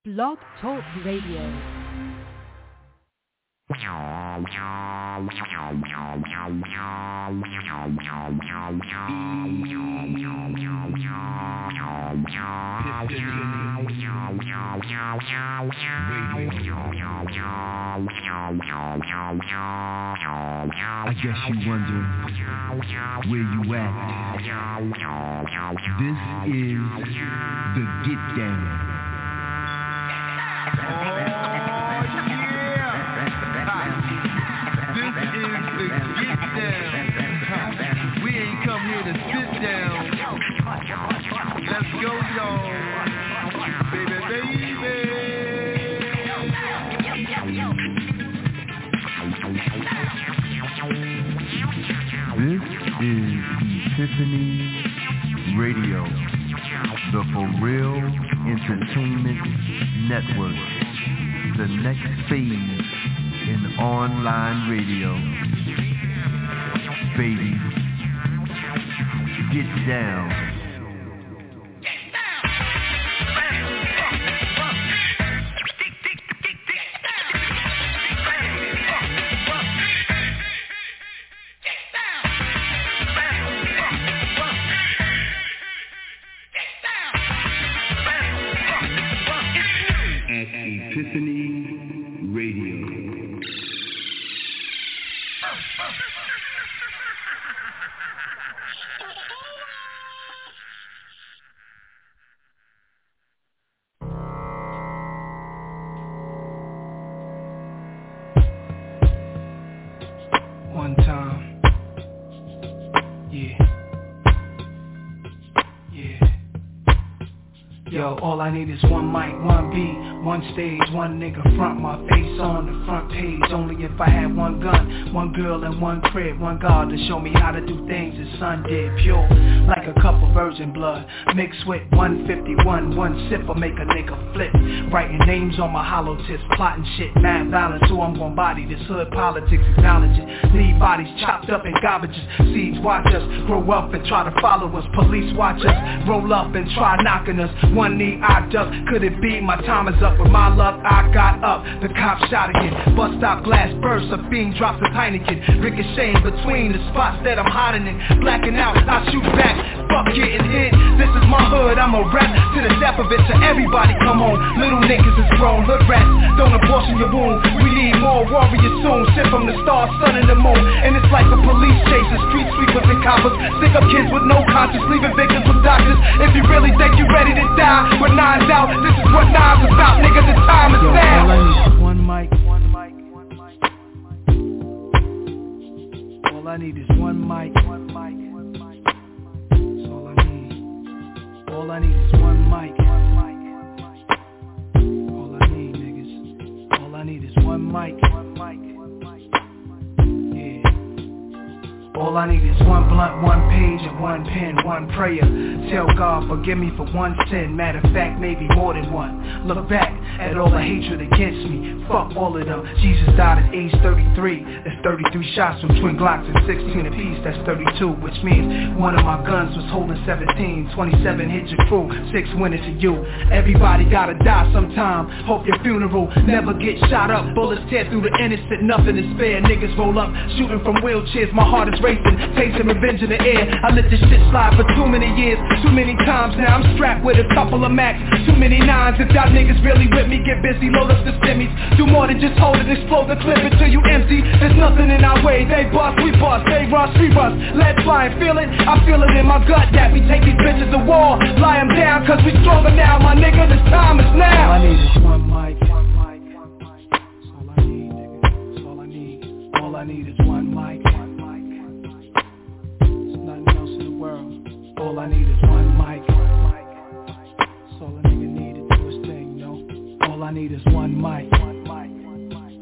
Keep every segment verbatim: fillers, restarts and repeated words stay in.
Blog Talk Radio. I guess you wonder where you at. This is the Get Down. Oh yeah! This is the Get Down. We ain't come here to sit down. Let's go, y'all. Baby, baby. This is Epiphany Radio, the For Real Entertainment Network, the next phase in online radio. Baby, get down. Epiphany Radio. One time. Yeah. Yeah. Yo, all I need is one mic, one beat, one stage, one nigga front my face on the front page. Only if I had one gun, one girl and one crib, one God to show me how to do things his son did. Pure, like a cup of virgin blood, mixed with one fifty-one, one sip will make a nigga flip. Writing names on my hollow tips, plotting shit, mad violence, who I'm gon' body. This hood politics, acknowledge it. Leave bodies chopped up in garbages. Seeds watch us, grow up and try to follow us. Police watch us, roll up and try knocking us. One knee I duck, could it be my time is up? With my luck I got up, the cop shot again. Bus stop glass burst, a fiend drops a Heineken. Ricocheting between the spots that I'm hiding in. Blacking out, I shoot back, fuck getting hit. This is my hood, I'm a rap to the death of it. To everybody come on, little niggas is grown. Hood rats, don't abortion your wound. We need more warriors soon. Sent from the stars, sun and the moon. And it's like a police chase, the street sweepers and coppers. Stick up kids with no conscience, leaving victims with doctors. If you really think you ready to die with knives out, this is what knives about, nigga, the time is now. All I need is one mic, one mic, one mic. All I need is one mic, one mic, one mic. That's all I need. All I need is one mic, one mic, one mic. All I need, niggas. All I need is one mic, one mic, one mic. Yeah. All I need is one blunt, one page, and one pen, one prayer. Tell God, forgive me for one sin. Matter of fact, maybe more than one. Look back at all the hatred against me. Fuck all of them. Jesus died at age thirty-three. That's thirty-three shots from twin Glocks and sixteen apiece. That's thirty-two, which means one of my guns was holding seventeen. twenty-seven hit your crew, six went into you. Everybody gotta die sometime. Hope your funeral never get shot up. Bullets tear through the innocent, nothing to spare. Niggas roll up, shooting from wheelchairs. My heart is racing, tasting revenge in the air. I let this shit slide for too many years, too many times now. I'm strapped with a couple of max, too many nines. If y'all niggas really with me, get busy, load up the stimmies. Do more than just hold it, explode the clip until you empty. There's nothing in our way, they bust, we bust, they rush, we rush. Let fly and feel it, I feel it in my gut that we take these bitches to war. Lie them down, cause we stronger now, my nigga, this time is now. All I need is one mic, one mic, one mic. That's all I need, nigga, that's all I need. All I need is one mic, one mic, one mic. There's nothing else in the world. All I need is one mic, one mic, one mic. That's all a nigga need to do his thing, yo. All I need is one mic, one mic, one mic.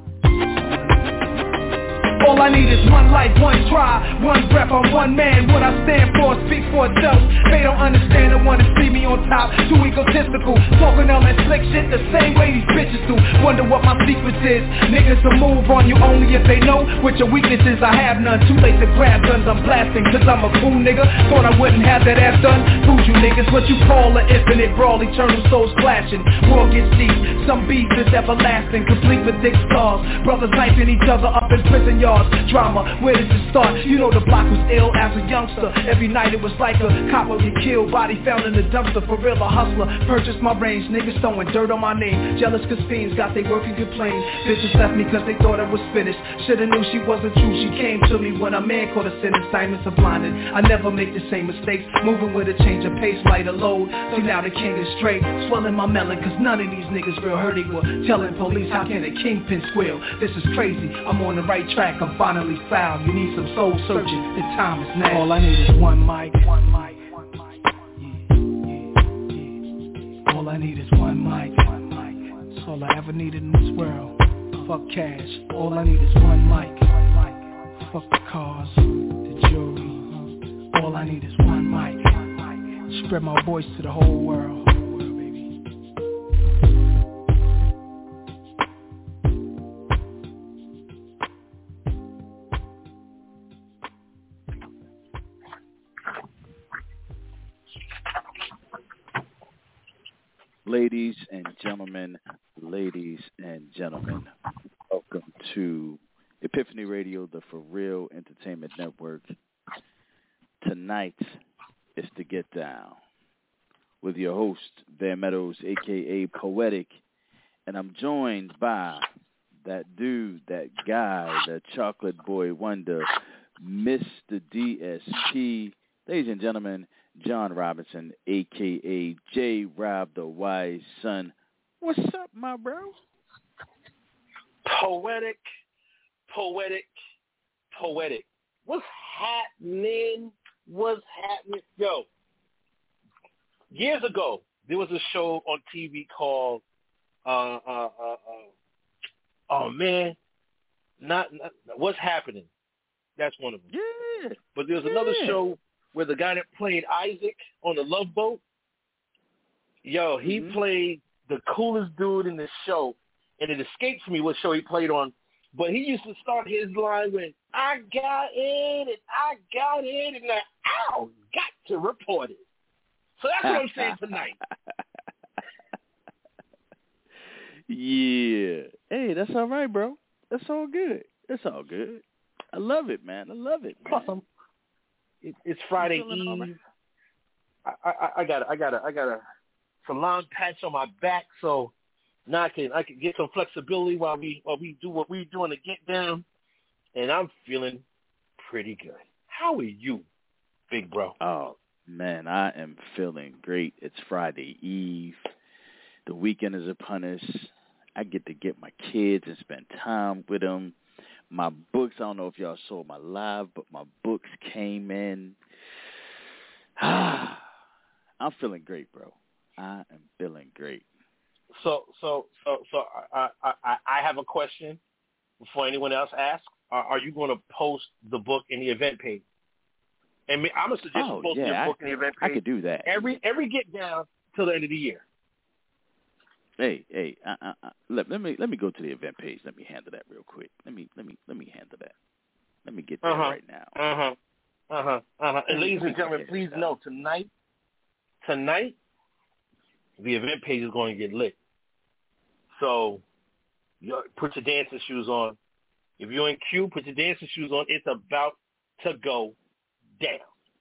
All I need is one life, one try, one breath, I'm one man. What I stand for, speak for itself. They don't understand and wanna see me on top. Too egotistical, talking all that slick shit the same way these bitches do. One wonder what my secret is. Niggas will move on you only if they know what your weaknesses. I have none, too late to grab guns, I'm blasting. Cause I'm a fool nigga, thought I wouldn't have that ass done. Fooled you niggas, what you call an infinite brawl, eternal souls clashing. War gets deep, some beef is everlasting, complete with thick scars. Brothers knifing each other up in prison yards. Drama, where does it start? You know the block was ill as a youngster. Every night it was like a cop would get killed, body found in the dumpster. For real, a hustler, purchased my range. Niggas throwing dirt on my name. Jealous cause fiends got they work and complain. Bitches left me cause they thought it was finished. Shoulda knew she wasn't true. She came to me when a man caught a sin. Assignments are blinded. I never make the same mistakes. Moving with a change of pace, lighter load. See now the king is straight. Swelling my melon cause none of these niggas real heard they were telling police how can a kingpin squeal. This is crazy. I'm on the right track. I'm finally found. You need some soul searching. The time is now. All I need is one mic. One mic. One mic. Yeah, yeah, yeah. All I need is one mic. One mic. That's all I ever needed in this world. Fuck cash. All I need is one mic. One mic. Fuck the cars, the jewelry. All I need is one mic. One mic. Spread my voice to the whole world. Ladies and gentlemen, ladies and gentlemen, welcome to Epiphany Radio, the For Real Entertainment Network. Tonight is to get down with your host, Van Meadows, a k a. Poetic, and I'm joined by that dude, that guy, the chocolate boy wonder, Mister D S P. Ladies and gentlemen, John Robinson, a k a. J. Rob, the wise son. What's up, my bro? Poetic, poetic, poetic. What's happening? What's happening? Yo, years ago, there was a show on T V called, uh, uh, uh, uh, oh, man, not, not What's Happening? That's one of them. Yeah. But there was yeah. another show where the guy that played Isaac on the Love Boat, yo, he mm-hmm. played the coolest dude in the show, and it escapes me what show he played on, but he used to start his line with, I got in, and I got in, and I, ow, got to report it. So that's what I'm saying tonight. Yeah. Hey, that's all right, bro. That's all good. That's all good. I love it, man. I love it, man. Awesome. It, it's Friday Eve. I, I, I got a, I got a, I got a salon patch on my back, so now I can I can get some flexibility while we while we do what we're doing to get down, and I'm feeling pretty good. How are you, big bro? Oh man, I am feeling great. It's Friday Eve. The weekend is upon us. I get to get my kids and spend time with them. My books, I don't know if y'all saw my live, but my books came in. Ah, I'm feeling great, bro. I am feeling great. So, so, so, so, I, I, I have a question before anyone else asks. Are, are you going to post the book in the event page? And me, I'm gonna suggest oh, you post yeah, your I, book in the event page. I could do that. Every every get down till the end of the year. Hey, hey, uh, uh, uh, let, let me let me go to the event page. Let me handle that real quick. Let me let me let me handle that. Let me get there uh-huh. right now. Uh huh. Uh huh. Uh huh. And ladies and gentlemen, please know tonight, tonight, the event page is going to get lit. So, you put your dancing shoes on. If you're in queue, put your dancing shoes on. It's about to go down.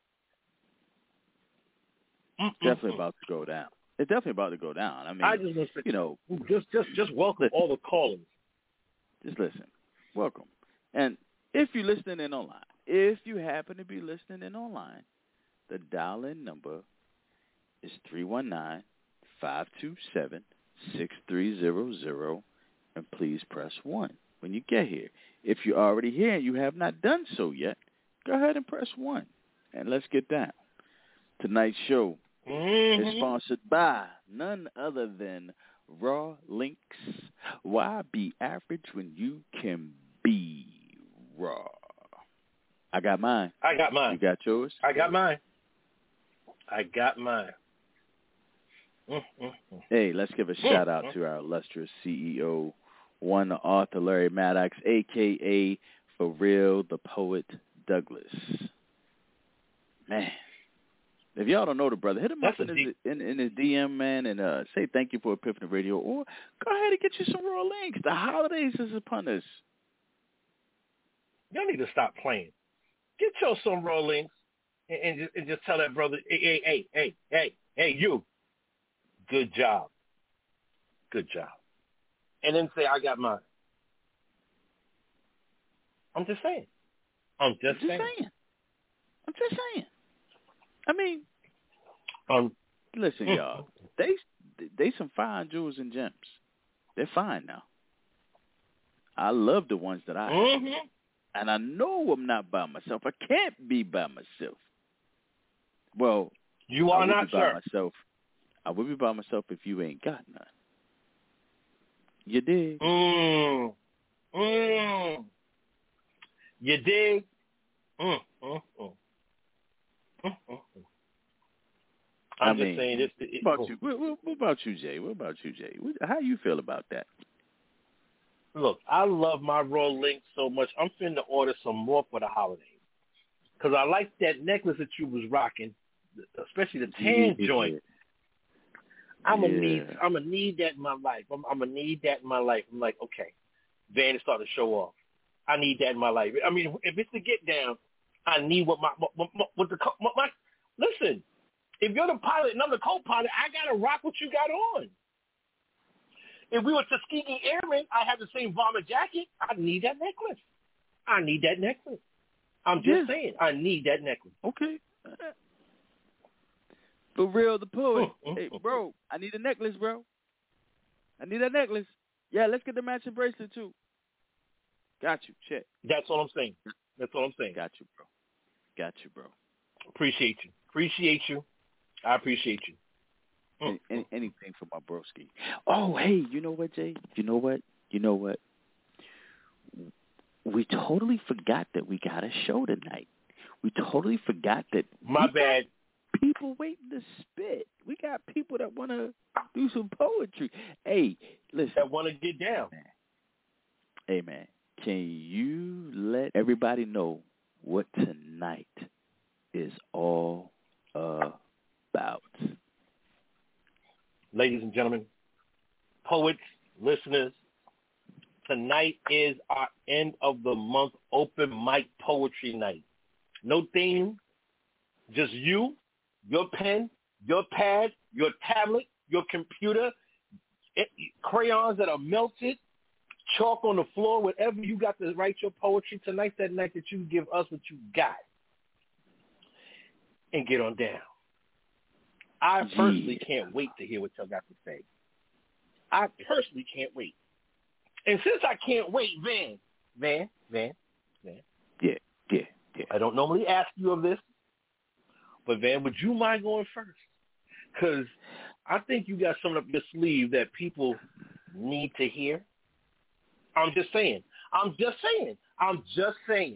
Definitely Mm-mm-mm. about to go down. It's definitely about to go down. I mean, I just want to, you know, just just just welcome listen, all the callers. Just listen, welcome. And if you're listening in online, if you happen to be listening in online, the dial-in number is three one nine, five two seven, six three zero zero, and please press one when you get here. If you're already here and you have not done so yet, go ahead and press one, and let's get down. Tonight's show Mm-hmm. is sponsored by none other than Raw Links. Why be average when you can be raw? I got mine. I got mine. You got yours? I got mine. I got mine. Mm-hmm. Hey, let's give a shout out to our illustrious C E O, one author Larry Maddox, a k a. For Real, the Poet Douglas. Man, if y'all don't know the brother, hit him That's up in his, deep... in, in his D M, man, and uh, say thank you for Epiphany Radio, or go ahead and get you some raw links. The holidays is upon us. Y'all need to stop playing. Get your some raw links and, and, just, and just tell that brother, hey, hey, hey, hey, hey, hey, you, good job. Good job. And then say, I got mine. I'm just saying. I'm just, I'm just saying. saying. I'm just saying. I mean, um, listen, y'all. They they some fine jewels and gems. They're fine now. I love the ones that I have. Mm-hmm. And I know I'm not by myself. I can't be by myself. Well, you are I would not, be by sir. myself. I would be by myself if you ain't got none. You dig? Mm. Mm. You dig? Mm. Mm. Mm. Mm. Mm. I'm I just mean, saying this. It, what about you? What, what, what about you, Jay? What about you, Jay? What, how you feel about that? Look, I love my raw links so much. I'm finna order some more for the holidays because I like that necklace that you was rocking, especially the tan yeah. joint. I'm gonna yeah. need. I'm gonna need that in my life. I'm, I'm gonna need that in my life. I'm like, okay, Van is starting to show off. I need that in my life. I mean, if it's the get down, I need what my what, what the my, my listen. If you're the pilot and I'm the co-pilot, I gotta rock what you got on. If we were Tuskegee Airmen, I have the same bomber jacket. I need that necklace. I need that necklace. I'm just yeah. saying, I need that necklace. Okay. For Real, the Poet. Mm, Hey, mm, bro, I need a necklace, bro. I need that necklace. Yeah, let's get the matching bracelet, too. Got you. Check. That's all I'm saying. That's all I'm saying. Got you, bro. Got you, bro. Appreciate you. Appreciate you. I appreciate you. Any, any, anything for my broski. Oh, hey, you know what, Jay? You know what? You know what? We totally forgot that we got a show tonight. We totally forgot that. My bad. People waiting to spit. We got people that want to do some poetry. Hey, listen. That want to get down. Man. Hey, man, can you let everybody know what tonight is all about? Ladies and gentlemen, poets, listeners, tonight is our end of the month open mic poetry night. No theme, just you, your pen, your pad, your tablet, your computer, it, crayons that are melted, chalk on the floor, whatever you got to write your poetry. Tonight's that night that you give us what you got and get on down. I personally can't wait to hear what y'all got to say. I personally can't wait. And since I can't wait, Van, Van, Van, Van. Yeah, yeah, yeah. I don't normally ask you of this, but Van, would you mind going first? Because I think you got something up your sleeve that people need to hear. I'm just saying. I'm just saying. I'm just saying.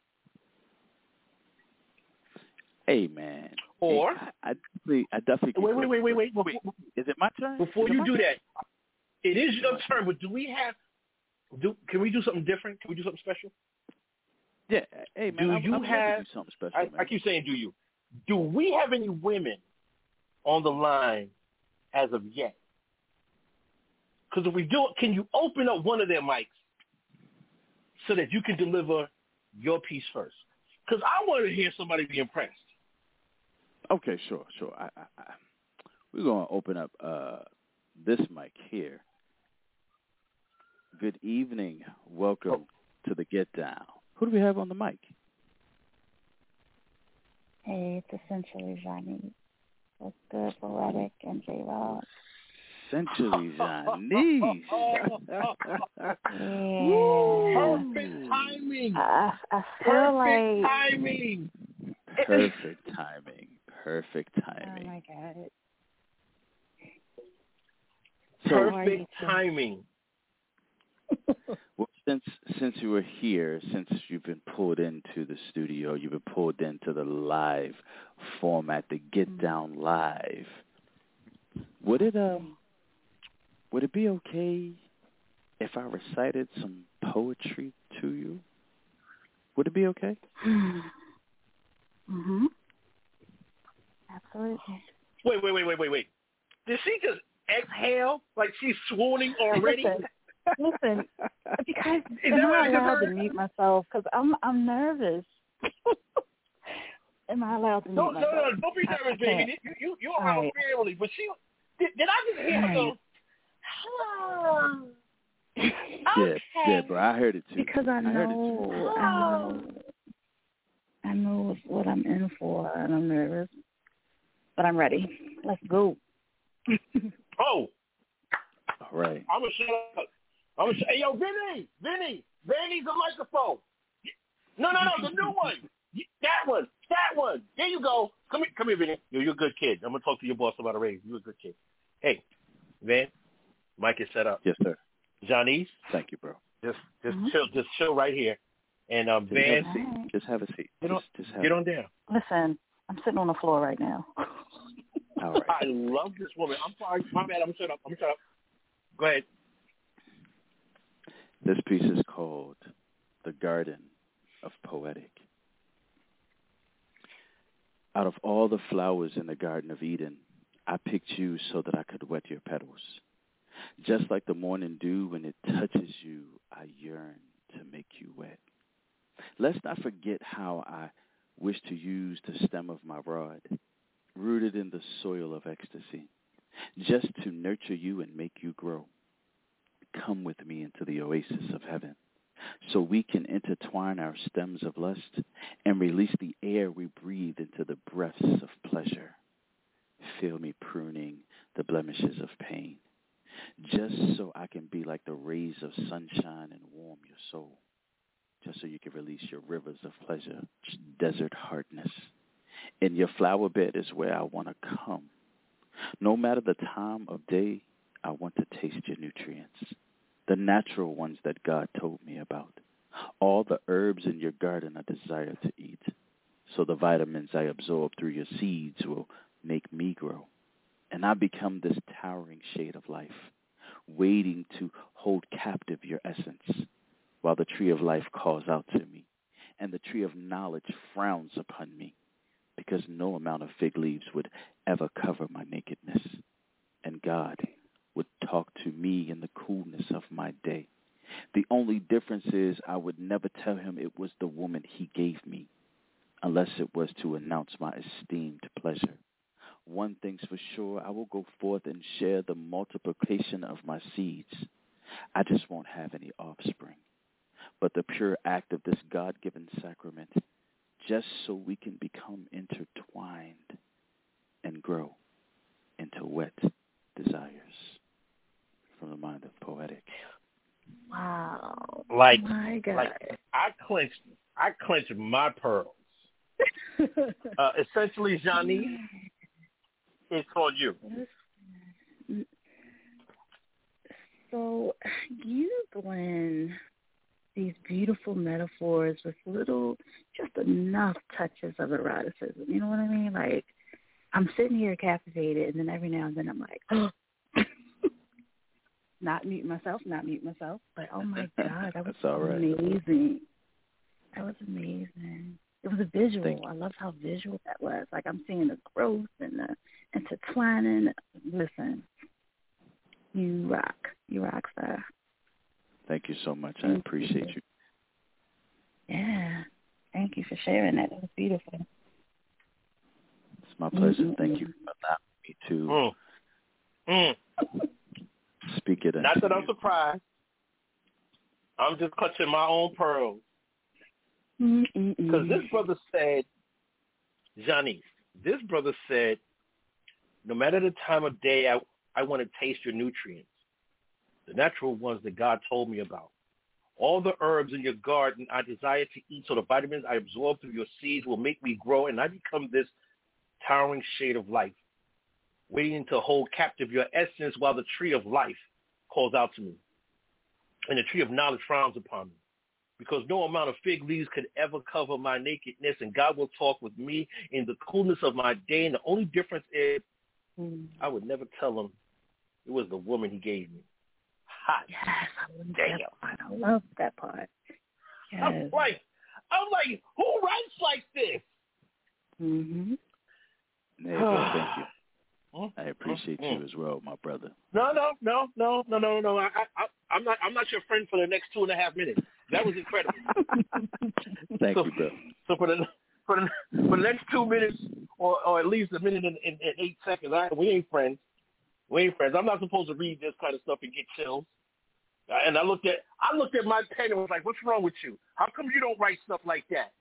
Hey, man. Or hey, I, I definitely, I definitely. Wait, wait, wait, wait, wait, wait. Is it my turn? Before Is you do turn? that, it is your turn. But do we have? Do can we do something different? Can we do something special? Yeah. Hey, man. Do I, you I have? do something special, I, man. I keep saying, do you? Do we have any women on the line as of yet? Because if we do it, can you open up one of their mics so that you can deliver your piece first? Because I want to hear somebody be impressed. Okay, sure, sure. I, I, I, we're going to open up uh, this mic here. Good evening. Welcome oh. to the Get Down. Who do we have on the mic? Hey, it's essentially Johnny. What's good, Poetic and J-Rock? Essentially Johnny. Yeah. Perfect timing. I, I feel Perfect like... timing. Perfect timing. Perfect timing. Oh, my God. Perfect timing. Well, since since you were here, since you've been pulled into the studio, you've been pulled into the live format, the Get mm-hmm. Down Live. Would it um would it be okay if I recited some poetry to you? Would it be okay? Mhm. Absolutely. Wait, wait, wait, wait, wait, wait. Did she just exhale like she's swooning already? Listen, listen, because Is am that what I I just allowed to heard? mute myself? Because I'm I'm nervous. Am I allowed to mute No, no, myself? no, don't be I- nervous, I can't. baby. You, you, you're All around right. family. But she, did, did I just hear her Right. go, oh, Yeah, okay. yeah, bro. I heard it too. Because I I heard it too. know, I know, I know what I'm in for, and I'm nervous, but I'm ready. Let's go. Oh, All right. I'm going to shut up. I'm going to shut Hey, yo, Vinny, Vinny, Vinny's a microphone. No, no, no, the new one. That one, that one. There you go. Come here, come here, Vinny. Yo, you're a good kid. I'm going to talk to your boss about a raise. You're a good kid. Hey, Van, mic is set up. Yes, sir. Johnny's, Thank you, bro. just just Mhm. chill, just chill right here. And um, Just Van, have a seat. Alright. Just have a seat. Get on- Just, just have get a on down. Listen, I'm sitting on the floor right now. All right. I love this woman. I'm sorry. My bad. I'm going to shut up. I'm going to shut up. Go ahead. This piece is called The Garden of Poetic. Out of all the flowers in the Garden of Eden, I picked you so that I could wet your petals. Just like the morning dew, when it touches you, I yearn to make you wet. Let's not forget how I wish to use the stem of my rod, rooted in the soil of ecstasy, just to nurture you and make you grow. Come with me into the oasis of heaven, so we can intertwine our stems of lust and release the air we breathe into the breaths of pleasure. Feel me pruning the blemishes of pain, just so I can be like the rays of sunshine and warm your soul, just so you can release your rivers of pleasure, desert hardness. In your flower bed is where I want to come. No matter the time of day, I want to taste your nutrients, the natural ones that God told me about. All the herbs in your garden I desire to eat, so the vitamins I absorb through your seeds will make me grow. And I become this towering shade of life, waiting to hold captive your essence, while the tree of life calls out to me, and the tree of knowledge frowns upon me, because no amount of fig leaves would ever cover my nakedness. And God would talk to me in the coolness of my day. The only difference is I would never tell him it was the woman he gave me, unless it was to announce my esteemed pleasure. One thing's for sure, I will go forth and share the multiplication of my seeds. I just won't have any offspring, but the pure act of this God-given sacrament, just so we can become intertwined and grow into wet desires. From the mind of Poetic. Wow. Like, My God. like I clenched, I clenched my pearls. uh, essentially, Johnny, it's on you. So you blend these beautiful metaphors with little, just enough touches of eroticism. You know what I mean? Like, I'm sitting here captivated, and then every now and then I'm like, oh, not mute myself, not mute myself. But, oh, my God, that was That's all right. amazing. That was amazing. It was a visual. I love how visual that was. Like, I'm seeing the growth and the intertwining. Listen, you rock. You rock, star. Thank you so much. I Thank appreciate you. you. Yeah. Thank you for sharing that. That was beautiful. It's my pleasure. Mm-mm. Thank you for allowing me to Mm. Mm. speak it. Not into that I'm you. surprised. I'm just clutching my own pearls. Because this brother said, Johnny, this brother said, no matter the time of day, I, I want to taste your nutrients, the natural ones that God told me about. All the herbs in your garden I desire to eat, so the vitamins I absorb through your seeds will make me grow, and I become this towering shade of life, waiting to hold captive your essence while the tree of life calls out to me, and the tree of knowledge frowns upon me. Because no amount of fig leaves could ever cover my nakedness, and God will talk with me in the coolness of my day. And the only difference is I would never tell him it was the woman he gave me. hot. Yes, I love Damn. that part. I love that part. Yes. I'm like, I'm like, who writes like this? Mm-hmm. Hey, bro, thank you. I appreciate mm-hmm. you as well, my brother. No, no, no, no, no, no, no. I, I, I'm not. I'm not your friend for the next two and a half minutes. That was incredible. Thank so, you, bro. So for the for the for the next two minutes, or, or at least a minute and, and, and eight seconds, I, we ain't friends. We ain't friends. I'm not supposed to read this kind of stuff and get chills. And I looked at I looked at my pen and was like, "What's wrong with you? How come you don't write stuff like that?"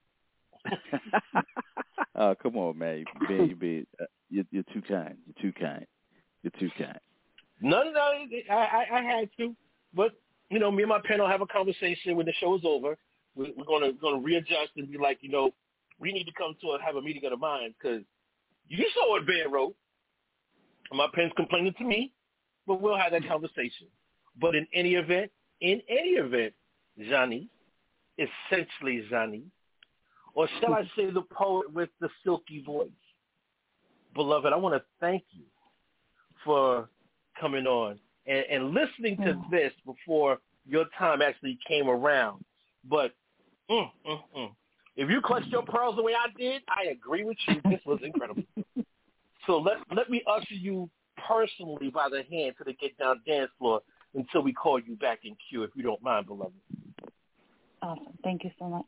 Oh, come on, man. You be, you be, uh, you're, you're too kind. You're too kind. You're too kind. No, no, no. I, I, I had to, but you know, me and my pen will have a conversation when the show is over. We're, we're gonna gonna readjust and be like, you know, we need to come to a, have a meeting of the minds because you saw what Ben wrote. My pen's complaining to me, but we'll have that conversation. But in any event, in any event, Johnny, essentially Johnny, or shall I say the poet with the silky voice, beloved, I want to thank you for coming on and, and listening to mm. this before your time actually came around. But mm, mm, mm. if you clutched your pearls the way I did, I agree with you. This was incredible. So let let me usher you personally by the hand to the Get Down dance floor until we call you back in queue, if you don't mind, beloved. Awesome. Thank you so much.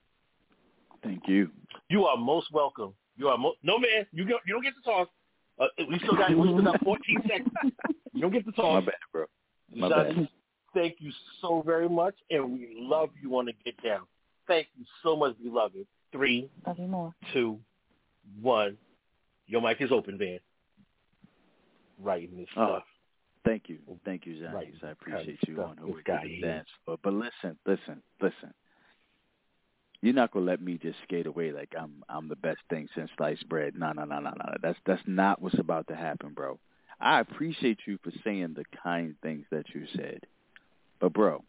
Thank you. You are most welcome. You are mo- no man. You don't. You don't get to talk. Uh, we still got. We still got fourteen seconds. You don't get to talk. My bad, bro. My Johnny, bad. thank you so very much, and we love you on the Get Down. Thank you so much, beloved. Three, love you more. two, one. Your mic is open, man. Writing this oh, stuff. Thank you. Thank you, Johnny. Right. I appreciate you Stuff. on who This we guy did is. the dance for. But listen, listen, listen. You're not gonna let me just skate away like I'm I'm the best thing since sliced bread. No, no, no, no, no. That's that's not what's about to happen, bro. I appreciate you for saying the kind things that you said. But bro,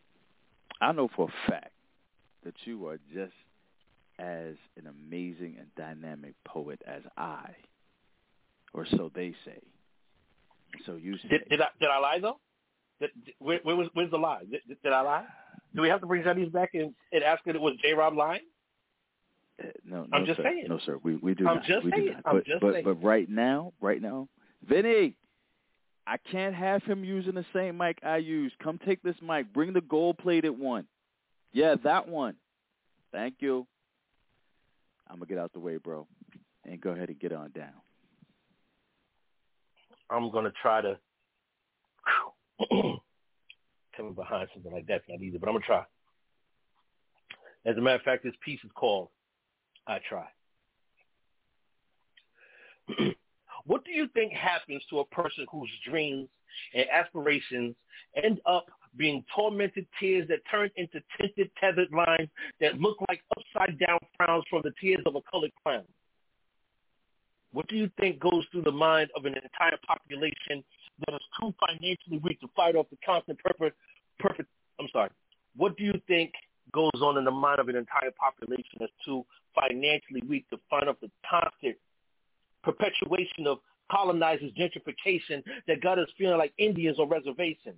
I know for a fact that you are just as an amazing and dynamic poet as I. Or so they say. So you say. Did, did I did I lie though? Did, where, where was where's the lie? Did, did I lie? Do we have to bring Johnny's back and, and ask if it was J. Rob lying? Uh, no, no, I'm just sir. saying. No, sir. We we do I'm not. just we saying. do not. I'm But, just but, saying. But right now, right now, Vinny, I can't have him using the same mic I use. Come take this mic. Bring the gold-plated one. Yeah, that one. Thank you. I'm gonna get out the way, bro, and go ahead and get on down. I'm gonna try to come behind something like that's not easy, but I'm gonna try. As a matter of fact, this piece is called "I Try." What do you think happens to a person whose dreams and aspirations end up being tormented tears that turn into tinted, tethered lines that look like upside-down frowns from the tears of a colored clown? What do you think goes through the mind of an entire population that is too financially weak to fight off the constant perfect, perfect, I'm sorry. What do you think goes on in the mind of an entire population that's too financially weak to fight off the constant perpetuation of colonizers' gentrification that got us feeling like Indians on reservations?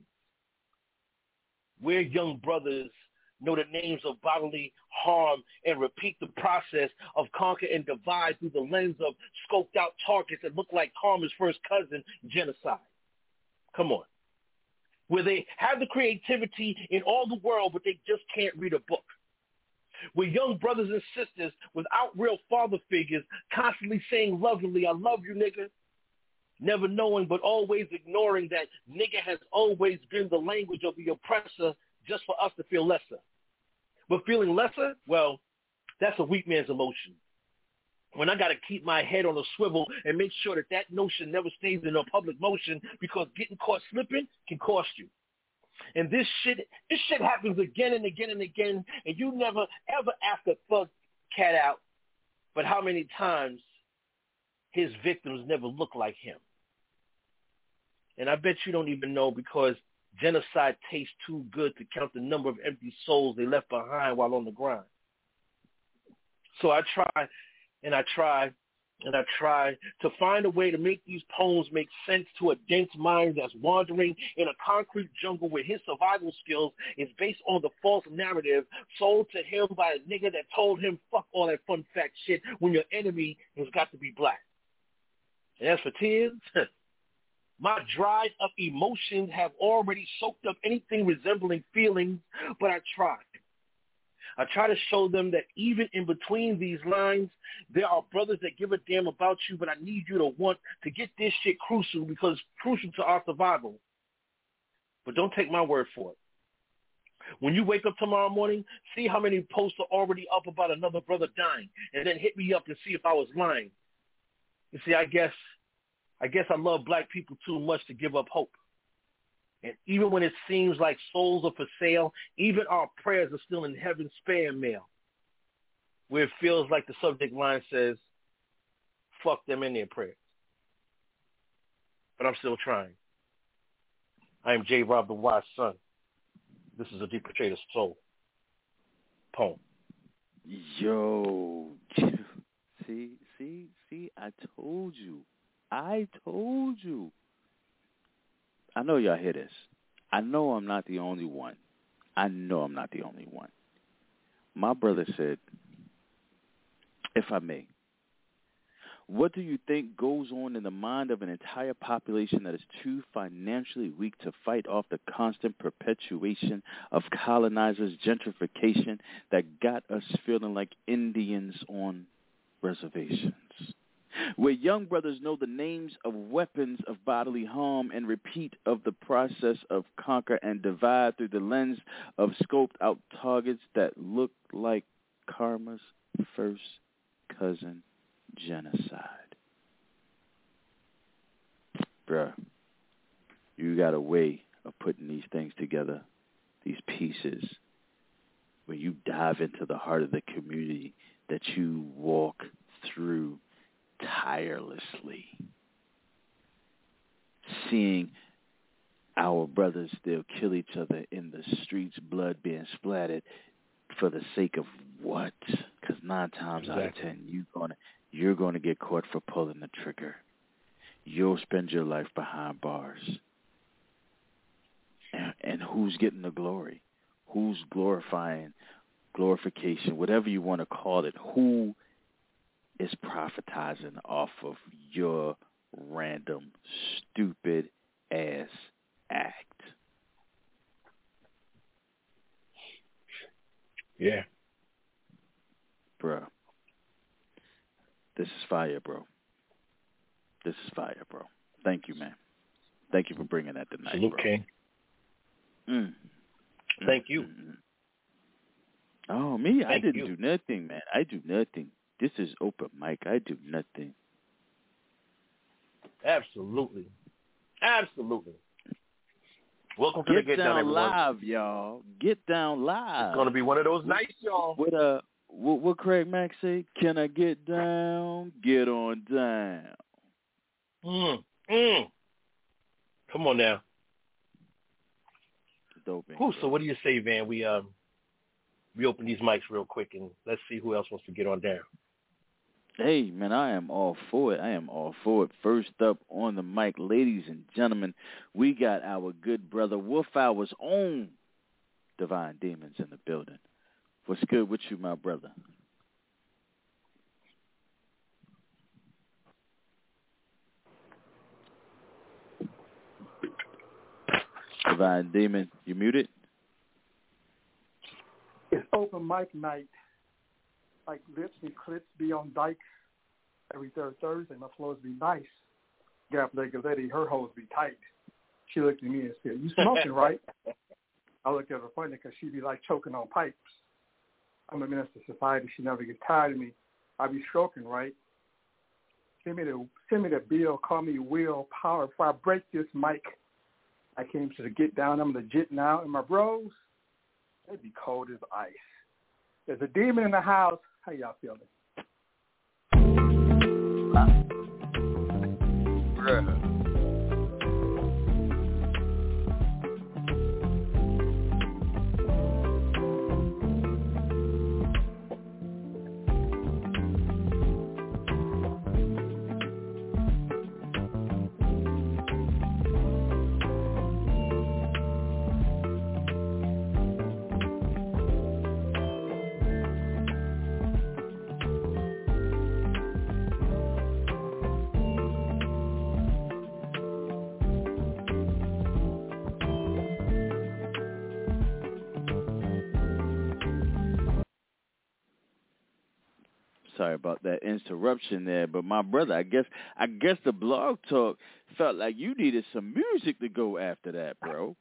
We're young brothers know the names of bodily harm and repeat the process of conquer and divide through the lens of scoped out targets that look like karma's first cousin, genocide. Come on. Where they have the creativity in all the world, but they just can't read a book. Where young brothers and sisters without real father figures constantly saying lovingly, I love you, nigga. Never knowing but always ignoring that nigga has always been the language of the oppressor just for us to feel lesser. But feeling lesser, well, that's a weak man's emotion. When I got to keep my head on a swivel and make sure that that notion never stays in a public motion because getting caught slipping can cost you. And this shit, this shit happens again and again and again, and you never, ever ask a thug cat out, but how many times his victims never look like him? And I bet you don't even know because genocide tastes too good to count the number of empty souls they left behind while on the grind. So I try and I try And I try to find a way to make these poems make sense to a dense mind that's wandering in a concrete jungle where his survival skills is based on the false narrative sold to him by a nigga that told him, fuck all that fun fact shit when your enemy has got to be black. And as for tears, my dried up emotions have already soaked up anything resembling feelings, but I try. I try to show them that even in between these lines, there are brothers that give a damn about you, but I need you to want to get this shit crucial because it's crucial to our survival. But don't take my word for it. When you wake up tomorrow morning, see how many posts are already up about another brother dying, and then hit me up and see if I was lying. You see, I guess, I guess I love black people too much to give up hope. And even when it seems like souls are for sale, even our prayers are still in heaven's spam mail, where it feels like the subject line says, fuck them in their prayers. But I'm still trying. I am J. Rob the Wise Son. This is a deep portrait of soul. Poem. Yo. See, see, see, I told you. I told you. I know y'all hear this. I know I'm not the only one. I know I'm not the only one. My brother said, if I may, what do you think goes on in the mind of an entire population that is too financially weak to fight off the constant perpetuation of colonizers' gentrification that got us feeling like Indians on reservations? Where young brothers know the names of weapons of bodily harm and repeat of the process of conquer and divide through the lens of scoped out targets that look like karma's first cousin, genocide. Bruh, you got a way of putting these things together, these pieces, where you dive into the heart of the community that you walk through tirelessly, seeing our brothers still kill each other in the streets, blood being splattered for the sake of what? Because nine times exactly. out of ten, you gonna you're gonna get caught for pulling the trigger. You'll spend your life behind bars, and, and who's getting the glory? Who's glorifying glorification? Whatever you want to call it. Who is prophetizing off of your random, stupid ass act? Yeah. Bro. This is fire, bro. This is fire, bro. Thank you, man. Thank you for bringing that tonight, Salute, bro. King. Mm. Thank you. Mm-hmm. Oh, me? Thank I didn't you. do nothing, man. I do nothing. This is open mic. I do nothing. Absolutely. Absolutely. Welcome to Get the Get Down, Down, everyone. Live, y'all. Get Down Live. It's going to be one of those nights, y'all. What uh, what, what Craig Mack say? Can I get down? Get on down. Mm, mm. Come on now. Dope. Ooh, so what do you say, Van? We um we open these mics real quick and let's see who else wants to get on down. Hey, man, I am all for it. I am all for it. First up on the mic, ladies and gentlemen, we got our good brother, Wolf Hour's own Divine Demons in the building. What's good with you, my brother? Divine Demon, you muted? It's open mic night. Like lips and clips be on dikes every third Thursday. My flows be nice. Gap-legged lady, her hoes be tight. She looked at me and said, "You smoking, right?" I looked at her funny because she be like choking on pipes. I'm a minister of society. She never gets tired of me. I be stroking, right? Send me the send me the bill. Call me Will Power. Before I break this mic, I came to the get down. I'm legit now, and my bros, they'd be cold as ice. There's a demon in the house. How y'all feeling? Bruh. sorry about that interruption there, but my brother, I guess I guess the Blog Talk felt like you needed some music to go after that, bro.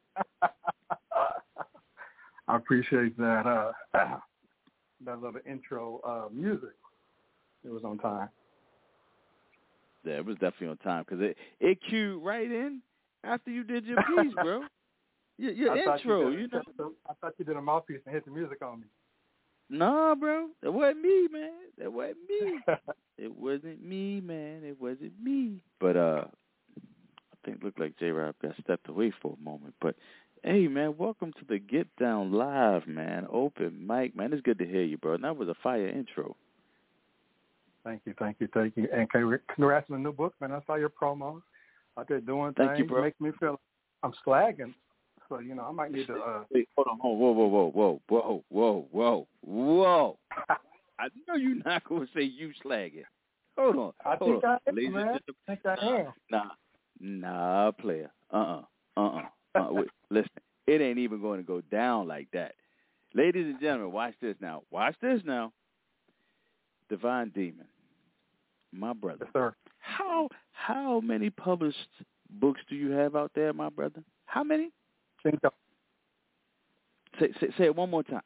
I appreciate that uh, that little intro uh, music. It was on time. Yeah, it was definitely on time because it it cued right in after you did your piece, bro. Your, your intro, you, did, you know. I thought you did a mouthpiece and hit the music on me. Nah, bro, that wasn't me, man. That wasn't me. It wasn't me, man. It wasn't me. But uh, I think it looked like J-Rob got stepped away for a moment. But hey, man, welcome to the Get Down Live, man. Open mic, man. It's good to hear you, bro. And that was a fire intro. Thank you, thank you, thank you. And congrats on the new book, man. I saw your promos out there doing thank things. You, bro. It makes me feel I'm slagging. So, you know, I might need to... Uh... Wait, hold on. Whoa, whoa, whoa, whoa, whoa, whoa, whoa, whoa. I know you're not going to say you slagging. Hold on. I hold think on. I am, man. I think I am. Nah, nah, player. Uh-uh, uh-uh. uh wait, listen, it ain't even going to go down like that. Ladies and gentlemen, watch this now. Watch this now. Divine Demon, my brother. Yes, sir. How, how many published books do you have out there, my brother? How many? Think of Say, say, say it one more time.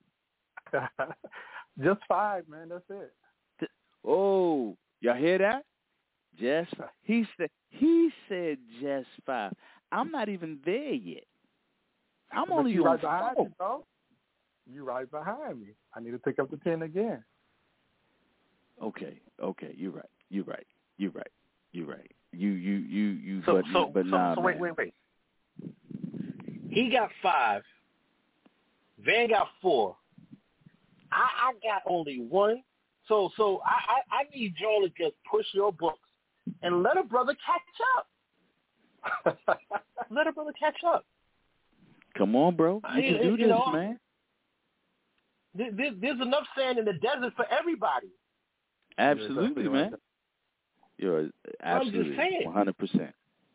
Just five, man. That's it. Oh, y'all hear that? Just he said he said just five. I'm not even there yet. I'm but only you on right behind four. me, bro. You right behind me. I need to pick up the pen again. Okay, okay, you're right. You're right. You're right. You're right. You you you you. So but so but so, nah, so man. wait wait wait. He got five. Van got four. I, I got only one. So so I, I, I need y'all to just push your books and let a brother catch up. Let a brother catch up. Come on, bro. You can do you this, know, man. There, there's enough sand in the desert for everybody. Absolutely, man. You're absolutely I'm just saying. one hundred percent.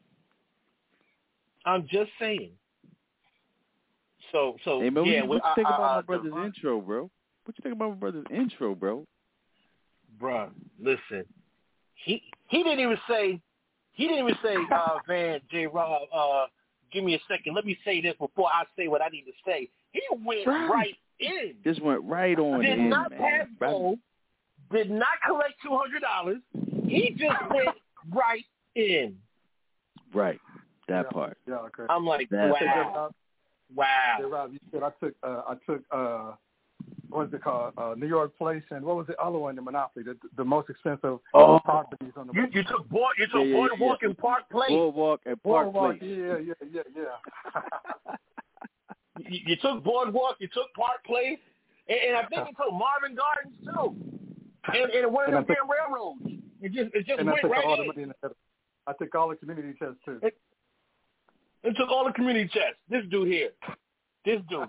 I'm just saying. So, so hey, man, yeah. What you, what you I, think I, about I, my brother's the, intro, bro? What you think about my brother's intro, bro? Bruh, listen. He he didn't even say. He didn't even say, uh, Van J. Rob. Uh, give me a second. Let me say this before I say what I need to say. He went right, right in. Just went right on Did in, not man. pass go. Did not collect two hundred dollars. He just went right in. Right, that yeah, part. Yeah, okay. I'm like, that wow, part. wow. Hey, Rob, you said I took, uh, I took, uh, what's it called? Uh, New York Place, and what was the other one? The Monopoly, the, the most expensive oh, properties on the. You, you took board, you took yeah, yeah, Boardwalk yeah. and Park Place. Boardwalk and Park Boardwalk, Place. yeah, yeah, yeah, yeah. you, you took Boardwalk, you took Park Place, and, and I think you took Marvin Gardens too, and, and one of the damn railroads. It just, it just and went I took right all in. the money in the, I took all the community tests too. It, it took all the community tests. This dude here, this dude.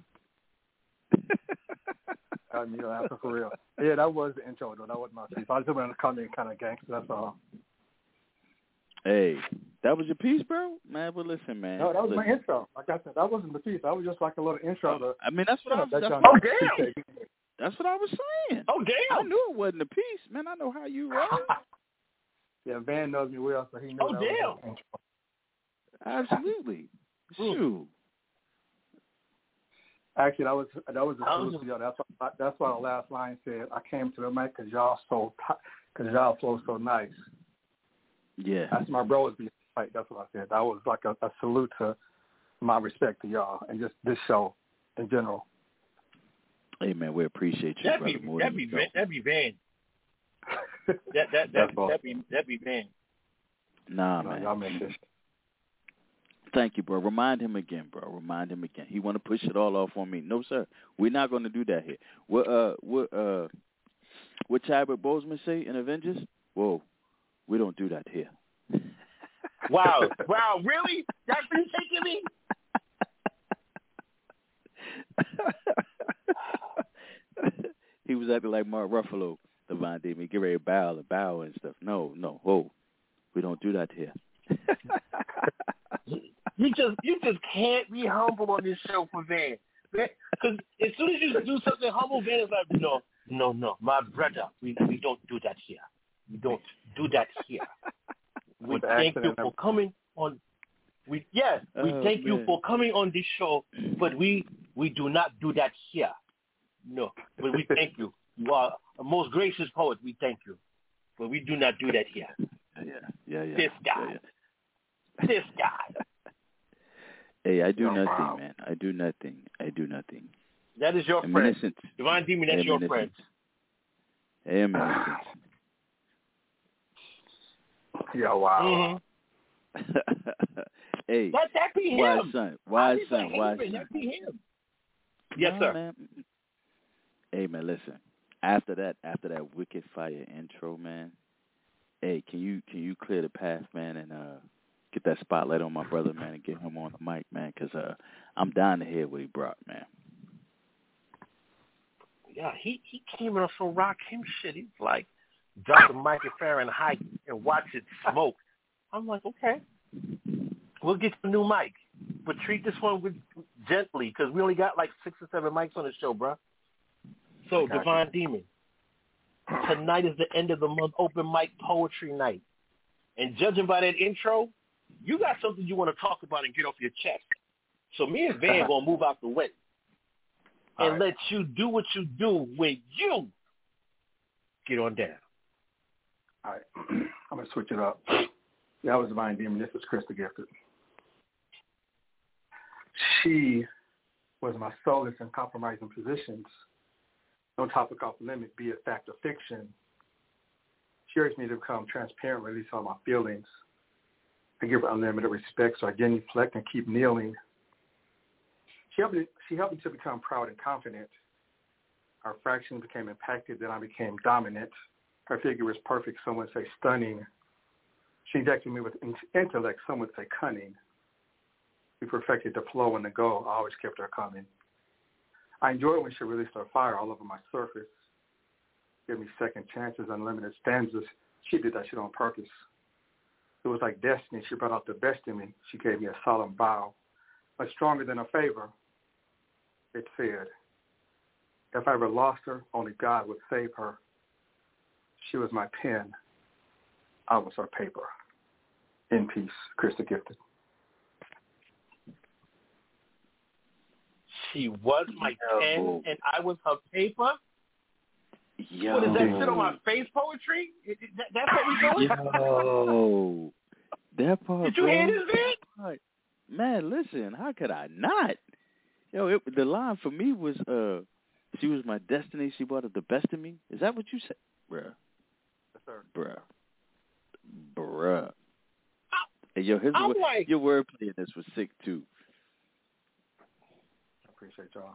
I mean, that's for real. Yeah, that was the intro though. That wasn't my piece. I was just want to come in kind of gangster. That's all. Hey, that was your piece, bro? Man, but listen, man. No, that was listen. my intro. Like I said, that wasn't the piece. That was just like a little intro. To, I mean, that's what I was. that That's, young what, Oh damn! that's what I was saying. Oh damn! I knew it wasn't a piece, man. I know how you roll. Yeah, Van knows me well, so he knew Oh that damn! was the intro. Absolutely. Shoot. Actually, that was that was a I was salute to y'all. That's why that's why the last line said, "I came to the mic because y'all so because y'all flow so nice." Yeah. That's my brothers be like. That's what I said. That was like a, a salute to my respect to y'all and just this show in general. Hey man, we appreciate you, That'd brother. be more that'd than be you know. Van, that'd be Van. That that that That's all. that'd be that'd be Van. Nah, No, man. y'all make this. Thank you, bro. Remind him again, bro. Remind him again. He want to push it all off on me. No, sir. We're not going to do that here. What uh, what uh, what Chadwick Boseman say in Avengers? Whoa, we don't do that here. Wow, wow, really? That's what you taking me? He was acting like Mark Ruffalo, Divine Demon. Get ready to bow and bow and stuff. No, no, whoa, we don't do that here. You just you just can't be humble on this show for Van. Because as soon as you do something humble, Van is like, no, no, no, my brother, we, we don't do that here. We don't do that here. We With the thank accent you and for everything. coming on. We yes, we Oh, thank you man. for coming on this show, but we we do not do that here. No, but we thank you. You are a most gracious poet. We thank you, but we do not do that here. Yeah, yeah, yeah. This guy. Yeah, yeah. This guy. Hey, I do No nothing, problem. man. I do nothing. I do nothing. That is your I'm friend. innocent. Divine Demon, that's your innocent. friend. I am innocent. Yeah, wow. Mm-hmm. Hey, Let that be wise him. son, wise I'll be son, wise behaving. son. That be him. Yes, No, sir. Man. Hey, man, listen. After that, after that wicked fire intro, man. Hey, can you can you clear the path, man, and uh, get that spotlight on my brother, man, and get him on the mic, man, because uh, I'm dying to hear what he brought, man. Yeah, he, he came in on some rock him shit. He's like, drop the mic at Fahrenheit and watch it smoke. I'm like, okay, we'll get the new mic, but treat this one with gently because we only got like six or seven mics on the show, bro. So, Gotcha. Divine Demon, tonight is the end of the month open mic poetry night. And judging by that intro, you got something you want to talk about and get off your chest. So me and Van going to move out the way and Right. let you do what you do when you get on down. All right. I'm going to switch it up. That was Divine Demon. This is Krista Gifted. She was my solace in compromising positions. No topic off limit, be it fact or fiction. She urged me to become transparent, release all my feelings. I give her unlimited respect, so I genuflect and keep kneeling. She helped me, she helped me to become proud and confident. Our fractions became impacted, then I became dominant. Her figure was perfect, some would say stunning. She injected me with intellect, some would say cunning. We perfected the flow and the go. I always kept her coming. I enjoyed when she released her fire all over my surface. Gave me second chances, unlimited stanzas. She did that shit on purpose. It was like destiny. She brought out the best in me. She gave me a solemn vow, much stronger than a favor. It said, if I ever lost her, only God would save her. She was my pen. I was her paper. In peace, Krista Gifted. She was my pen and I was her paper? Yo. What is that shit on my face poetry? Is that, that's what we doing? Yo. That part, Did you bro. hear this, man? Part. Man, listen, how could I not? Yo, it, the line for me was, uh, she was my destiny, she brought out the best in me. Is that what you said? Bruh. Yes, sir. Bruh. Bruh. Hey, yo, his I'm word, like- your wordplay in this was sick, too. I appreciate y'all.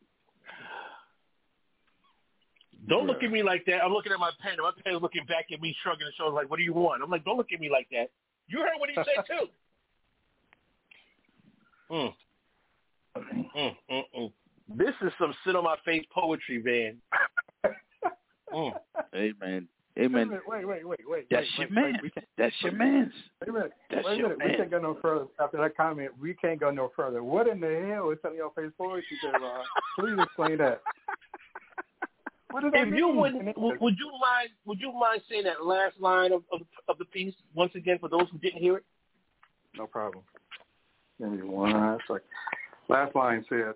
Don't look at me like that. I'm looking at my pen. And my pen is looking back at me, shrugging his shoulders like, what do you want? I'm like, don't look at me like that. You heard what he said, too. Mm. Mm, mm, mm. This is some sit on my face poetry, man. Mm. Hey, man. Hey, man. Wait, wait, wait, wait. That's wait, your wait, man. wait, we can't- That's your man's. Wait a minute. That's wait a your minute. man. We can't go no further. After that comment, we can't go no further. What in the hell is something your face poetry, J-Rod? Please explain that. What does that If mean? you would, would, would you mind? Would you mind saying that last line of, of of the piece once again for those who didn't hear it? No problem. Give me one second. Last line said,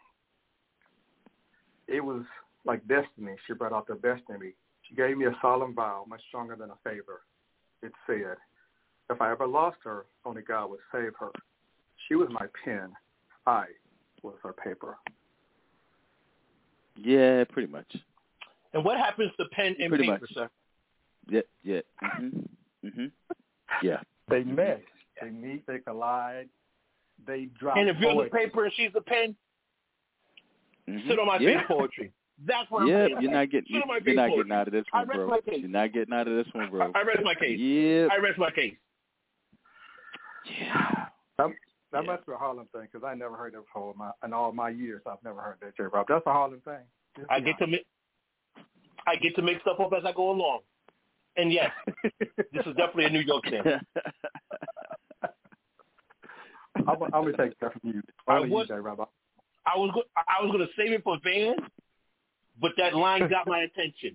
it was like destiny. She brought out the best in me. She gave me a solemn vow, much stronger than a favor. It said, if I ever lost her, only God would save her. She was my pen. I was her paper. Yeah, pretty much. And what happens to pen and Pretty paper, much. sir? Yeah, yeah. Mhm. Mhm. Yeah. They met. They meet. They collide. They drop And if you're the poetry. paper and she's the pen, Mhm. sit on my yeah. face poetry. That's what Yeah, I'm saying. you're not getting Sit on my you're face not poetry. getting out of this I one, rest bro. my case. You're not getting out of this one, bro. I rest my case. Yeah. I rest my case. Yeah. That, that Yeah. must be a Harlem thing because I never heard that before. My, in all my years, I've never heard that, J-Rob. That's a Harlem thing. Just I be get to mi- I get to make stuff up as I go along. And yes, this is definitely a New York thing. I'm, I'm going to take that from you. I Only was- you, J-Rob. I was go- I was going to save it for Van, but that line got my attention.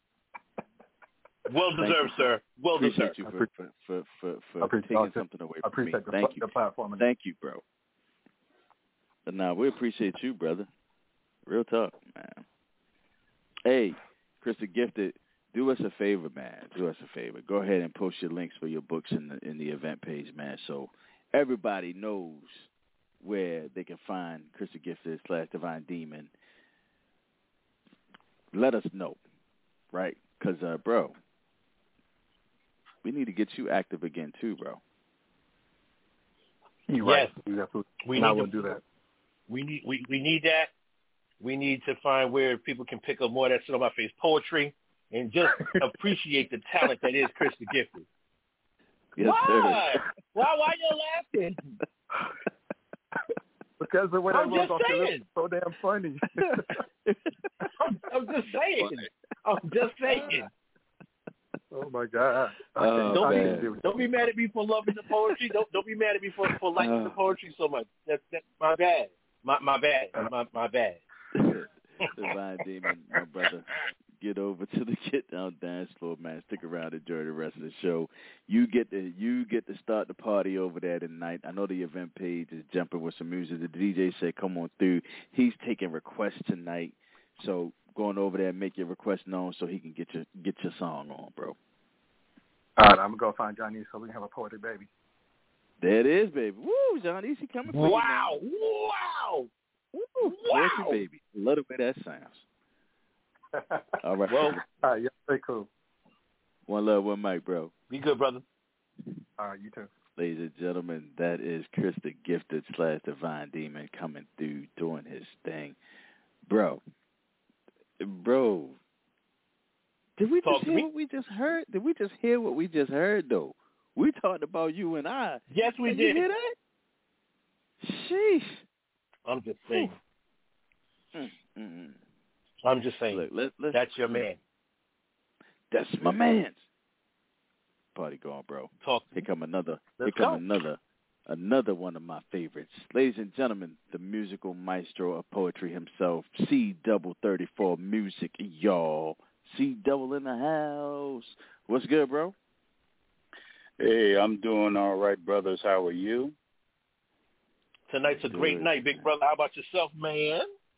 Well deserved, sir. Well appreciate deserved. you for for for, for, for taking you. something away I from me. appreciate the, Thank you. the platform. Thank you, bro. But now we appreciate you, brother. Real talk, man. Hey, Chris the Gifted, do us a favor, man. Do us a favor. Go ahead and post your links for your books in the in the event page, man, so everybody knows where they can find Chris the Gifted slash Divine Demon. Let us know, right? Because, uh, bro, we need to get you active again, too, bro. You're yes. Right. We and need I will to do that. We need we, we need that. We need to find where people can pick up more of that sit on my face poetry and just appreciate the talent that is Chris the Gifted. Yes, why? Sir. Why? Why you laughing? Because the way that I'm was just off the saying. lip so damn funny. I'm, I'm just saying. I'm just saying. Oh my God! Oh, don't, man. be, don't be mad at me for loving the poetry. Don't don't be mad at me for, for liking Uh, the poetry so much. That's that's my bad. My my bad. My my bad. Divine Demon, my brother. Get over to the Get Down dance floor, man. Stick around and enjoy the rest of the show. You get to you get to start the party over there tonight. I know the event page is jumping with some music. The D J said, "Come on through." He's taking requests tonight, so going over there and make your request known so he can get your get your song on, bro. All right, I'm gonna go find Johnny so we can have a poetry baby. There it is, baby. Woo, Johnny, he coming for wow. you, man. Wow! Woo, Wow! Poetry baby. Love the way that sounds. All right. Well, all right, yeah, very cool. One love, one mic, bro. Be good, brother. All right, you too. Ladies and gentlemen, that is Chris the Gifted slash Divine Demon coming through, doing his thing. Bro, bro, did we Talk just to hear me. what we just heard? Did we just hear what we just heard, though? We talked about you and I. Yes, we did. did. You hear that? Sheesh. I'm just saying. Mm-mm. I'm just saying. Look, let, let's, That's your man. That's my man's. Party going, bro. Talk. Here come another. Let's here come go. another. Another one of my favorites. Ladies and gentlemen, the musical maestro of poetry himself, C double thirty-four Music, y'all. C double in the house. What's good, bro? Hey, I'm doing all right, brothers. How are you? Tonight's a great Good, night, big man. brother. How about yourself, man?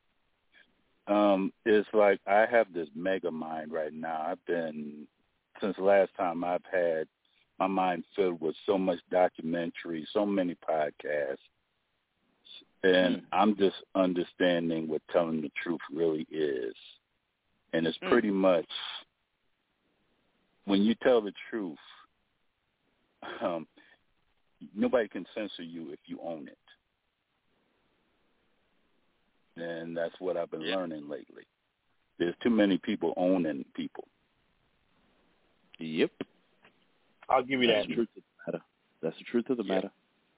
Um, it's like I have this mega mind right now. I've been, since the last time I've had my mind filled with so much documentary, so many podcasts, and mm. I'm just understanding what telling the truth really is. And it's mm. pretty much, when you tell the truth, um, nobody can censor you if you own it. And that's what I've been yeah. learning lately. There's too many people owning people. Yep. I'll give you That's that. The truth of the matter. That's the truth of the yeah. matter.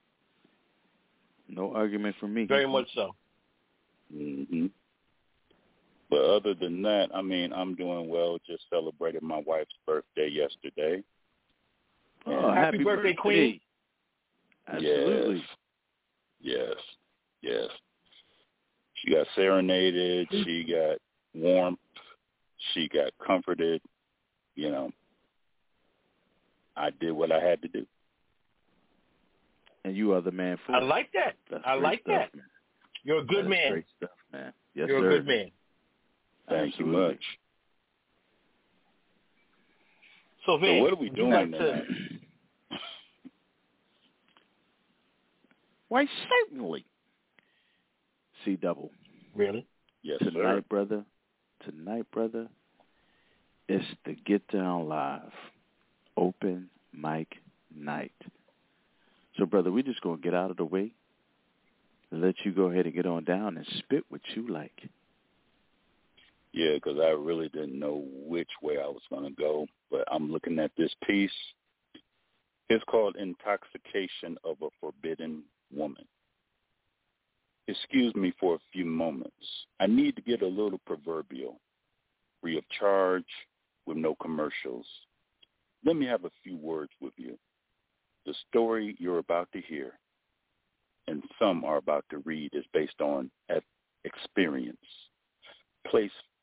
No argument from me. Very much so. Mm-hmm. But other than that, I mean, I'm doing well. Just celebrated my wife's birthday yesterday. Oh, happy, happy birthday, birthday, Queen. Absolutely. Yes. Yes. Yes. She got serenaded. She got warmth. She got comforted. You know, I did what I had to do. And you are the man for I it. like that. That's I like stuff, that. Man. You're a good that man. Great stuff, man. Yes, You're sir. a good man. Thank Absolutely. you much. So, Van, so what are we doing tonight? Why, certainly. C double. Really? Yes, Tonight, sir. brother. Tonight, brother. It's the Get Down Live open mic night. So, brother, we're just going to get out of the way and let you go ahead and get on down and spit what you like. Yeah, because I really didn't know which way I was going to go, but I'm looking at this piece. It's called Intoxication of a Forbidden Woman. Excuse me for a few moments. I need to get a little proverbial, free of charge, with no commercials. Let me have a few words with you. The story you're about to hear, and some are about to read, is based on experience. Place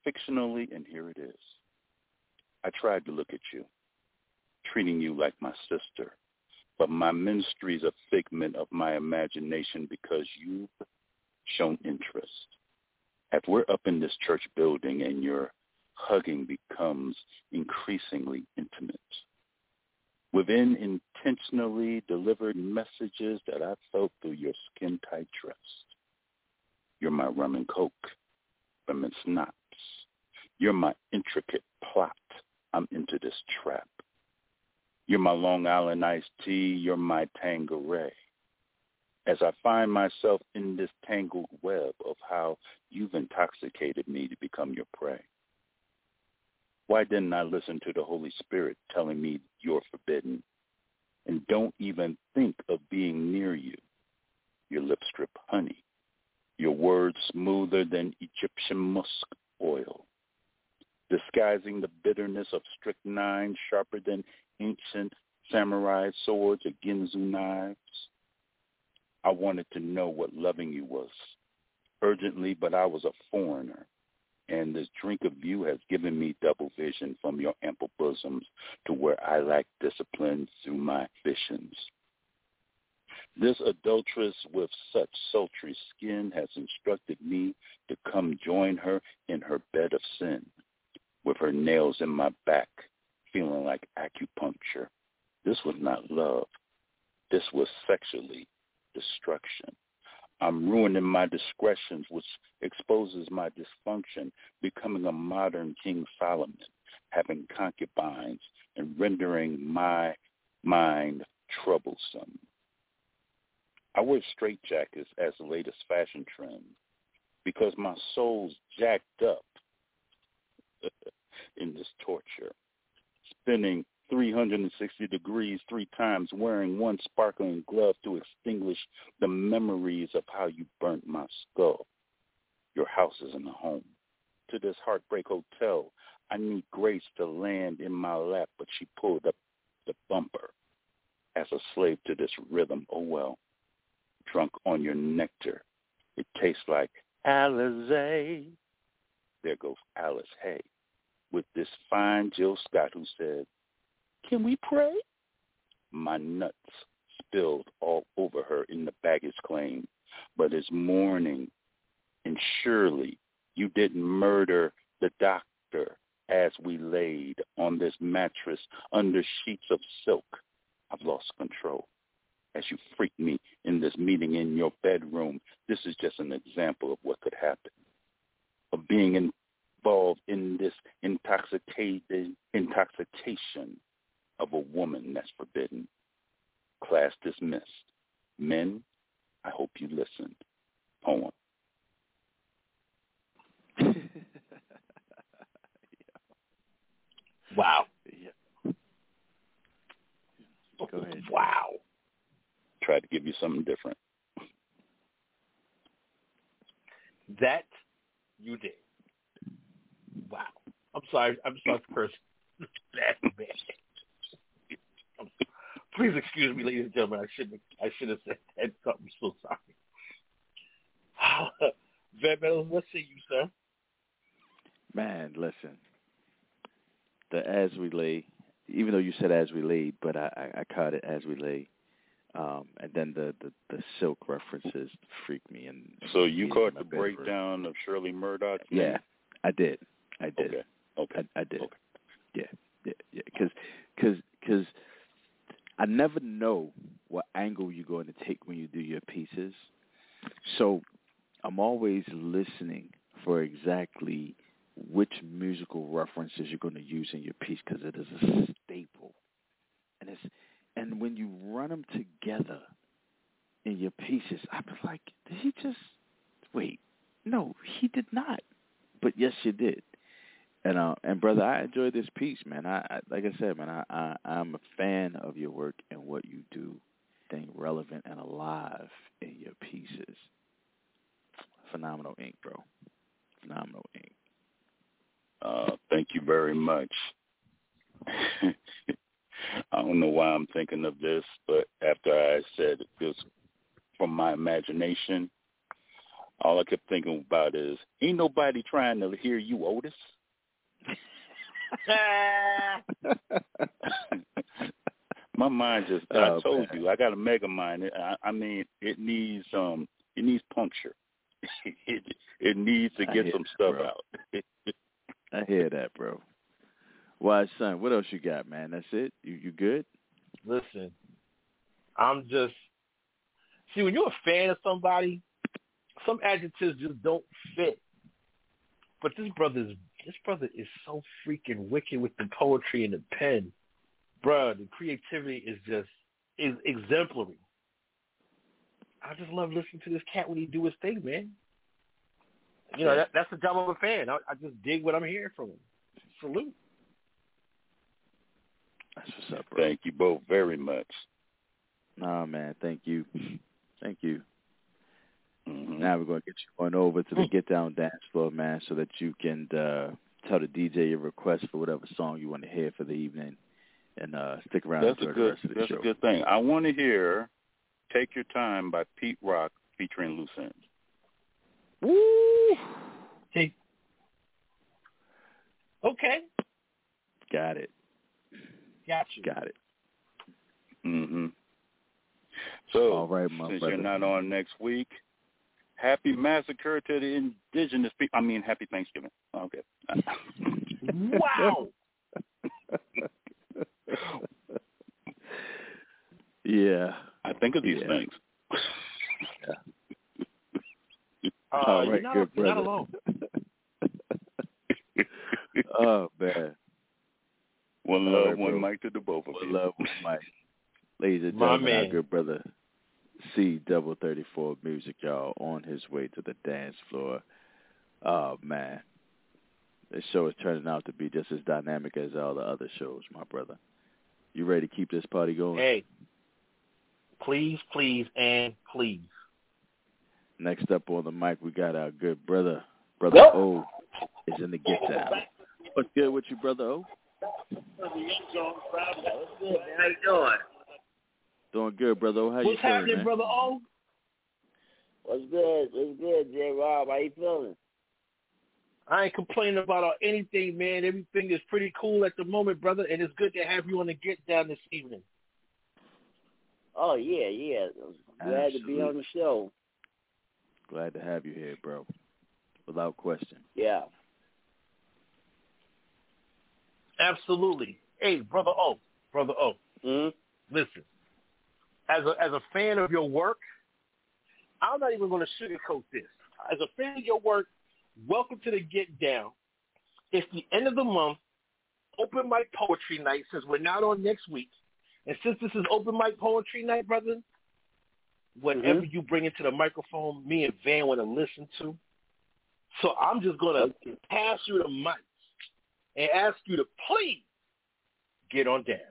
fictionally, and here it is. I tried to look at you, treating you like my sister, but my ministry's a figment of my imagination because you've shown interest. As we're up in this church building and your hugging becomes increasingly intimate, within intentionally delivered messages that I felt through your skin-tight dress. You're my rum and coke, rum and schnapps. You're my intricate plot. I'm into this trap. You're my Long Island iced tea. You're my Tanqueray. As I find myself in this tangled web of how you've intoxicated me to become your prey. Why didn't I listen to the Holy Spirit telling me you're forbidden and don't even think of being near you? Your lips drip honey, your words smoother than Egyptian musk oil, disguising the bitterness of strychnine sharper than ancient samurai swords or Ginzu knives. I wanted to know what loving you was urgently, but I was a foreigner. And this drink of you has given me double vision from your ample bosoms to where I lack discipline through my visions. This adulteress with such sultry skin has instructed me to come join her in her bed of sin, with her nails in my back, feeling like acupuncture. This was not love. This was sexually destruction. I'm ruining my discretions, which exposes my dysfunction, becoming a modern King Solomon, having concubines and rendering my mind troublesome. I wear straitjackets as the latest fashion trend because my soul's jacked up in this torture, spinning three hundred sixty degrees three times, wearing one sparkling glove to extinguish the memories of how you burnt my skull. Your house isn't a home. To this heartbreak hotel, I need Grace to land in my lap, but she pulled up the bumper. As a slave to this rhythm, oh well, drunk on your nectar, it tastes like Alizé. There goes Alice Hay with this fine Jill Scott who said, "Can we pray?" My nuts spilled all over her in the baggage claim, but it's morning, and surely you didn't murder the doctor as we laid on this mattress under sheets of silk. I've lost control as you freak me in this meeting in your bedroom. This is just an example of what could happen, of being involved in this intoxicated intoxication of a woman that's forbidden. Class dismissed. Men, I hope you listened. Poem. Yeah. Wow. Yeah. Go ahead. Wow. Try to give you something different. That you did. Wow. I'm sorry. I'm sorry for cursing. That's bad. Please excuse me, ladies and gentlemen. I shouldn't. I should have said that. I'm so sorry. Van Meadows, what say you, sir? Man, listen. The As We Lay, even though you said As We Lay, but I, I, I caught it As We Lay. Um, and then the, the, the silk references freaked me. And so you caught the bedroom. breakdown of Shirley Murdoch? Yeah, I did. I did. Okay. Okay. I, I did. Okay. Yeah. Yeah. Yeah. Because, because, because I never know what angle you're going to take when you do your pieces. So I'm always listening for exactly which musical references you're going to use in your piece, because it is a staple. And it's and when you run them together in your pieces, I'm like, did he just wait? No, he did not. But yes, you did. And uh, and brother, I enjoyed this piece, man. I, I like I said, man, I, I I'm a fan of your work and what you do, staying relevant and alive in your pieces. Phenomenal ink, bro. Phenomenal ink. Uh, thank you very much. I don't know why I'm thinking of this, but after I said it was from my imagination, all I kept thinking about is, ain't nobody trying to hear you, Otis. My mind just, oh, I told man. you, I got a mega mind. I, I mean, it needs um, it needs puncture. it, it needs to get some that, stuff bro. out. I hear that, bro. Why, son, what else you got, man? That's it? You you good? Listen, I'm just, see, when you're a fan of somebody, some adjectives just don't fit. But this brother's, this brother is so freaking wicked with the poetry and the pen. Bruh, the creativity is just, is exemplary. I just love listening to this cat when he do his thing, man. You know, that, that's the job of a fan. I, I just dig what I'm hearing from him. Salute. That's what's up, bro. Thank you both very much. Nah, man, thank you. Thank you. Mm-hmm. Now we're going to get you on over to the Get Down Dance Floor, man, so that you can uh, tell the D J your request for whatever song you want to hear for the evening, and uh, stick around That's and a enjoy good, the rest of the that's show. a good thing. I want to hear "Take Your Time" by Pete Rock featuring Loose Ends. Woo! Hey. Okay. Got it. Got you. Got it. Mm-hmm. So, all right, my since brother. you're not on next week, happy massacre to the indigenous people. I mean, happy Thanksgiving. Okay. Wow. Yeah. I think of these yeah. things. Yeah. Uh, all right, you're not, good you're brother. not alone. Oh, man. One All love, right, one bro. mic to the both of One you. love, one mic. Ladies and My gentlemen, our man. good brother C double thirty-four Music, y'all, on his way to the dance floor. Oh, man. This show is turning out to be just as dynamic as all the other shows, my brother. You ready to keep this party going? Hey, please, please, and please. Next up on the mic, we got our good brother. Brother Yep. O is in the get down. What's good with you, Brother O? What's good, man? How you doing? Doing good, Brother O. How What's you feeling, happening, man? Brother O? What's good? What's good, J. Rob? How you feeling? I ain't complaining about anything, man. Everything is pretty cool at the moment, brother, and it's good to have you on the Get Down this evening. Oh, yeah, yeah. Glad Absolutely. to be on the show. Glad to have you here, bro. Without question. Yeah. Absolutely. Hey, Brother O, Brother O, Mm-hmm. listen. As a as a fan of your work, I'm not even going to sugarcoat this. As a fan of your work, welcome to the Get Down. It's the end of the month, open mic poetry night, since we're not on next week. And since this is open mic poetry night, brother, whatever Mm-hmm. you bring into the microphone, me and Van want to listen to. So I'm just going to Okay. pass you the mic and ask you to please get on down.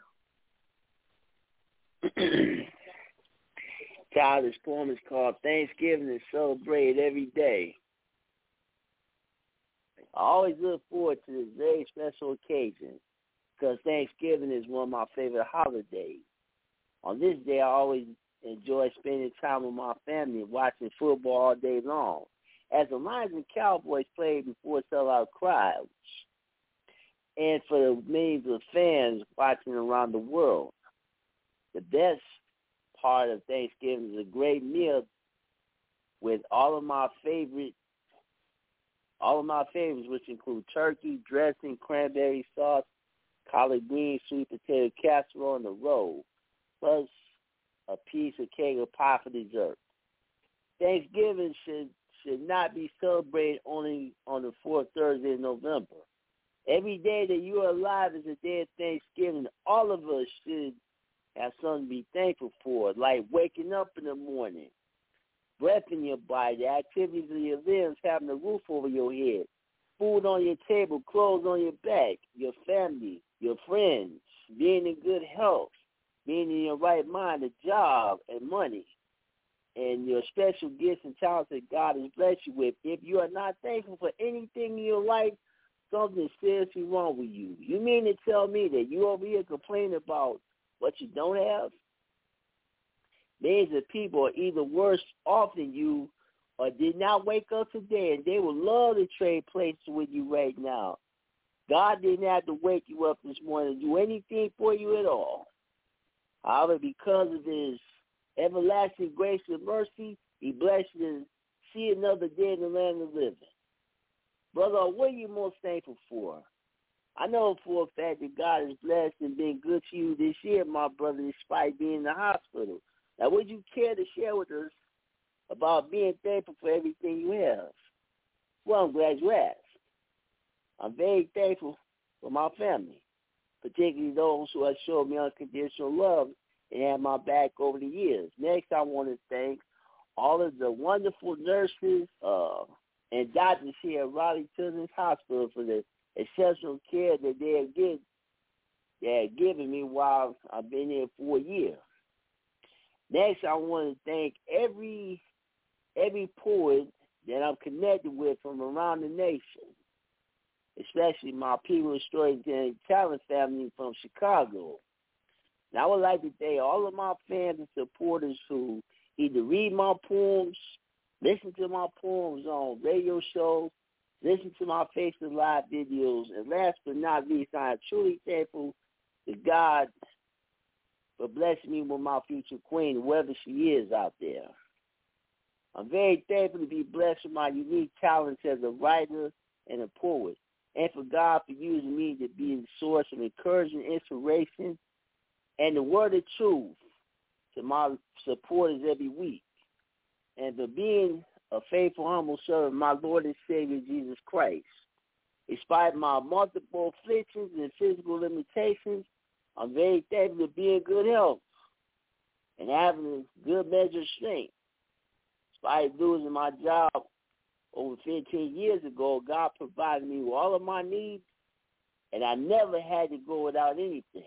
Childish poem is called Thanksgiving is celebrated every day. I always look forward to this very special occasion because Thanksgiving is one of my favorite holidays. On this day, I always enjoy spending time with my family and watching football all day long. As the Lions and Cowboys played before sellout crowds, and for the millions of fans watching around the world. The best part of Thanksgiving is a great meal with all of my favorite, all of my favorites, which include turkey, dressing, cranberry sauce, collard greens, sweet potato casserole, and a roll, plus a piece of cake or pie for dessert. Thanksgiving should should not be celebrated only on the fourth Thursday in November. Every day that you are alive is a day of Thanksgiving. All of us should have something to be thankful for, like waking up in the morning, breath in your body, the activities of your limbs, having a roof over your head, food on your table, clothes on your back, your family, your friends, being in good health, being in your right mind, a job and money, and your special gifts and talents that God has blessed you with. If you are not thankful for anything in your life, something is seriously wrong with you. You mean to tell me that you over here complaining about what you don't have? Millions of people are either worse off than you or did not wake up today, and they would love to trade places with you right now. God didn't have to wake you up this morning to do anything for you at all. However, because of his everlasting grace and mercy, he blessed you to see another day in the land of living. Brother, what are you most thankful for? I know for a fact that God has blessed and been good to you this year, my brother, despite being in the hospital. Now, would you care to share with us about being thankful for everything you have? Well, I'm glad you asked. I'm very thankful for my family, particularly those who have shown me unconditional love and had my back over the years. Next, I want to thank all of the wonderful nurses uh, and doctors here at Raleigh Children's Hospital for the exceptional care that they have, give, they have given me while I've been here for a year. Next, I want to thank every every poet that I'm connected with from around the nation, especially my People Storytelling Talent family from Chicago. And I would like to thank all of my fans and supporters who either read my poems, listen to my poems on radio shows, listen to my Facebook Live videos, and last but not least, I am truly thankful to God for blessing me with my future queen, whoever she is out there. I'm very thankful to be blessed with my unique talents as a writer and a poet, and for God for using me to be the source of encouragement, inspiration, and the word of truth to my supporters every week, and for being a faithful, humble servant of my Lord and Savior, Jesus Christ. Despite my multiple afflictions and physical limitations, I'm very thankful to be in good health and having a good measure of strength. Despite losing my job over fifteen years ago, God provided me with all of my needs, and I never had to go without anything.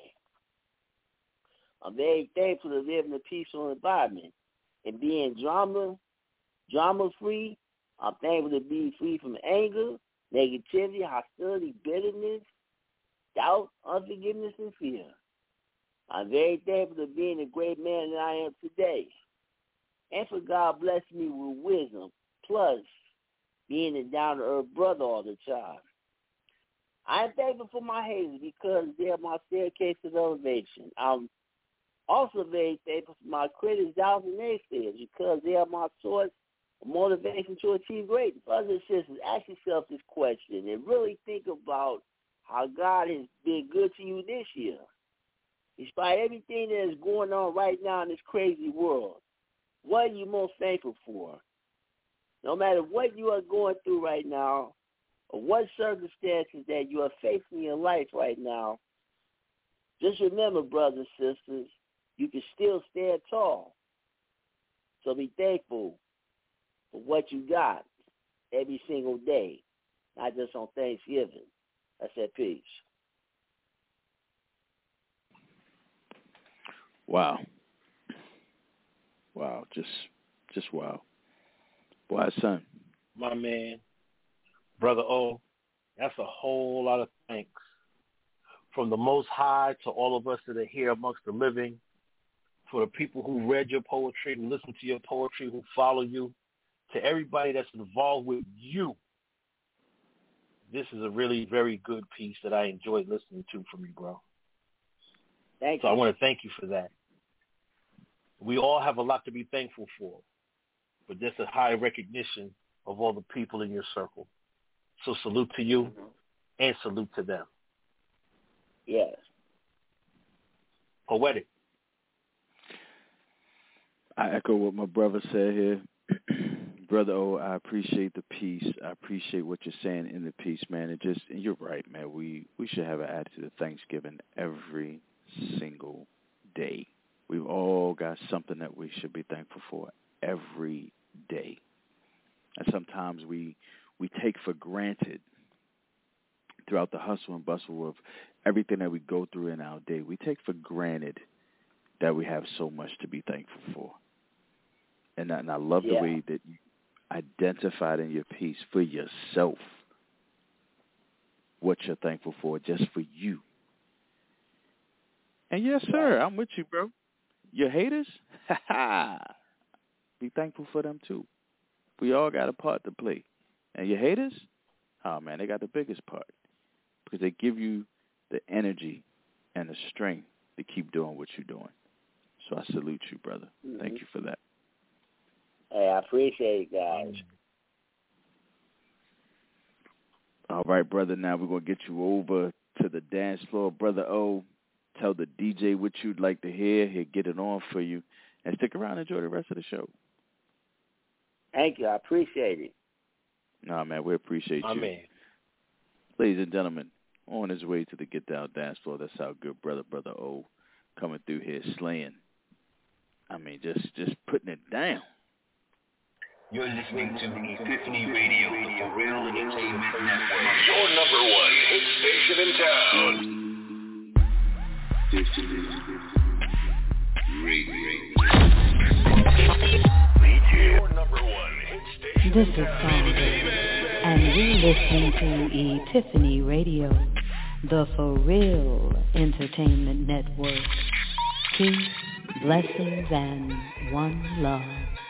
I'm very thankful to live in a peaceful environment and being drama, drama-free. I'm thankful to be free from anger, negativity, hostility, bitterness, doubt, unforgiveness, and fear. I'm very thankful to being the great man that I am today, and for God blessing me with wisdom, plus being a down-to-earth brother all the time. I'm thankful for my haters because they are my staircase of elevation. I'm also very thankful for my critics, doubts, and naysayers because they are my source of motivation to achieve greatness. Brothers and sisters, ask yourself this question and really think about how God has been good to you this year. Despite everything that is going on right now in this crazy world, what are you most thankful for? No matter what you are going through right now or what circumstances that you are facing in your life right now, just remember, brothers and sisters, you can still stand tall. So be thankful for what you got every single day, not just on Thanksgiving. I said peace. Wow. Wow. Just just wow. Boy, son. My man, Brother O, that's a whole lot of thanks. From the Most High to all of us that are here amongst the living, for the people who read your poetry, who listen to your poetry, who follow you, to everybody that's involved with you. This is a really very good piece that I enjoyed listening to from you, bro. Thank so you. I want to thank you for that. We all have a lot to be thankful for, but there's a high recognition of all the people in your circle. So salute to you mm-hmm. and salute to them. Yes. Poetic. I echo what my brother said here. Brother O, I appreciate the piece. I appreciate what you're saying in the piece, man. It just, and you're right, man. We, we should have an attitude of Thanksgiving every single day. We've all got something that we should be thankful for every day. And sometimes we we take for granted throughout the hustle and bustle of everything that we go through in our day. We take for granted that we have so much to be thankful for. And I, and I love yeah. the way that you identified in your piece for yourself what you're thankful for, just for you. And yes, sir, I'm with you, bro. Your haters, ha ha. Be thankful for them too. We all got a part to play. And your haters, oh, man, they got the biggest part because they give you the energy and the strength to keep doing what you're doing. So I salute you, brother. Mm-hmm. Thank you for that. Hey, I appreciate it, guys. All right, brother, now we're going to get you over to the dance floor. Brother O, tell the D J what you'd like to hear. He'll get it on for you. And stick around and enjoy the rest of the show. Thank you. I appreciate it. No, man, we appreciate My you. man. Ladies and gentlemen, on his way to the Get Down dance floor, that's our good brother, Brother O, coming through here slaying. I mean, just just putting it down. You're listening to the Epiphany Radio, the For Real Entertainment Network. Your number one hit station in town. Epiphany Radio. Your number one hit station. This is Sandra, and you're listening to Epiphany Radio, the For Real Entertainment Network. Peace, blessings, and one love.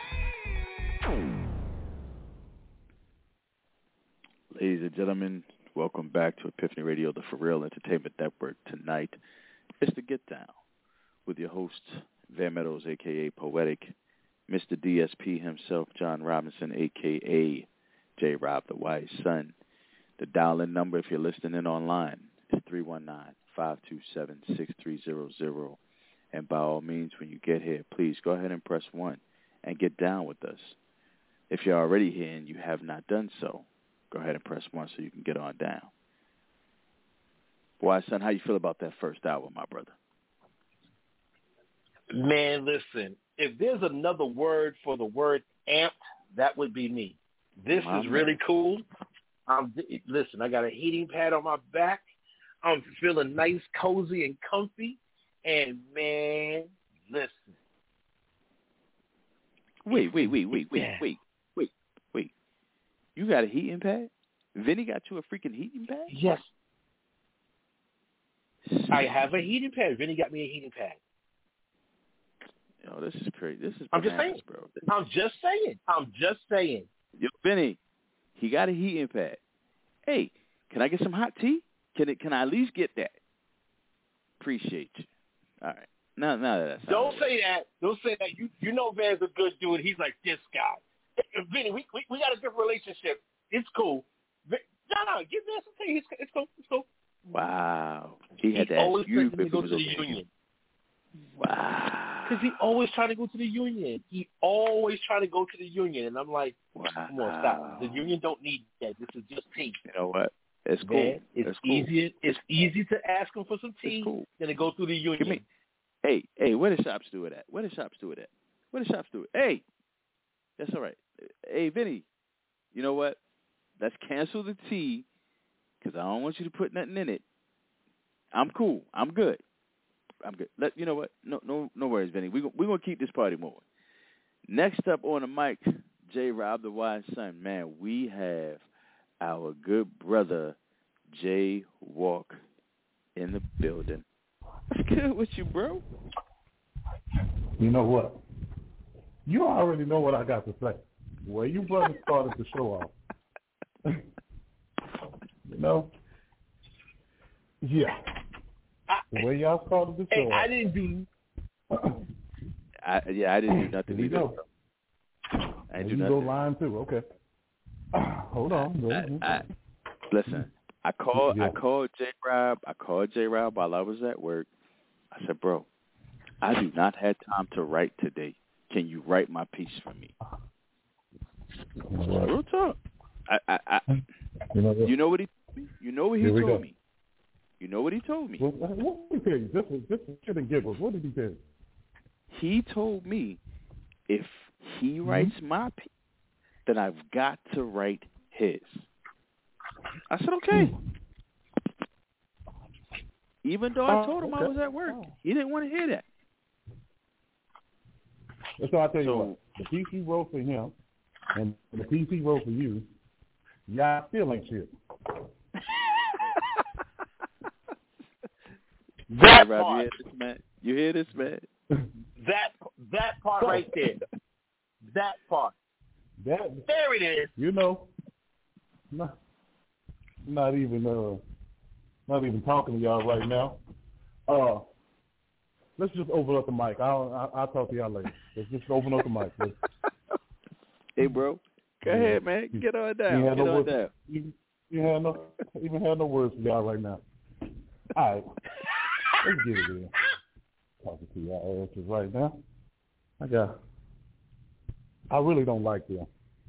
Ladies and gentlemen, welcome back to Epiphany Radio, the For Real Entertainment Network. Tonight, it's the Get Down with your host, Van Meadows, a k a. Poetic, Mister D S P himself, John Robinson, a k a. J-Rob, the Wise Son. The dial-in number, if you're listening in online, is three one nine, five two seven, six three zero zero. And by all means, when you get here, please go ahead and press one and get down with us. If you're already here and you have not done so, go ahead and press one so you can get on down. Wise Son, how you feel about that first hour, my brother? Man, listen, if there's another word for the word amped, that would be me. This my is man. really cool. I'm, listen, I got a heating pad on my back. I'm feeling nice, cozy, and comfy. And, man, listen. Wait, wait, wait, wait, wait, wait, wait, wait. You got a heating pad? Vinny got you a freaking heating pad? Yes. I have a heating pad. Vinny got me a heating pad. Yo, this is crazy. This is I'm bananas, just saying. Bro. I'm just saying. I'm just saying. Yo, Vinny, he got a heating pad. Hey, can I get some hot tea? Can it? Can I at least get that? Appreciate you. All right. Now, now that Don't say that. Don't say that. You you know Van's a good dude. He's like this guy. Vinny, we, we we got a different relationship. It's cool. No, no, give Van some tea. It's, it's cool. It's cool. Wow. He had he to always ask you if to it go was to the okay. union. Wow. Because he always trying to go to the union. He always trying to go to the union. And I'm like, wow. Come on, stop. The union don't need that. This is just tea. You know what? It's cool. Man, it's it's cool. easier. It's easy to ask him for some tea cool. than to go through the union. Give me, hey, hey, where the shops do it at? Where the shops do it at? Where the shops do it? Hey, that's all right. Hey, Vinny, you know what? Let's cancel the tea because I don't want you to put nothing in it. I'm cool. I'm good. I'm good. Let you know what? No, no, no worries, Vinny. We we're gonna keep this party moving. Next up on the mic, J. Rob, the Wise Son. Man, we have our good brother Jay Walk in the building. What's good with you, bro? You know what? You already know what I got to say. Well, you brothers started the show off. You know? Yeah. The way y'all started the show Hey, off. I didn't do... I, yeah, I didn't do nothing There you either. go. I didn't you do go nothing. lying too. Okay. Hold on. Go, I, go. I, listen, I called Yeah. I called J Rob. I called J Rob while I was at work. I said, bro, I do not have time to write today. Can you write my piece for me? Right. Real talk. I, I, I You know what? you know what he told me? You know what he Here we told go. me? You know what he told me? What, what did he tell you? Just, just shit and giggles. What did he tell you? He told me if he writes Mm-hmm. my piece, then I've got to write his. I said, okay. Even though I told him okay. I was at work, he didn't want to hear that. So I tell you So- what, the piece he wrote for him and the piece he wrote for you, y'all still ain't shit. That Rob, part. you hear this, man? You hear this, man? That that part right there. That part. That, there it is. You know, not, not even uh, not even talking to y'all right now. Uh, let's just open up the mic. I'll I'll, I'll talk to y'all later. Let's just open up the mic. Let's, hey, bro, go yeah. ahead, man. Get on down. Get no on words, down. You, you have no even have no words for y'all right now. All right, let's get it in. Talking to y'all asses right now. I got. I really don't like them.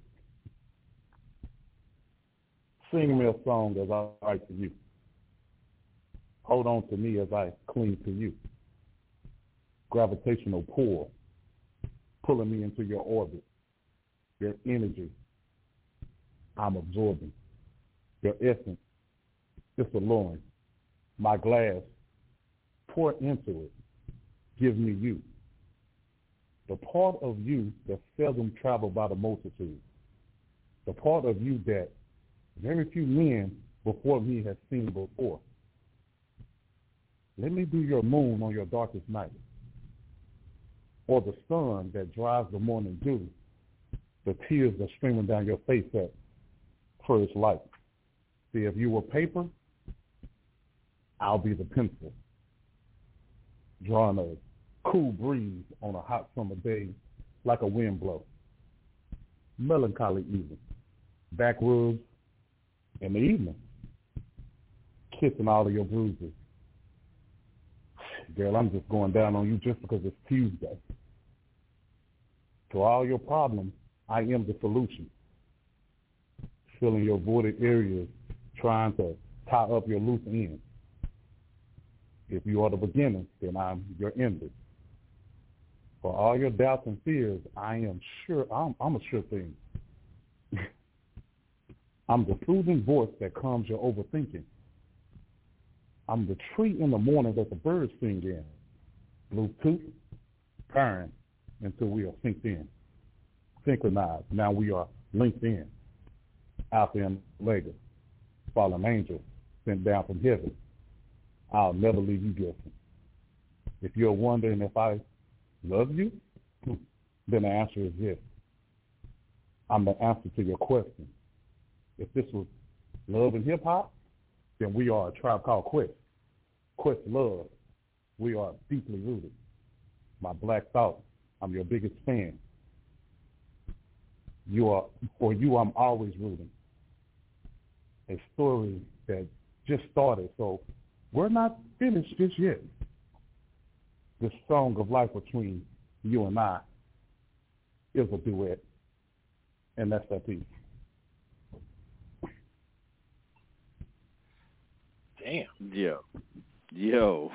Sing me a song as I write to you. Hold on to me as I cling to you. Gravitational pull, pulling me into your orbit. Your energy, I'm absorbing. Your essence, it's alluring. My glass, pour into it. Give me you. The part of you that seldom traveled by the multitude. The part of you that very few men before me have seen before. Let me be your moon on your darkest night, or the sun that dries the morning dew, the tears that streaming down your face at first light. See, if you were paper, I'll be the pencil, drawing a cool breeze on a hot summer day like a wind blow. Melancholy even, back rubs in the evening, kissing all of your bruises. Girl, I'm just going down on you just because it's Tuesday. To all your problems, I am the solution. Filling your voided areas, trying to tie up your loose ends. If you are the beginning, then I'm your ending. For all your doubts and fears, I am sure, I'm, I'm a sure thing. I'm the soothing voice that calms your overthinking. I'm the tree in the morning that the birds sing in. Bluetooth, purring until we are synced in. Synchronized, now we are linked in. Alpha and Omega, fallen angel sent down from heaven. I'll never leave you guessing. If you're wondering if I love you, then the answer is yes. I'm the answer to your question. If this was love and hip-hop, then we are a Tribe Called Quest. Quest love. We are deeply rooted. My Black Thought, I'm your biggest fan. You are, for you, I'm always rooting. A story that just started, so we're not finished just yet. This song of life between you and I is a duet, and that's that piece. Damn. Yo. Yo.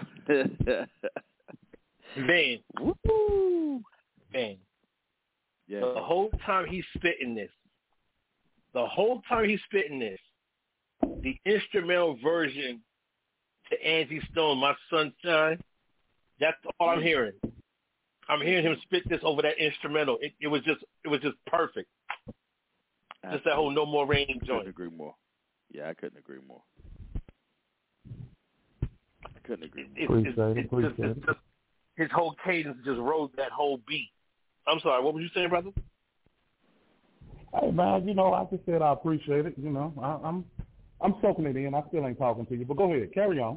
Man. Woo. Man. Yeah. The whole time he's spitting this, the whole time he's spitting this, the instrumental version to Angie Stone, My Sunshine, that's all I'm hearing. I'm hearing him spit this over that instrumental. It, it was just it was just perfect. Absolutely. Just that whole No More Rain joint. I couldn't agree more. Yeah, I couldn't agree more. I couldn't agree more. It, it, it, it, just, it's just, his whole cadence just rode that whole beat. I'm sorry, what were you saying, brother? Hey, man, you know, I just said I appreciate it. You know, I, I'm I'm soaking it in. I still ain't talking to you, but go ahead, carry on.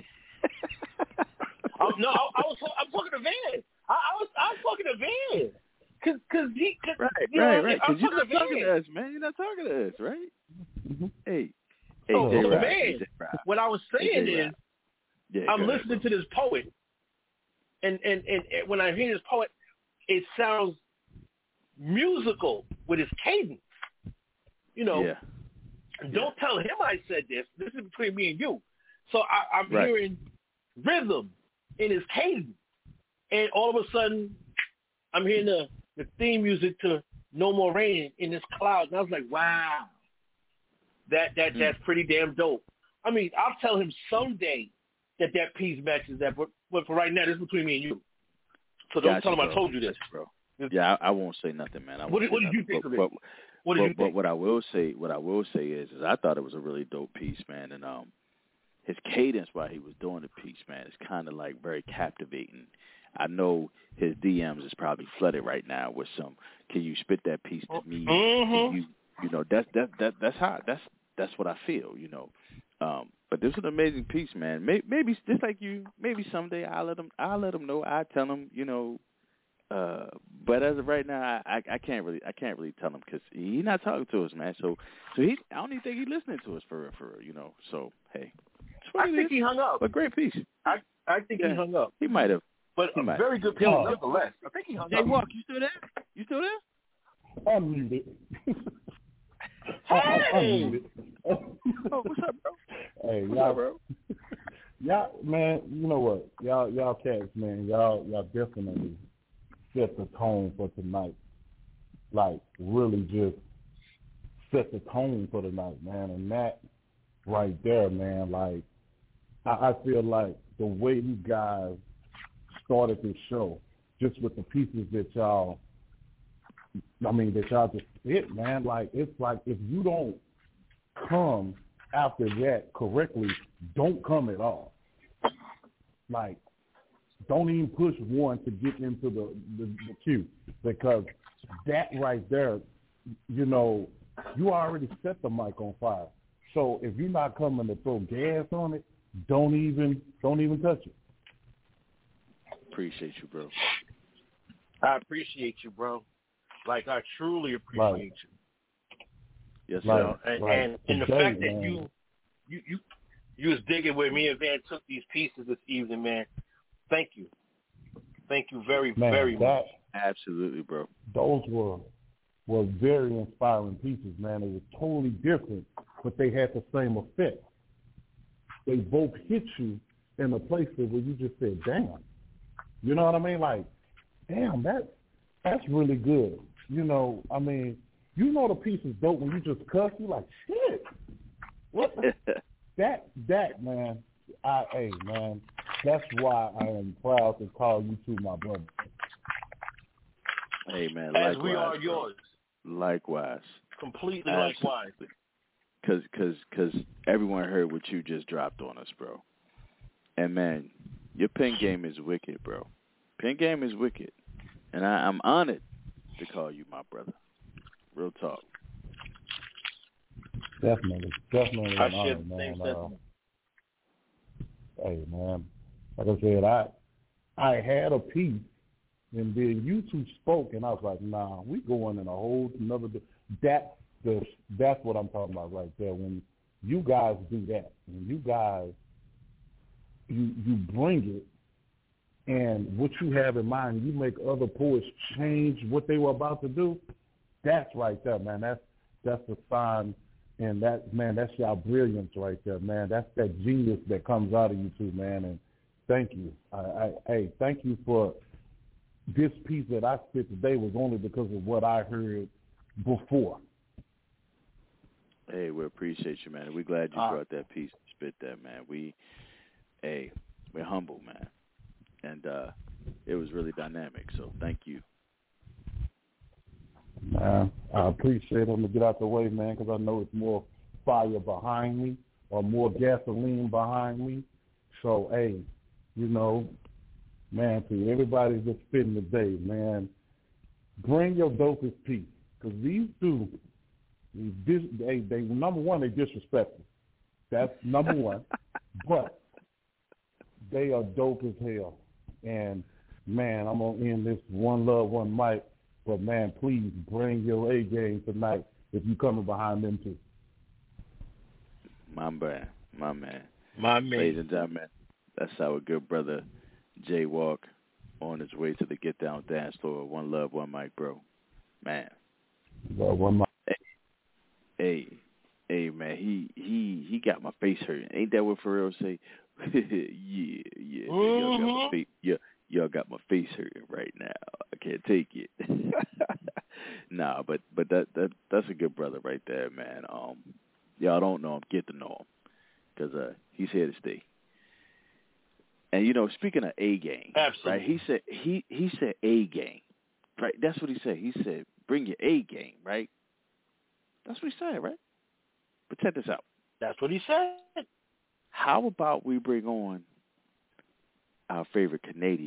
oh, no, I, I was I'm talking to Van. I, I was I was talking to Van, cause cause he cause, right you right know, right. I'm Cause you're not talking talking to us, man. You're not talking to us, right? Mm-hmm. Hey, hey, so, J. so Rob, Van, what I was saying hey, is, yeah, I'm ahead, listening bro. to this poet, and, and and and when I hear this poet, it sounds musical with his cadence. You know, yeah. don't yeah. tell him I said this. This is between me and you. So I, I'm right. hearing rhythm in his cadence, and all of a sudden, I'm hearing the, the theme music to No More Rain in this cloud, and I was like, wow, that that mm. that's pretty damn dope. I mean, I'll tell him someday that that piece matches that, but, but for right now, this is between me and you. So don't gotcha, tell him bro. I told you this, bro. Yeah, I, I won't say nothing, man. I won't what did, say what did nothing, you think but, of it? But, what did but, you think? But what I will say, what I will say is, is I thought it was a really dope piece, man. And um, his cadence while he was doing the piece, man, is kind of like very captivating. I know his D Ms is probably flooded right now with some. Can you spit that piece to me? Mm-hmm. Can you, you know, that's that that that's how that's that's what I feel. You know, um, but this is an amazing piece, man. Maybe, maybe just like you, maybe someday I'll let him. I'll let him know. I tell him, you know. Uh, but as of right now, I, I can't really I can't really tell him because he's not talking to us, man. So so he I don't even think he's listening to us for real, for real, you know. So hey, I think he hung up. A great piece. I I think yeah. he hung up. He might have, but he a might very have. good piece oh. nonetheless. I think he hung hey, up. Hey, Walk, you still there? You still there? I'm muted. Hey, I'm muted. Oh, what's up, bro? Hey, what's y'all, up, bro? Y'all, man, you know what? Y'all, y'all cats, man, y'all, y'all definitely set the tone for tonight. Like, really just set the tone for tonight, man. And that right there, man, like, I, I feel like the way you guys started this show, just with the pieces that y'all, I mean, that y'all just hit, man, like, it's like if you don't come after that correctly, don't come at all. Like, don't even push one to get into the, the, the queue, because that right there, you know, you already set the mic on fire. So if you're not coming to throw gas on it, don't even don't even touch it. Appreciate you, bro. I appreciate you, bro. Like, I truly appreciate right. you. Yes, right. You know, and, right. and, and the Today, fact that man. you you you you was digging where me and Van took these pieces this evening, man. Thank you. Thank you very, man, very that, much. Absolutely, bro. Those were were very inspiring pieces, man. They were totally different, but they had the same effect. They both hit you in a place where you just said, damn. You know what I mean? Like, damn, that that's really good. You know, I mean, you know the piece is dope when you just cuss, you like, shit. What the? that, that, man, I, hey, man, that's why I am proud to call you two my brother. Hey, man, As likewise, we are bro. yours. Likewise. Completely Absolutely. likewise. Cause, cause, cause everyone heard what you just dropped on us, bro. And man, your pen game is wicked, bro. Pen game is wicked, and I, I'm honored to call you my brother. Real talk. Definitely, definitely I an share honor, the same man. Uh, sentiment. hey, man, like I said, I I had a piece, and then you two spoke, and I was like, nah, we going in a whole another. That's the that's what I'm talking about right there. When you guys do that, when you guys you you bring it, and what you have in mind, you make other poets change what they were about to do. That's right there, man. That's that's the sign, and that man, that's y'all brilliance right there, man. That's that genius that comes out of you two, man. And thank you. I, I hey, thank you for this piece that I spit today was only because of what I heard before. Hey, we appreciate you, man. We're glad you uh, brought that piece and spit that, man. We, hey, we're humble, man. And uh, it was really dynamic, so thank you. Man, I appreciate it. I'm going to get out the way, man, because I know it's more fire behind me or more gasoline behind me. So, hey, you know, man, to everybody that's spitting today, man, bring your dopest piece, because these two, They, they, they number one, they disrespectful. That's number one. But they are dope as hell. And, man, I'm going to end this one love, one mic. But, man, please bring your A game tonight if you coming behind them, too. My man. My man. My man. Ladies and gentlemen, that's our good brother, Jay Walk, on his way to the Get Down dance floor. One love, one mic, bro. Man. Love, one mic. Hey, hey, man, he he he got my face hurting. Ain't that what Pharrell say? yeah, yeah, mm-hmm. y'all got my face, yeah, y'all got my face hurting right now. I can't take it. nah, but but that that that's a good brother right there, man. Um, y'all don't know him, get to know him, because uh, he's here to stay. And you know, speaking of A game, Absolutely. right? He said he he said A game, right? That's what he said. He said bring your A game, right? That's what he said, right? But check this out. That's what he said. How about we bring on our favorite Canadian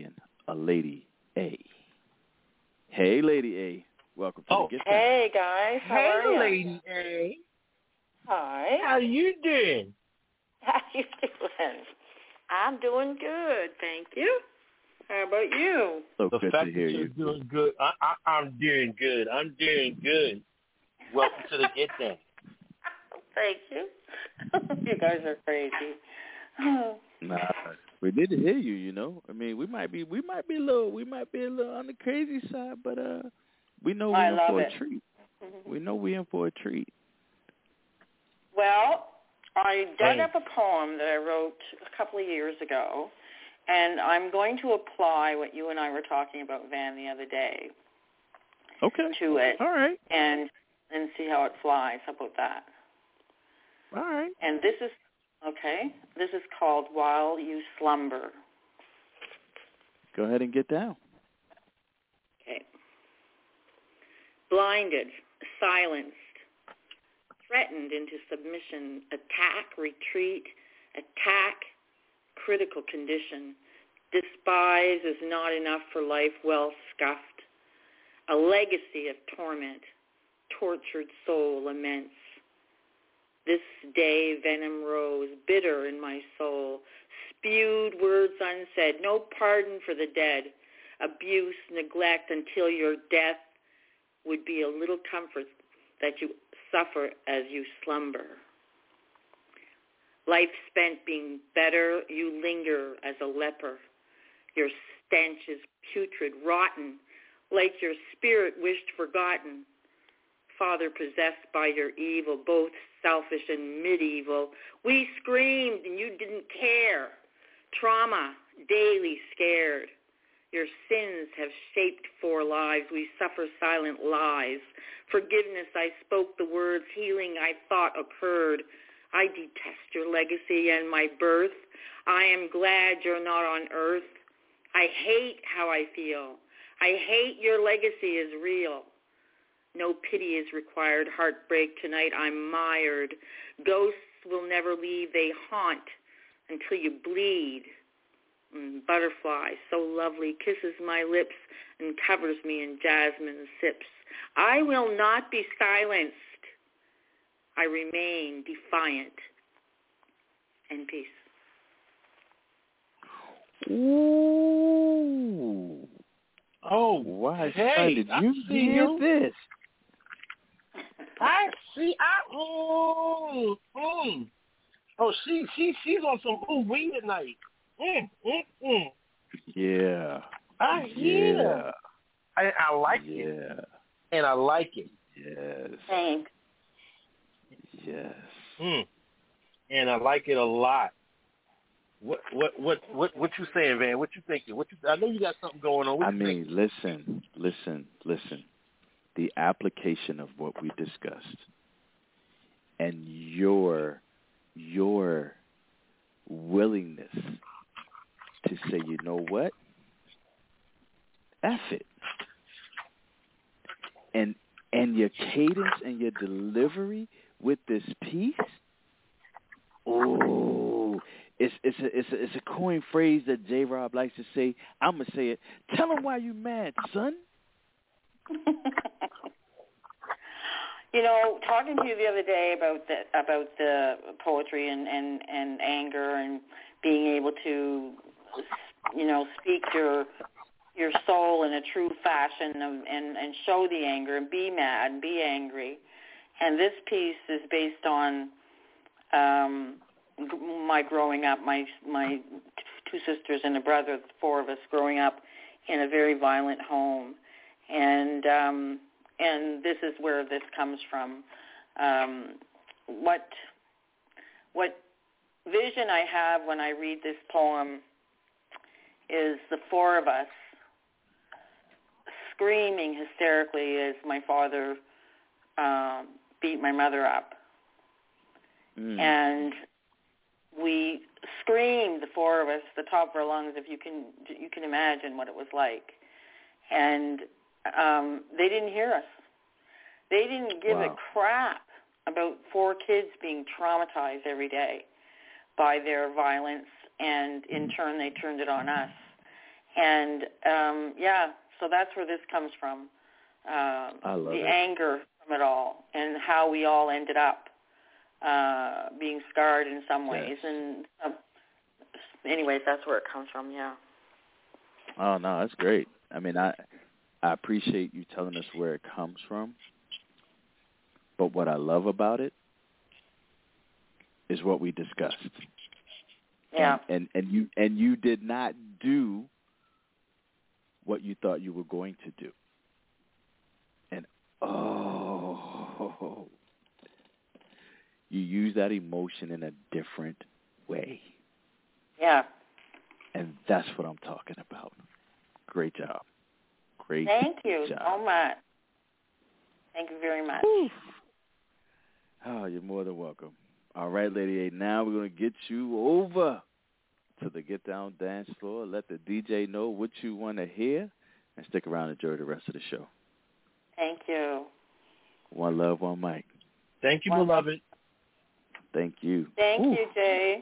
a Lady A. Hey, Lady A. Welcome to Oh, the Get Down. Hey, guys. How hey, are you? Lady A. Hi. How you doing? How you doing? I'm doing good, thank you. How about you? So the good fact to hear that you're you. doing good. I, I, I'm doing good. I'm doing good. Welcome to the Get Down. Thank you. You guys are crazy. Nah, we did hear you. You know, I mean, we might be, we might be a little, we might be a little on the crazy side, but uh, we know we're I in love for it. a treat. We know we're in for a treat. Well, I dug Thanks. up a poem that I wrote a couple of years ago, and I'm going to apply what you and I were talking about, Van, the other day. Okay. To it. All right. And and see how it flies. How about that? All right. And this is, okay, this is called While You Slumber. Go ahead and get down. Okay. Blinded, silenced, threatened into submission, attack, retreat, attack, critical condition, despise is not enough for life well scuffed, a legacy of torment, tortured soul laments. This day venom rose, bitter in my soul, spewed words unsaid, no pardon for the dead, abuse, neglect until your death would be a little comfort that you suffer as you slumber. Life spent being better, you linger as a leper. Your stench is putrid, rotten, like your spirit wished forgotten. Father, possessed by your evil, both selfish and medieval. We screamed and you didn't care. Trauma, daily scared. Your sins have shaped four lives. We suffer silent lies. Forgiveness, I spoke the words. Healing, I thought occurred. I detest your legacy and my birth. I am glad you're not on earth. I hate how I feel. I hate your legacy is real. No pity is required. Heartbreak tonight, I'm mired. Ghosts will never leave. They haunt until you bleed. Mm, butterfly, so lovely, kisses my lips and covers me in jasmine sips. I will not be silenced. I remain defiant. And peace. Ooh. Oh, why? hey, Did I you see hear you. this? I see. I mm, mm. Oh, she she she's on some ooh wee tonight. Mm, mm, mm. Yeah. I hear. Yeah. I I like yeah. it. And I like it. Yes. Thanks. Yes. Mm. And I like it a lot. What what what what what you saying, Van? What you thinking? What you? I know you got something going on. What I you mean, thinking? listen, listen, listen. The application of what we discussed and your your willingness to say, you know what? F it. And and your cadence and your delivery with this piece, oh, it's it's a it's a it's a coin phrase that J. Rob likes to say. I'm gonna say it. Tell him why you mad, son. You know, talking to you the other day about the about the poetry and, and, and anger and being able to, you know, speak your your soul in a true fashion of, and and show the anger and be mad and be angry. And this piece is based on um, my growing up, my my two sisters and a brother, the four of us growing up in a very violent home, and um, and this is where this comes from. Um, what what vision I have when I read this poem is the four of us screaming hysterically as my father um, beat my mother up. Mm. And we screamed, the four of us, the top of our lungs, if you can you can imagine what it was like. And um, they didn't hear us. They didn't give wow. a crap about four kids being traumatized every day by their violence, and in turn they turned it on us. And, um, yeah, so that's where this comes from, uh, I love the it. anger from it all and how we all ended up uh, being scarred in some ways. Yes. And uh, anyways, that's where it comes from, yeah. Oh, no, that's great. I mean, I I appreciate you telling us where it comes from. But what I love about it is what we discussed. Yeah. And, and, and you and you did not do what you thought you were going to do. And, oh, you use that emotion in a different way. Yeah. And that's what I'm talking about. Great job. Great Thank you job. so much. Thank you very much. Whew. Oh, you're more than welcome. All right, Lady A, now we're going to get you over to the Get Down dance floor. Let the D J know what you want to hear, and stick around and enjoy the rest of the show. Thank you. One love, one mic. Thank you, One beloved. Thank you. Thank Ooh. you, Jay.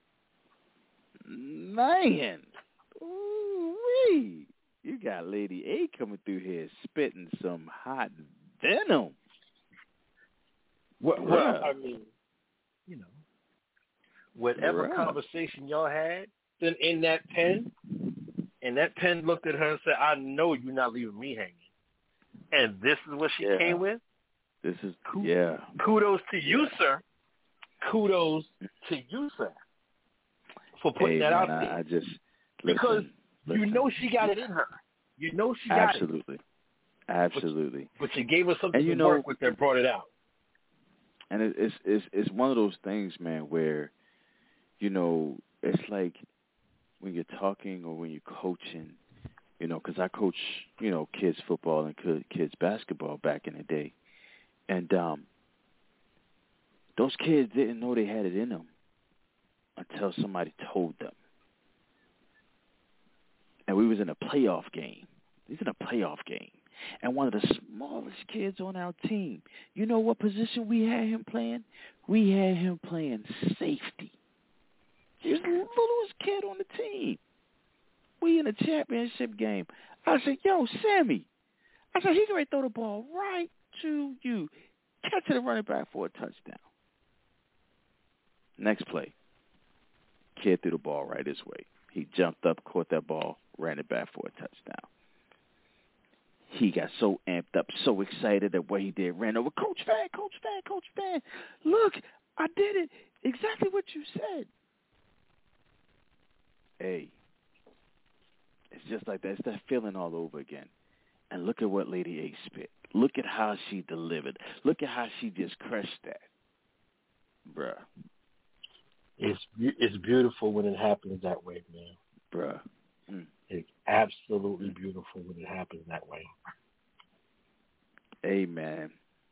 Man. Ooh-wee. You got Lady A coming through here spitting some hot venom. Well, Bruh. well I mean, you know, whatever Bruh. conversation y'all had, then in that pen, and that pen looked at her and said, I know you're not leaving me hanging. And this is what she Yeah. came with? This is, yeah. Kudos to you, Yeah. sir. Kudos to you, sir, for putting hey, that man, out there. I, I just, because listen, listen. you know she got it in her. You know she got Absolutely. it. Absolutely. But, but you gave her something and you to know, work with that brought it out. And it, it's it's it's one of those things, man, where, you know, it's like when you're talking or when you're coaching, you know, because I coach, you know, kids football and kids basketball back in the day, and um, those kids didn't know they had it in them until somebody told them. And we was in a playoff game. He's in a playoff game. And one of the smallest kids on our team, you know what position we had him playing? We had him playing safety. He's the littlest kid on the team. We in a championship game. I said, yo, Sammy. I said, he can throw the ball right to you. Catch it and run it back for a touchdown. Next play. Kid threw the ball right his way. He jumped up, caught that ball, ran it back for a touchdown. He got so amped up, so excited at what he did, ran over, Coach Van, Coach Van, Coach Van, look, I did it. Exactly what you said. Hey, it's just like that. It's that feeling all over again. And look at what Lady A spit. Look at how she delivered. Look at how she just crushed that. Bruh. It's it's beautiful when it happens that way, man. Bruh. Mm. It's absolutely beautiful when it happens that way. Amen.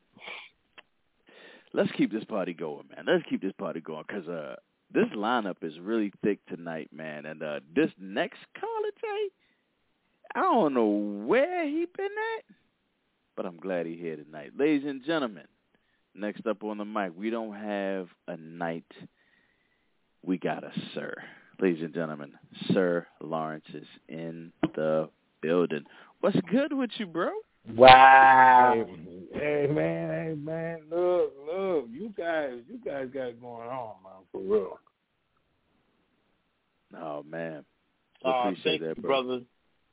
Let's keep this party going, man. Let's keep this party going because uh, this lineup is really thick tonight, man. And uh, this next caller, Jay, I don't know where he been at, but I'm glad he here tonight. Ladies and gentlemen, next up on the mic, we don't have a knight. We got a sir. Ladies and gentlemen, Sir Lawrence is in the building. What's good with you, bro? Wow. Hey, hey man, hey man, look, look, you guys, you guys got it going on, man, for real. Oh man, Uh, appreciate thank that, you, bro. brother.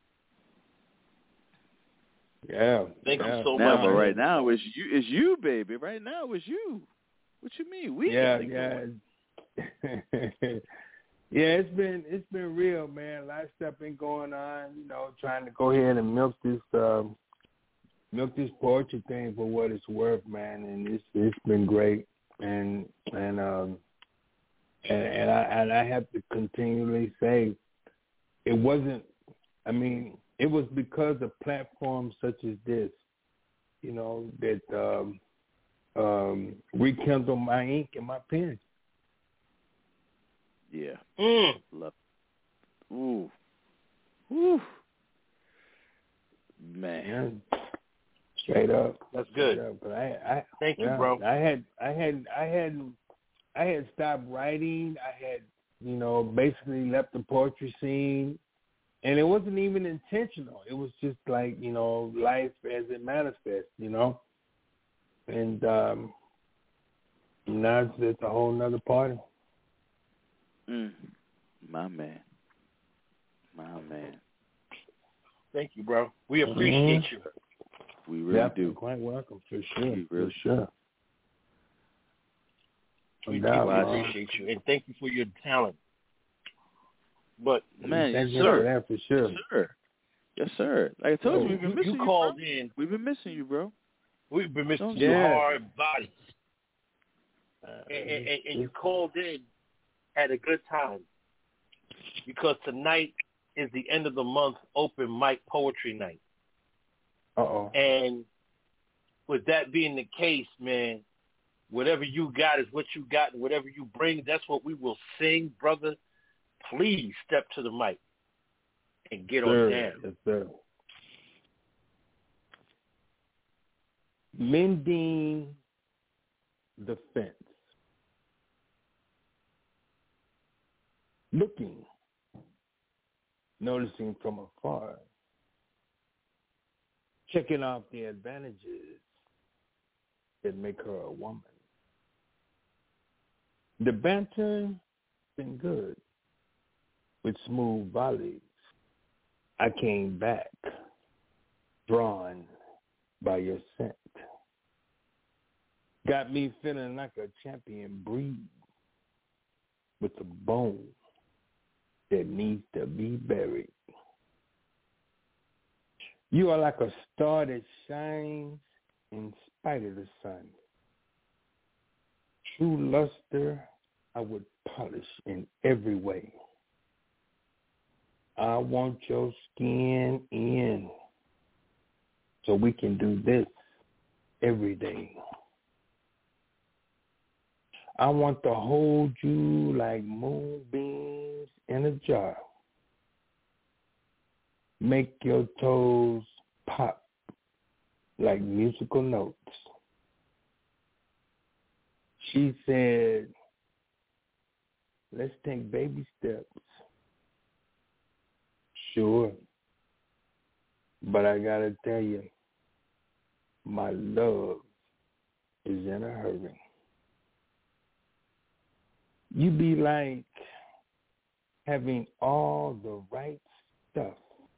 Yeah. Thank yeah. you so now, much. but right now it's you, it's you, baby. Right now it's you. What you mean? We yeah, got it yeah. going. Yeah, it's been it's been real, man. A lot of stuff been going on, you know, trying to go ahead and milk this um, milk this poetry thing for what it's worth, man. And it's it's been great, and and um and, and I and I have to continually say, it wasn't. I mean, it was because of platforms such as this, you know, that um, um, rekindled my ink and my pen. Yeah. Mm. Love. Ooh. Ooh. Man. Yeah. Straight up. That's good. Straight up. But I, I, Thank yeah, you, bro. I had, I had, I had, I had stopped writing. I had, you know, basically left the poetry scene, And it wasn't even intentional. It was just like, you know, life as it manifests, you know. And um, now it's, it's a whole nother party. Mm. My man. My man. Thank you, bro. We appreciate mm-hmm. you. We really yeah, do. You're quite welcome, for sure. We really for sure. We No doubt, deeply appreciate you, and thank you for your talent. But man, thank yes, you sir. for that, for sure. Yes, sir. Yes, sir. Like I told oh, you, we've been you, missing you. You called bro. in. We've been missing you, bro. We've been missing Don't you yeah. hard bodies. Uh, and, and, and you called in at a good time because tonight is the end of the month open mic poetry night. Uh-oh. And with that being the case, man, whatever you got is what you got, and whatever you bring, that's what we will sing, brother. Please step to the mic and get sir. on down. Yes, sir. Mending the fence. Looking, noticing from afar, checking off the advantages that make her a woman. The banter been good with smooth volleys. I came back, drawn by your scent. Got me feeling like a champion breed with a bone that needs to be buried. You are like a star that shines in spite of the sun. True luster I would polish in every way. I want your skin in so we can do this every day. I want to hold you like moonbeams in a jar. Make your toes pop like musical notes. She said, let's take baby steps. Sure. But I gotta tell you, my love is in a hurry. You be like having all the right stuff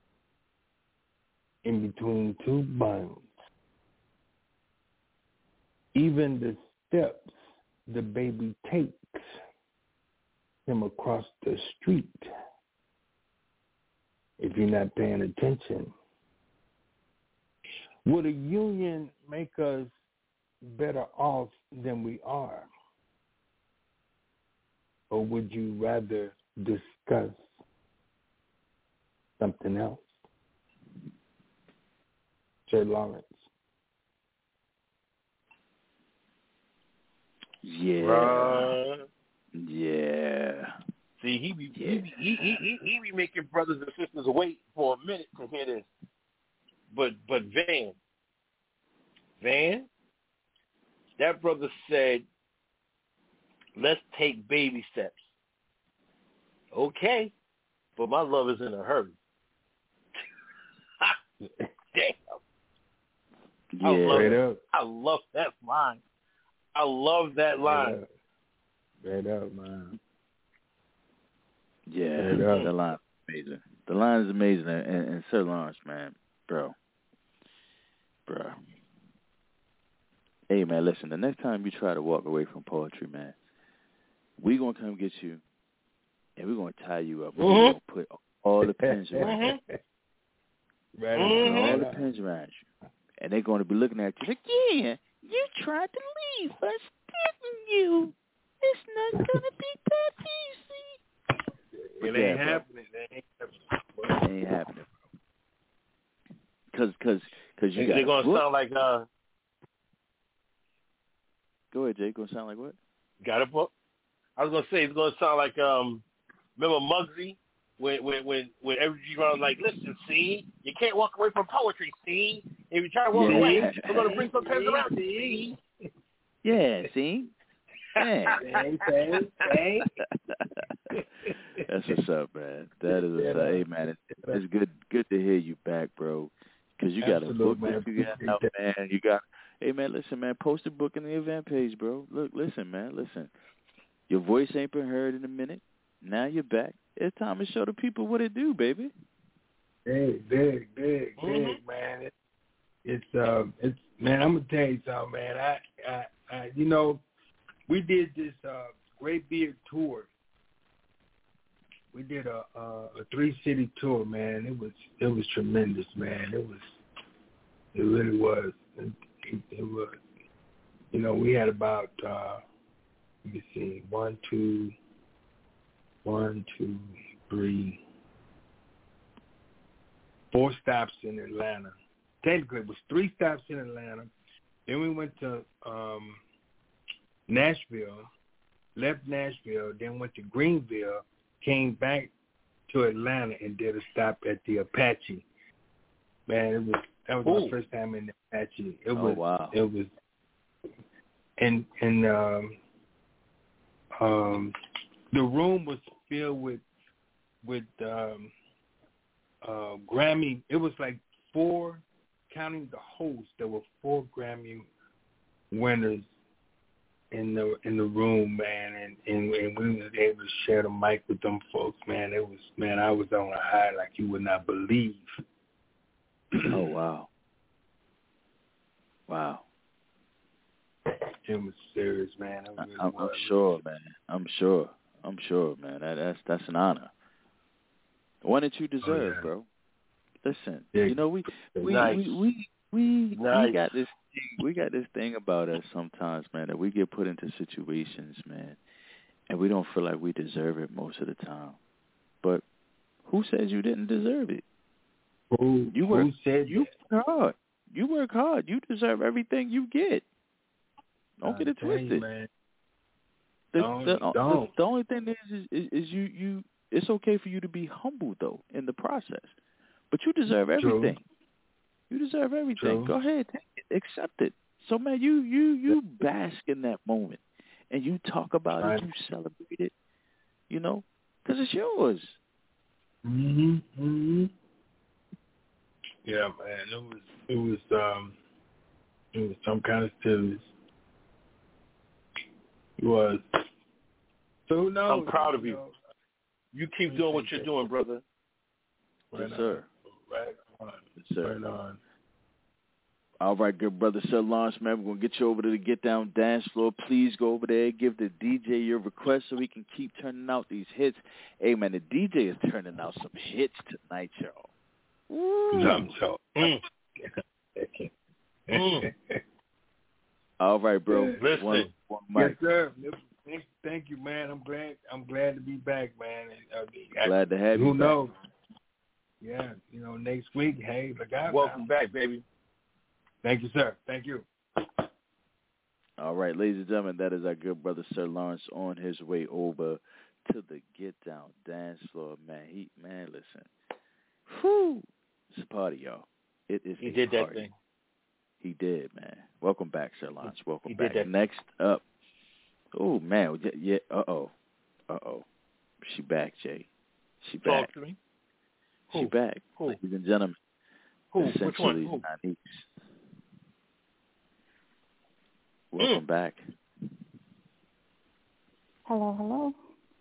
in between two buns. Even the steps the baby takes him across the street. If you're not paying attention, would a union make us better off than we are? Or would you rather discuss something else? Sir Lawrence. Yeah. Right. Yeah. See, he be, yeah. he, be, he, he, he, he be making brothers and sisters wait for a minute to hear this. But but Van, Van, that brother said, let's take baby steps. Okay, but my love is in a hurry. Damn. Yeah. I love Straight it. up. I love that line. I love that line. Straight up, man. Yeah, the line is amazing. The line is amazing, and, and Sir Lawrence, man, bro, bro. Hey, man, listen. The next time you try to walk away from poetry, man, we gonna come get you, and we're gonna tie you up. Mm-hmm. We're gonna put all the pins around you. Right, mm-hmm. all the pins around you, and they're gonna be looking at you like, yeah, you tried to leave us, didn't you? It's not gonna be that easy. It ain't yeah, happening. It ain't happening. It ain't happening. Cause, cause, cause you got. They're gonna book. sound like uh. Go ahead, Jay. Gonna sound like what? Got a book. I was gonna say it's gonna sound like um. Remember Muggsy when when when when every G was like, listen, see, you can't walk away from poetry. See, if you try to walk yeah. away, we're gonna bring some pens around. See. Yeah. See. Yeah. Hey, hey, hey. That's what's up, man. That is what's up. Hey, man, it's, it's good good to hear you back, bro. Because you got Absolute, a book man. that you got out, man. You got, hey, man, listen, man, post a book in the event page, bro. Look, listen, man, listen. Your voice ain't been heard in a minute. Now you're back. It's time to show the people what it do, baby. Big, big, big, Mm-hmm. big, man. It, it's, um, it's, man, I'm going to tell you something, man. I, I, I, you know, we did this uh, Great Beard tour. We did a, a, a three-city tour, man. It was it was tremendous, man. It was, it really was. It, it, it was, you know, we had about, uh, let me see, one, two, one, two, three, four stops in Atlanta. Technically, it was three stops in Atlanta. Then we went to um, Nashville, left Nashville, then went to Greenville, came back to Atlanta and did a stop at the Apache. Man, it was that was Ooh. my first time in the Apache. It Oh, was wow. it was and and um um the room was filled with with um uh Grammy. It was like four, counting the host, there were four Grammy winners in the in the room, man, and, and, and we was able to share the mic with them folks, man. It was, man, I was on a high like you would not believe. Oh, wow. Wow. It was serious, man. It really I'm, I'm was. sure, man. I'm sure. I'm sure, man. That, that's that's an honor. One that you deserve, Oh, yeah. bro. Listen, Yeah. you know we we, Nice. we we we Nice. we got this thing, we got this thing about us sometimes, man, that we get put into situations, man, and we don't feel like we deserve it most of the time. But who says you didn't deserve it? Who, you work, who said you that? work hard. You work hard. You deserve everything you get. Don't I get it tell you, twisted. man. The, Don't, the, the, don't. the only thing is, is, is, is you, you. It's okay for you to be humble though in the process, but you deserve everything. True. You deserve everything. True. Go ahead, take it, accept it. So man, you you you bask in that moment, and you talk about Right. it. You celebrate it. You know, because it's yours. Mhm. Mhm. Yeah, man. It was. It was. Um. It was some kind of serious. It was. So who knows? I'm proud of you. know, You keep doing what you're doing, brother. Right Yes, sir. on. Right on. Yes, sir. Right on. All right, good brother, Sir Lawrence, man, we're going to get you over to the Get Down dance floor. Please go over there, give the D J your request so we can keep turning out these hits. Hey, man, the D J is turning out some hits tonight, y'all. Something so. Mm. Mm. All right, bro. Listen. One, one Yes, mic. sir. Thank, thank you, man. I'm glad. I'm glad to be back, man. And, uh, Glad to have who you back. knows? Yeah, you know, next week. Hey, look out. Welcome now. back, baby. Thank you, sir. Thank you. All right, ladies and gentlemen, that is our good brother, Sir Lawrence, on his way over to the Get Down dance floor, man. He, man, listen. Whew. It's a party, y'all. It is He a did that party. thing. He did, man. Welcome back, Sir Lawrence. Welcome He back. did that. Next up, oh man, yeah, yeah uh oh, uh oh, she back, Jay. She back. Talk to me. She Who? back, Who? ladies and gentlemen. Who? Which one? Essentially, Who? Nanice. Welcome Mm. back. Hello, hello.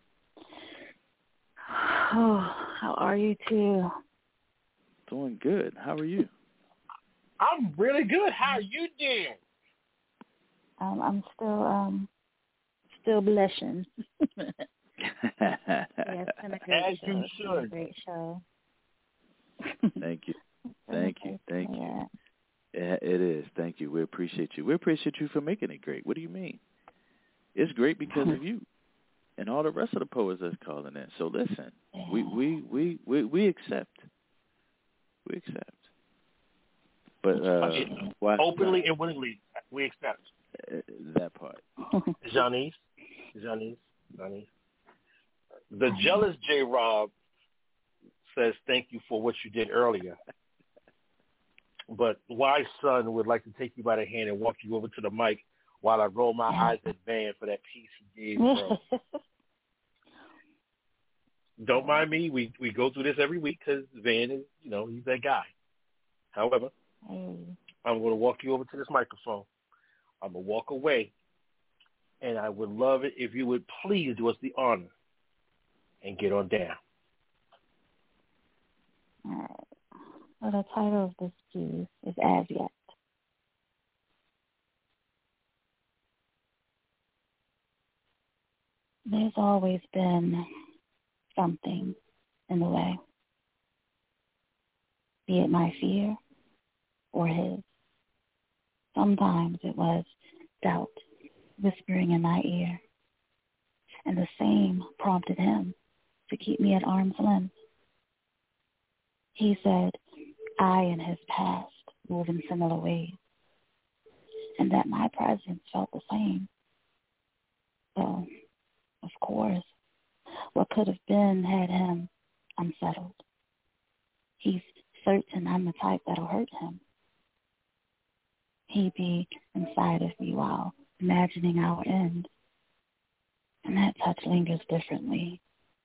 Oh, how are you two? Doing good. How are you? I'm really good. How you doing? Um, I'm still um still blushing. Yeah, it's been a great As show. you It's been a should. great show. Thank you. It's been Thank a you. great Thank show, you. yeah. Yeah, it is. Thank you. We appreciate you. We appreciate you for making it great. What do you mean? It's great because of you and all the rest of the poets that's calling in. So listen, we we we we, we accept. We accept. But uh, why Openly and willingly, we accept. uh, that part. Janice, Janice, Janice. The jealous J. Rob says thank you for what you did earlier. But Wise Son would like to take you by the hand and walk you over to the mic while I roll my eyes at Van for that piece he gave, bro. Don't mind me. We we go through this every week because Van is, you know, he's that guy. However, Hey. I'm going to walk you over to this microphone. I'm going to walk away, and I would love it if you would please do us the honor and get on down. All right. Well, the title of this piece is As Yet. There's always been something in the way, be it my fear or his. Sometimes it was doubt whispering in my ear, and the same prompted him to keep me at arm's length. He said I and his past move in similar ways, and that my presence felt the same. So, of course, what could have been had him unsettled. He's certain I'm the type that'll hurt him. He'd be inside of me while imagining our end, and that touch lingers differently.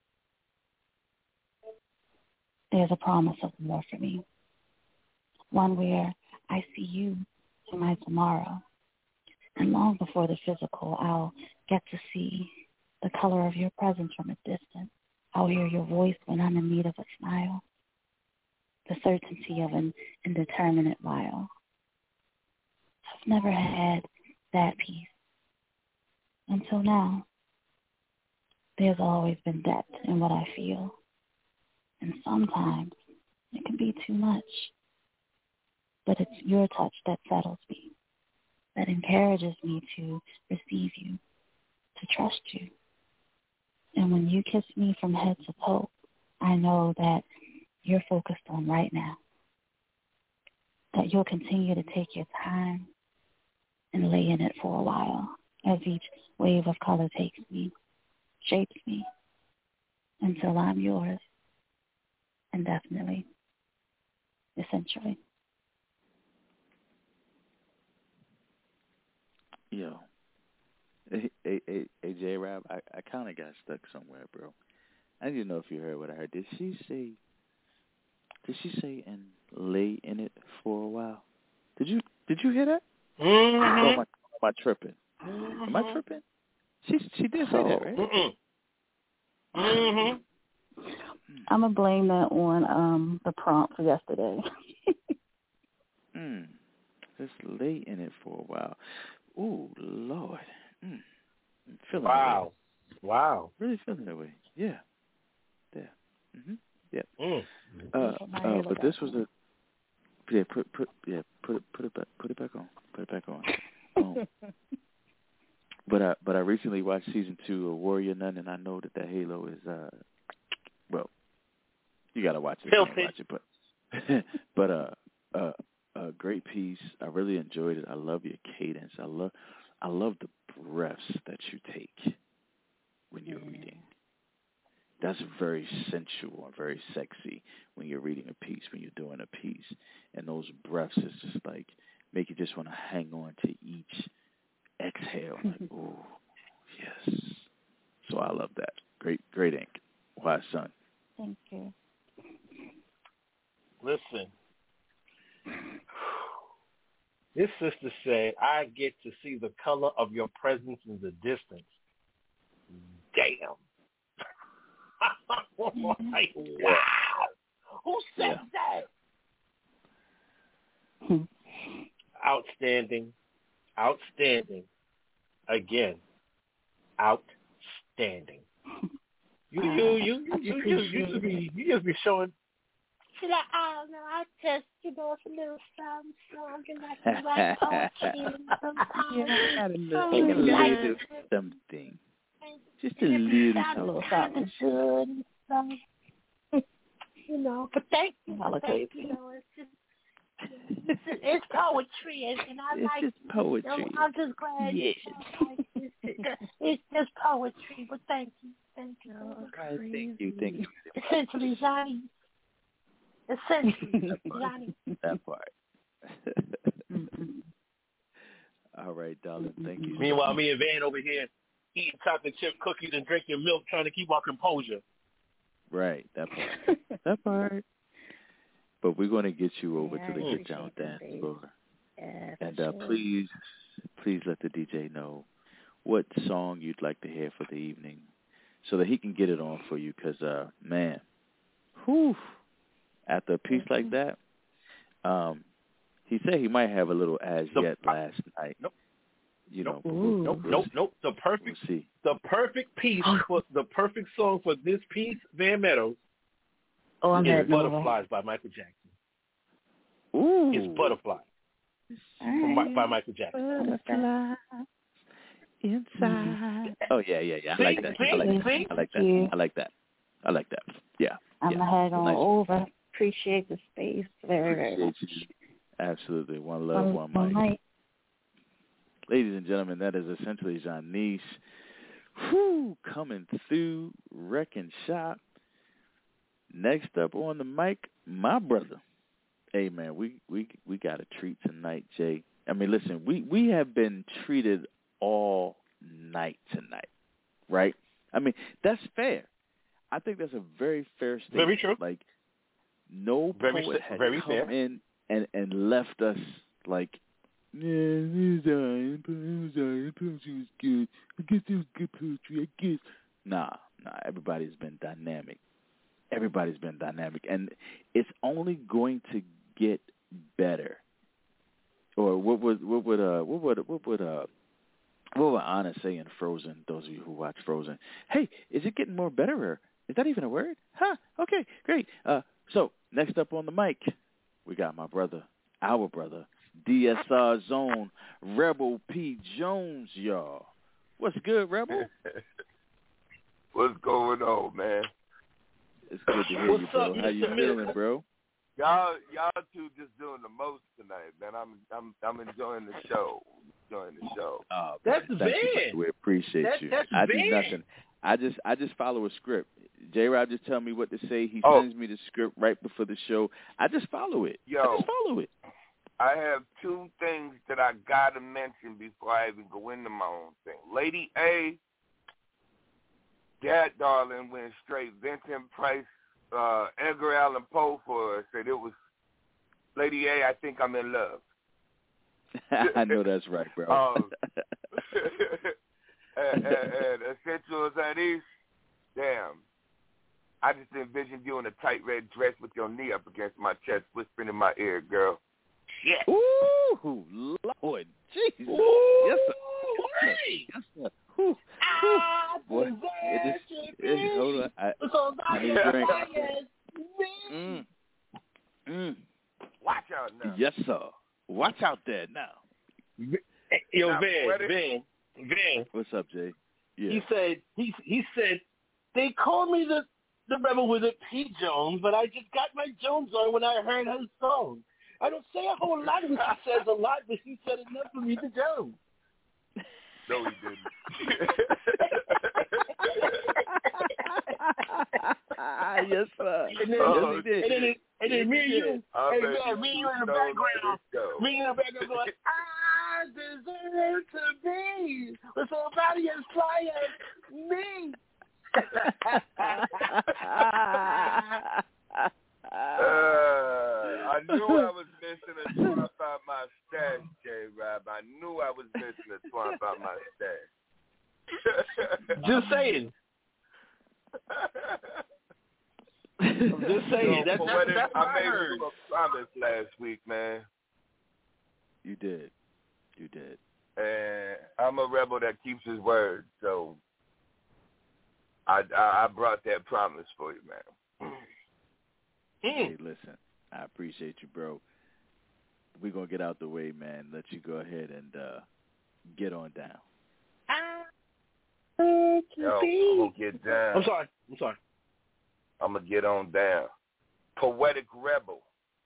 There's a promise of more for me, one where I see you in my tomorrow, and long before the physical, I'll get to see the color of your presence from a distance. I'll hear your voice when I'm in need of a smile, the certainty of an indeterminate while. I've never had that peace until now. There's always been depth in what I feel, and sometimes it can be too much. But it's your touch that settles me, that encourages me to receive you, to trust you. And when you kiss me from head to toe, I know that you're focused on right now, that you'll continue to take your time and lay in it for a while as each wave of color takes me, shapes me, until I'm yours, indefinitely, essentially. Yo, hey, hey, hey, hey J-Rab, I, I kind of got stuck somewhere, bro. I didn't know if you heard what I heard. Did she say, did she say and lay in it for a while? Did you, did you hear that? Mm-hmm. Or am I, am I tripping? Mm-hmm. Am I tripping? She, she did say that, right? Mm-mm. Mm-hmm. I'm going to blame that on um, the prompt for yesterday. mm. Just lay in it for a while. Ooh, Lord. Mm. I'm feeling wow. that way. Wow. Really feeling that way. Yeah. Yeah. Mm-hmm. Yeah. Mm. Uh, uh, but this was a yeah. Put put yeah. Put it put it back. Put it back on. Put it back on. Um, but I but I recently watched season two of Warrior Nun, and I know that that Halo is uh well, you gotta watch it. You can't watch it, but but uh uh. A great piece. I really enjoyed it. I love your cadence. I love, I love the breaths that you take when you're mm. reading. That's very sensual and very sexy when you're reading a piece, when you're doing a piece. And those breaths is just like make you just want to hang on to each exhale. Like, ooh, yes. So I love that. Great, great ink. Wise son. Thank you. Listen. This sister said, I get to see the color of your presence in the distance. Damn. Like, wow. Who said yeah. that? Outstanding. Outstanding. Again. Outstanding. You you you you you, you, you, you, be, you just be showing. She's like, I don't know, I just, you know, it's a little something, something like you write poetry sometimes. Yeah, I got a little something. Just a little something. Kind of good and stuff. You know, but thank you. Thank you. You know, it's just, it's, it's poetry, and, and I it's like just poetry. You know, I'm just glad yes. you like it. It's just poetry, but thank you. Thank you. Oh, right, thank you. Thank you. Essentially, Johnny. Essentially, Johnny. That part. All right, darling. Thank you. Meanwhile, me and Van over here eating chocolate chip cookies and drinking milk, trying to keep our composure. Right, that part. that part. But we're going to get you over yeah, to the I Get Down Dance appreciate floor. Yeah, And for uh, sure. please, please let the D J know what song you'd like to hear for the evening so that he can get it on for you because, uh, man, whew, after a piece like that, um, he said he might have a little as The- yet last night. Nope. You Nope. know, we'll, Nope. we'll Nope. see. Nope. The perfect, We'll see. the perfect piece for the perfect song for this piece, Van Meadows, Oh, I'm is heading over. "Butterflies" by Michael Jackson. Ooh. It's "Butterflies" from, Mi- by Michael Jackson. Butterfly inside. Oh yeah, yeah, yeah. I See, like that. I like see, that. I like that. see. I like that. I like that. Yeah. I'm yeah. gonna head on Nice. over. Appreciate the space very, very much. Appreciate you. Absolutely. One love, one, one mic. mic. Ladies and gentlemen, that is essentially Janice. Whew, coming through, wrecking shop. Next up on the mic, my brother. Hey man, we we we got a treat tonight, Jay. I mean, listen, we we have been treated all night tonight, right? I mean, that's fair. I think that's a very fair statement. Very true. Like, no Very poet sa- has very come fair. in and and left us like, yeah, it was alright, but it was alright. The poetry was good. I guess it was good poetry. I guess. Nah, nah. Everybody's been dynamic. Everybody's been dynamic, and it's only going to get better. Or what would what would uh what would what would uh what would Anna say in Frozen? Those of you who watch Frozen, hey, is it getting more better? Or is that even a word? Huh? Okay, great. Uh, so next up on the mic, we got my brother, our brother, D S R Zone, Rebel P Jones, y'all. What's good, Rebel? What's going on, man? It's good to hear What's you, bro. up, How you Mister feeling, Miller? bro? Y'all, y'all two just doing the most tonight, man. I'm, I'm, I'm enjoying the show. Enjoying the show. Oh, That's man, thank you, Van. brother. We appreciate That- you. that's I do Van. nothing. I just, I just follow a script. J. Rob just tell me what to say. He Oh. sends me the script right before the show. I just follow it. Yo. I just follow it. I have two things that I gotta mention before I even go into my own thing. Lady A, that darling went straight. Vincent Price, uh, Edgar Allan Poe for her. Said it was Lady A. I think I'm in love. I know that's right, bro. Um, and, and, and Essentials at East, damn. I just envisioned you in a tight red dress with your knee up against my chest, whispering in my ear, girl. Shit. Ooh, Lord, Jesus. Ooh, Yes, sir. Yes, sir. Whew. Whew. Boy, it just, it, hold on. I, I need a drink. Mm. Mm. Watch out now. Yes, sir. Watch out there now. Yo, Now, Van, what it- Van, Van. What's up, Jay? Yeah. He said he he said they call me the the rebel with a P Jones, but I just got my Jones on when I heard her song. I don't say a whole lot, but she says a lot, but she said enough for me to Jones. No, he didn't. Yes, sir. And then, Oh, and then, and then, and then me and you, I hey, bet man, you me and you in the know background, this show. me in the background going, I deserve to be with somebody as fly as me. Uh, I knew I was missing a swamp out my stash, J-Rob. I knew I was missing a swamp out my stash. Just saying. I'm just saying. So, That's, for that's, what it- that's what I I made heard. you a promise last week, man. You did. You did. And I'm a rebel that keeps his word, so I, I, I brought that promise for you, man. Hey, listen, I appreciate you, bro. We're going to get out the way, man. Let you go ahead and uh, get on down. Yo, I'm going to get down. I'm sorry. I'm sorry. I'm going to get on down. Poetic rebel.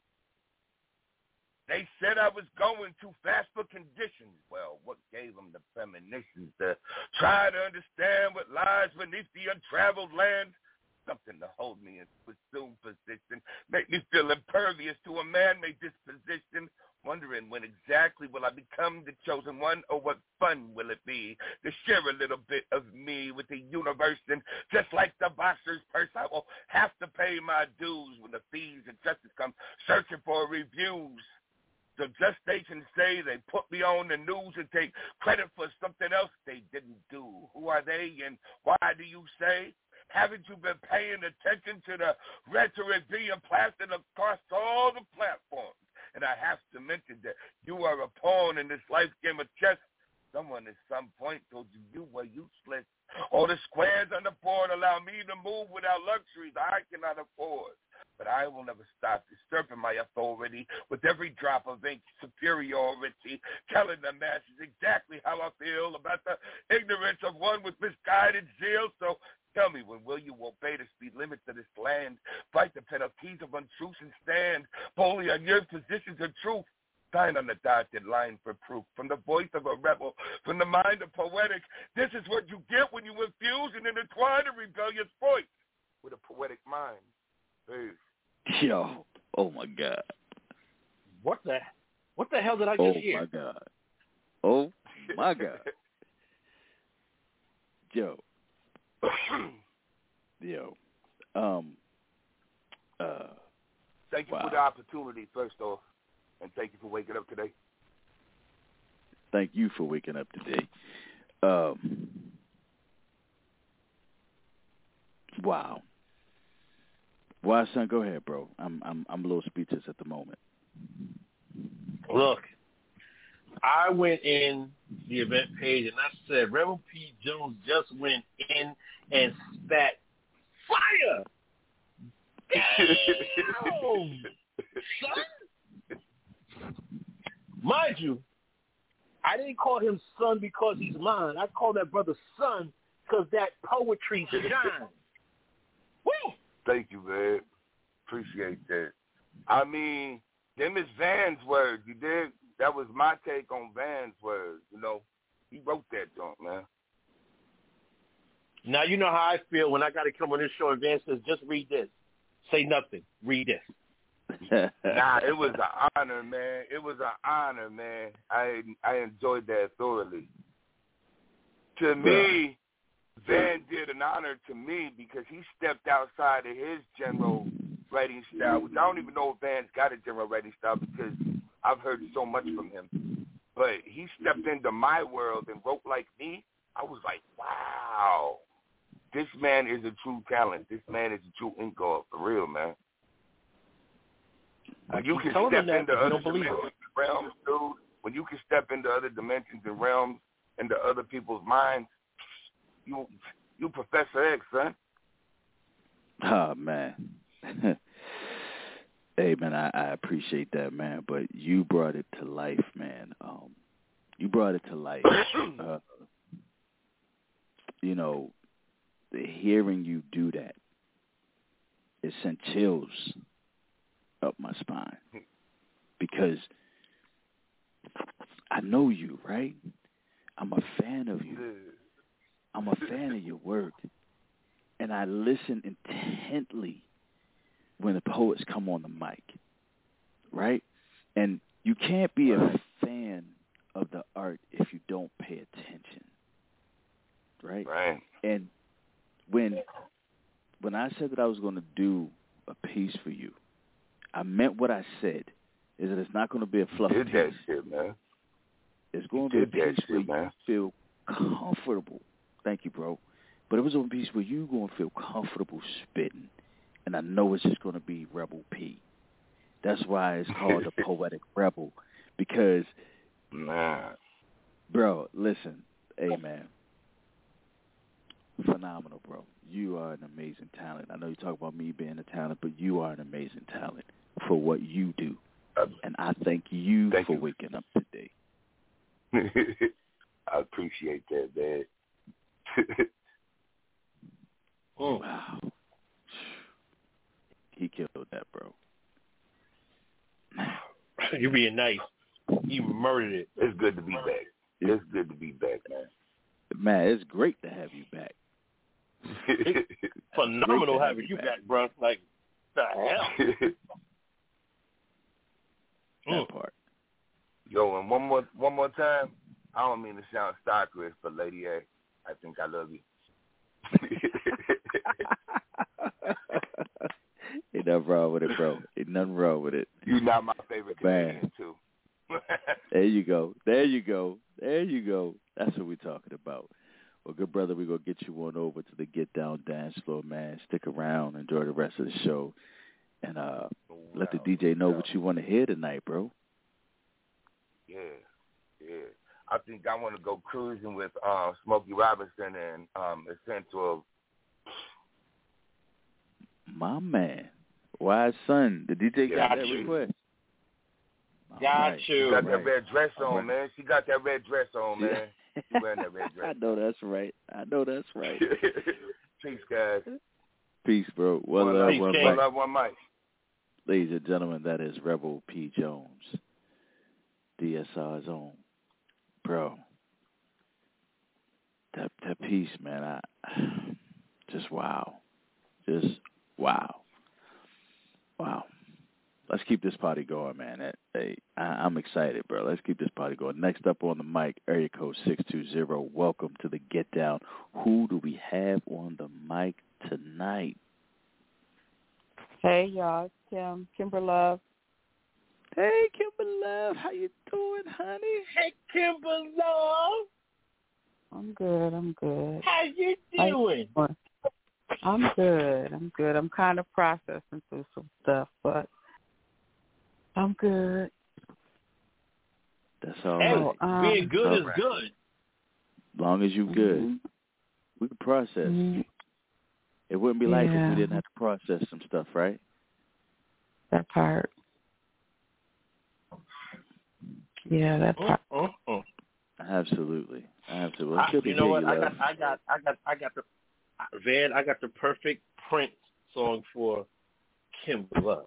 They said I was going too fast for conditions. Well, what gave them the premonitions to try to understand what lies beneath the untraveled land? Something to hold me in pursued position, make me feel impervious to a man-made disposition. wondering when exactly will I become the chosen one, or what fun will it be to share a little bit of me with the universe. And just like the boxer's purse, I will have to pay my dues when the thieves and justice come searching for reviews. So just they can say they put me on the news and take credit for something else they didn't do. Who are they and why do you say? Haven't you been paying attention to the rhetoric being plastered across all the platforms? And I have to mention that you are a pawn in this life game of chess. Someone at some point told you you were useless. All the squares on the board allow me to move without luxuries I cannot afford. But I will never stop disturbing my authority with every drop of ink superiority, telling the masses exactly how I feel about the ignorance of one with misguided zeal. So tell me, when will you obey the speed limits of this land, fight the penalties of untruth, and stand boldly on your positions of truth? Sign on the dotted line for proof. From the voice of a rebel, from the mind of poetic, this is what you get when you infuse and intertwine a rebellious voice with a poetic mind. Peace. Yo, oh my God. What the what the hell did I just oh hear? Oh my God. Oh my God. Yo. Yo. Um uh Thank you wow. for the opportunity, first off, and thank you for waking up today. Thank you for waking up today. Um Wow. Why, son? Go ahead, bro. I'm I'm I'm a little speechless at the moment. Look, I went in the event page and I said, Rebel P. Jones just went in and spat fire. Damn, son. Mind you, I didn't call him son because he's mine. I call that brother son because that poetry shines. Woo! Thank you, man. Appreciate that. I mean, them is Van's words. You did? That was my take on Van's words. You know, he wrote that joint, man. Now you know how I feel when I got to come on this show and Van says, just read this. Say nothing. Read this. Nah, it was an honor, man. It was an honor, man. I I enjoyed that thoroughly. To me, Van did an honor to me because he stepped outside of his general writing style, which I don't even know if Van's got a general writing style because I've heard so much from him. But he stepped into my world and wrote like me. I was like, wow, this man is a true talent. This man is a true ink god, for real, man. When you can step into other dimensions and realms, dude, when you can step into other dimensions and realms, into other people's minds, You, you Professor X, son. Oh, man. Hey, man, I, I appreciate that, man. But you brought it to life, man. Um, you brought it to life. uh, you know, hearing you do that, it sent chills up my spine. Because I know you, right? I'm a fan of you. I'm a fan of your work, and I listen intently when the poets come on the mic, right? And you can't be a fan of the art if you don't pay attention, right? Right. And when when I said that I was going to do a piece for you, I meant what I said. Is that it's not going to be a fluff you did piece. That shit, man. It's going you to be a piece shit, where man. you feel comfortable. Thank you, bro. But it was a piece where you're going to feel comfortable spitting, and I know it's just going to be Rebel P. That's why it's called the Poetic Rebel, because, nah. bro, listen, hey, man, phenomenal, bro. You are an amazing talent. I know you talk about me being a talent, but you are an amazing talent for what you do, and I thank you thank for you. waking up today. I appreciate that, man. Oh. Wow. He killed that, bro. You're being nice. You murdered it. It's good to be back. It's good to be back, man. Man, it's great to have you back. It's phenomenal having you back, back, bro. Like, the hell? That mm. part. one. One more, one more time. I don't mean to sound stalkerish, but Lady A, I think I love you. Ain't nothing wrong with it, bro. Ain't nothing wrong with it. You're not my favorite comedian, too. There you go. There you go. There you go. That's what we're talking about. Well, good brother, we're going to get you on over to the Get Down Dance Floor, man. Stick around. Enjoy the rest of the show. And uh, wow. let the D J know what you want to hear tonight, bro. Yeah, yeah. I think I want to go cruising with uh, Smokey Robinson and um, Essential. My man. Wise son. The D J got, got that you. request. Got right. you. She got right. that red dress on, right. man. She got that red dress on, man. She's wearing that red dress. I know that's right. I know that's right. Peace, guys. Peace, bro. One, one love, love, one, one love, one mic. Ladies and gentlemen, that is Rebel P. Jones, D S R's own. Bro, that that piece, man, I just wow. Just wow. Wow. Let's keep this party going, man. Hey, I'm excited, bro. Let's keep this party going. Next up on the mic, area code six two zero. Welcome to the Get Down. Who do we have on the mic tonight? Hey, y'all. It's Kim. Kimber Love. Hey, Kimber Love. How you doing, honey? Hey, Kimber Love. I'm good. I'm good. How you doing? How you I'm good. I'm good. I'm kind of processing through some stuff, but I'm good. That's all hey, right. Um, being good is right. good. As long as you're good, mm-hmm. we can process. Mm-hmm. It wouldn't be yeah. life if we didn't have to process some stuff, right? That part. Yeah, that part. Uh-uh. Absolutely, absolutely. I, Good you to know hear what? you, I love. got, I got, I got, I got the Van. I got the perfect Prince song for Kimber Love.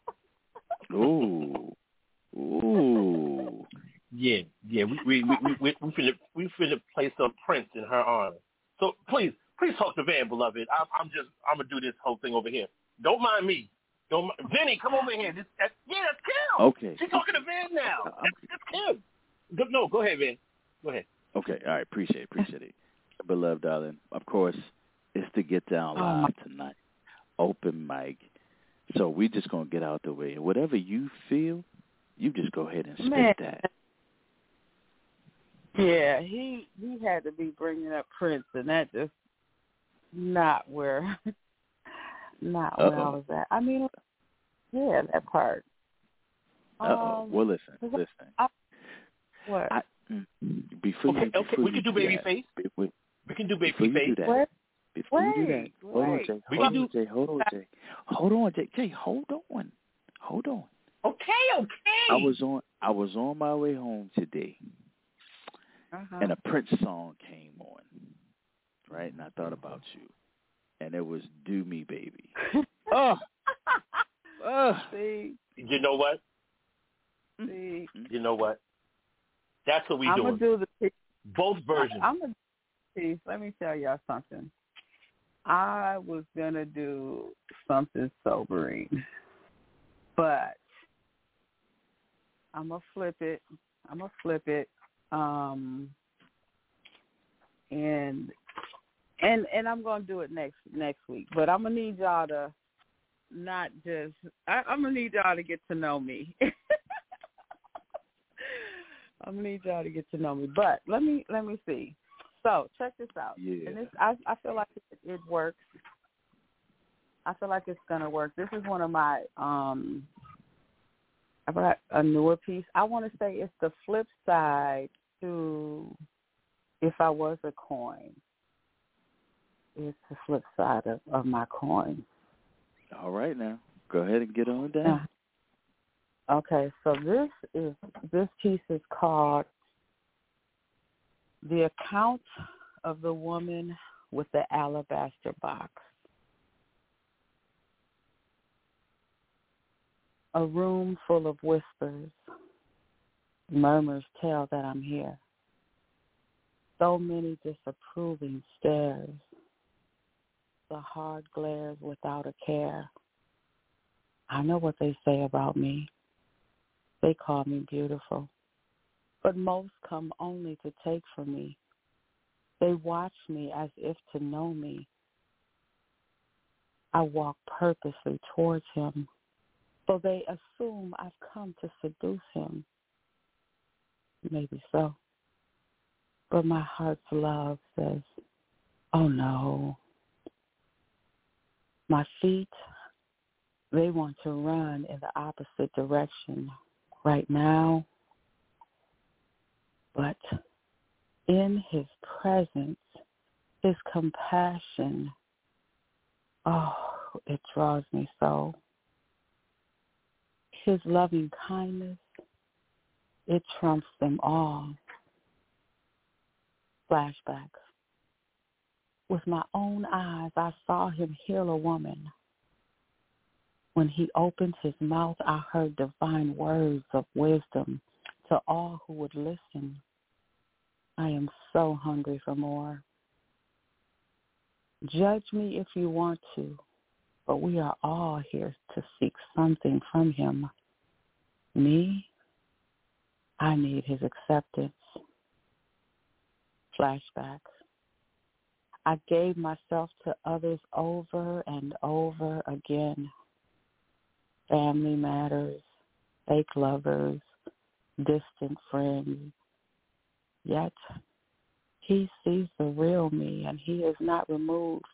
Ooh, ooh. Yeah, yeah. We we we we we, we finna we finna play some Prince in her honor. So please, please talk to Van, beloved. I'm, I'm just I'm gonna do this whole thing over here. Don't mind me. Don't mind. Vinny, come over here. This, that, yeah, that's Kim. Okay. She's talking to Van now. That's, that's Kim. Go, no, go ahead, Van. Go ahead. Okay, all right. Appreciate it. Appreciate it. Beloved darling, of course, it's to Get Down Live oh. tonight. Open mic. So we just going to get out the way. And whatever you feel, you just go ahead and spit Man. that. Yeah, he he had to be bringing up Prince, and that just not where, not Uh-oh. where I was at. I mean, yeah, that part. Uh-oh. Um, well, listen, listen. I, what? I, before okay, you, before okay, we you can do Babyface. We, we can do Babyface. Before Before wait, you do that, hold wait. on, Jay. We Hold can on, do... Jay. Hold on, Jay. Hold on, Jay. Jay, hold on. Hold on. Okay, okay. I was on. I was on my way home today, uh-huh. and a Prince song came on. Right, and I thought about you, and it was "Do Me, Baby." oh, oh. See, you know what? See, you know what? That's what we I'm doing. I'm gonna do the both versions. I, I'm gonna see. Let me tell y'all something. I was gonna do something sobering, but I'm gonna flip it. I'm gonna flip it, um, and and and I'm gonna do it next next week. But I'm gonna need y'all to not just. I, I'm gonna need y'all to get to know me. I'm gonna need y'all to get to know me. But let me let me see. So check this out. Yeah. And this, I I feel like it, it works. I feel like it's gonna work. This is one of my um. I've got a newer piece. I want to say it's the flip side to If I Was a Coin. It's the flip side of, of my coin. All right, now go ahead and get on down. Uh, okay, so this is this piece is called The Account of the Woman with the Alabaster Box. A room full of whispers, murmurs tell that I'm here. So many disapproving stares, the hard glares without a care. I know what they say about me. They call me beautiful. but most come only to take from me. They watch me as if to know me. I walk purposely towards him, so they assume I've come to seduce him. Maybe so. But my heart's love says, oh no. My feet, they want to run in the opposite direction right now. But in his presence, his compassion, oh, it draws me so. His loving kindness, it trumps them all. Flashback. With my own eyes, I saw him heal a woman. When he opened his mouth, I heard divine words of wisdom to all who would listen. I am so hungry for more. Judge me if you want to, but we are all here to seek something from him. Me, I need his acceptance. Flashback. I gave myself to others over and over again. Family matters, fake lovers, distant friends. Yet he sees the real me and he is not removed.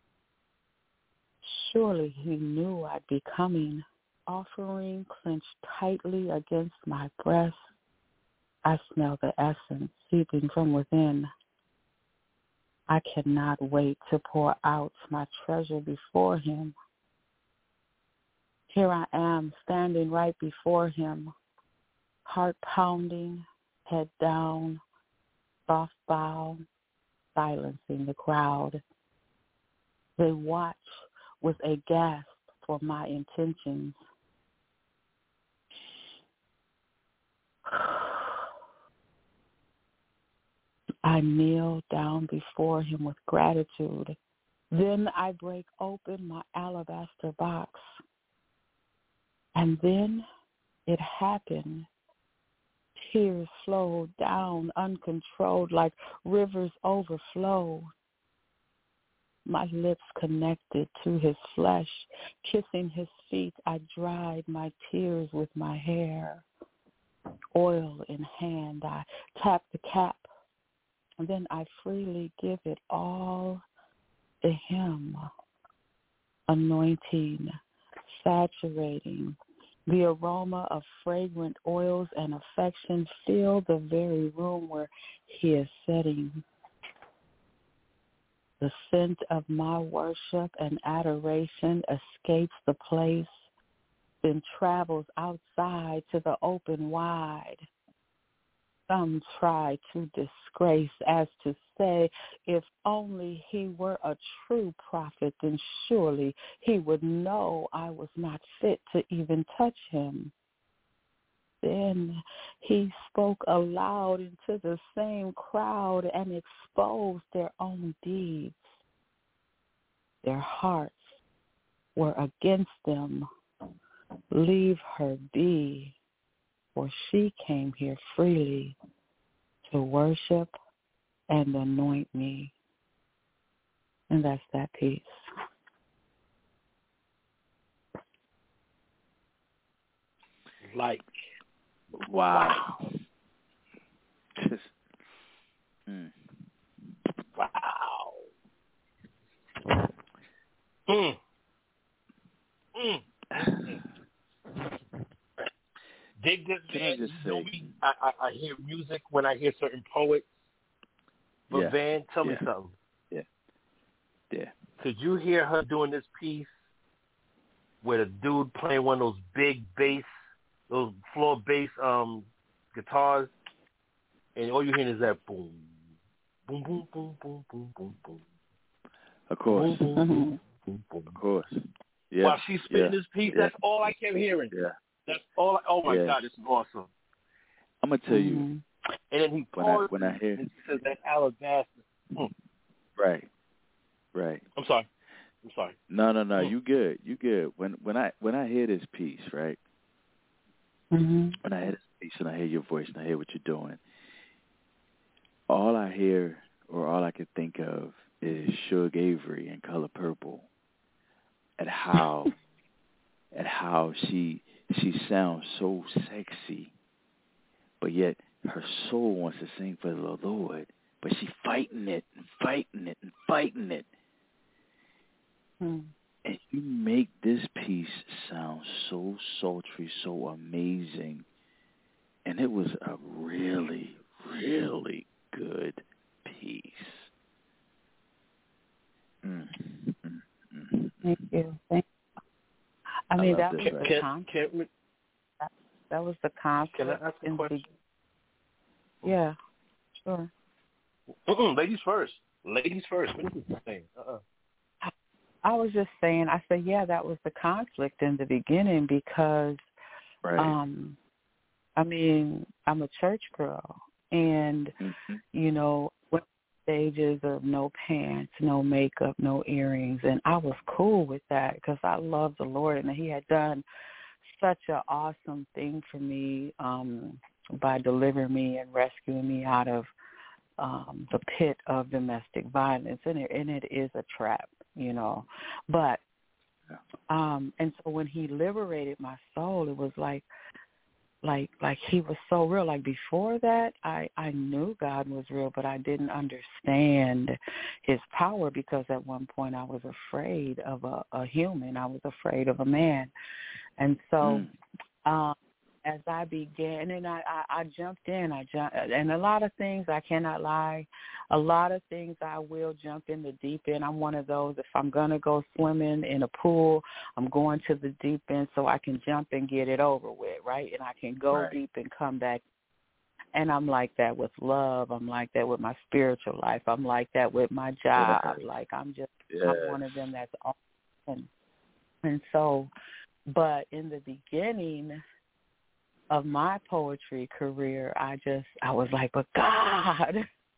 Surely he knew I'd be coming. Offering clenched tightly against my breast, I smell the essence seeping from within. I cannot wait to pour out my treasure before him. Here I am, standing right before him, heart pounding, head down, soft bow, silencing the crowd. They watch with a gasp for my intentions. I kneel down before him with gratitude. Then I break open my alabaster box. And then it happened. Tears flowed down uncontrolled like rivers overflow. My lips connected to his flesh. Kissing his feet, I dried my tears with my hair. Oil in hand, I tap the cap. And then I freely give it all to him. Anointing, saturating. The aroma of fragrant oils and affection fill the very room where he is sitting. The scent of my worship and adoration escapes the place, then travels outside to the open wide. Some try to disgrace as to say, if only he were a true prophet, then surely he would know I was not fit to even touch him. Then he spoke aloud into the same crowd and exposed their own deeds. Their hearts were against them. Leave her be, for she came here freely to worship and anoint me. And that's that piece. Like, wow. Just, mm. Wow. Mm. Mm. Mm. Dig this, Can man. I just You know say, me, I, I, I hear music when I hear certain poets. But yeah, Van, tell yeah, me something. Yeah. Yeah. Could you hear her doing this piece with a dude playing one of those big bass, those floor bass um guitars, and all you hear is that boom, boom, boom, boom, boom, boom, boom, boom. Of course. Boom, boom, boom, boom, boom. Of course. Yeah. While she's spitting yeah. this piece, yeah. that's all I kept hearing. Yeah. That's all. I, oh my yeah. God, this is awesome. I'm gonna tell you. Mm-hmm. And then he when I pauses when I hear and says that alabaster. Mm. Right. Right. I'm sorry. I'm sorry. No, no, no. Mm. You good. You good. When when I when I hear this piece, right? Mm-hmm. When I hear this peace, and I hear your voice, and I hear what you're doing. All I hear, or all I can think of, is Suge Avery in Color Purple, and how, and how she she sounds so sexy, but yet her soul wants to sing for the Lord, but she's fighting it and fighting it and fighting it. Hmm. And you make this piece sound so sultry, so amazing. And it was a really, really good piece. Mm, mm, mm. Thank you. Thank you. I mean, I that this was record. the conflict. That, that was the conflict. Can I ask a question? The, yeah, sure. Mm-mm, ladies first. Ladies first. What is this thing? Uh-uh. I was just saying, I said, yeah, that was the conflict in the beginning because, right. um, I mean, I'm a church girl, and, mm-hmm. you know, went stages of no pants, no makeup, no earrings, and I was cool with that because I love the Lord, and He had done such an awesome thing for me um, by delivering me and rescuing me out of um, the pit of domestic violence, and it, and it is a trap. You know, but, um, and so when He liberated my soul, it was like, like, like He was so real. Like before that, I, I knew God was real, but I didn't understand His power because at one point I was afraid of a, a human. I was afraid of a man. And so, mm. um, as I began, and I, I, I jumped in, I jumped, and a lot of things, I cannot lie, a lot of things I will jump in the deep end. I'm one of those, if I'm going to go swimming in a pool, I'm going to the deep end so I can jump and get it over with, right? And I can go right. deep and come back. And I'm like that with love. I'm like that with my spiritual life. I'm like that with my job. Yes. Like I'm just, yes. I'm one of them that's awesome. And so, but in the beginning of my poetry career, I just, I was like, but God,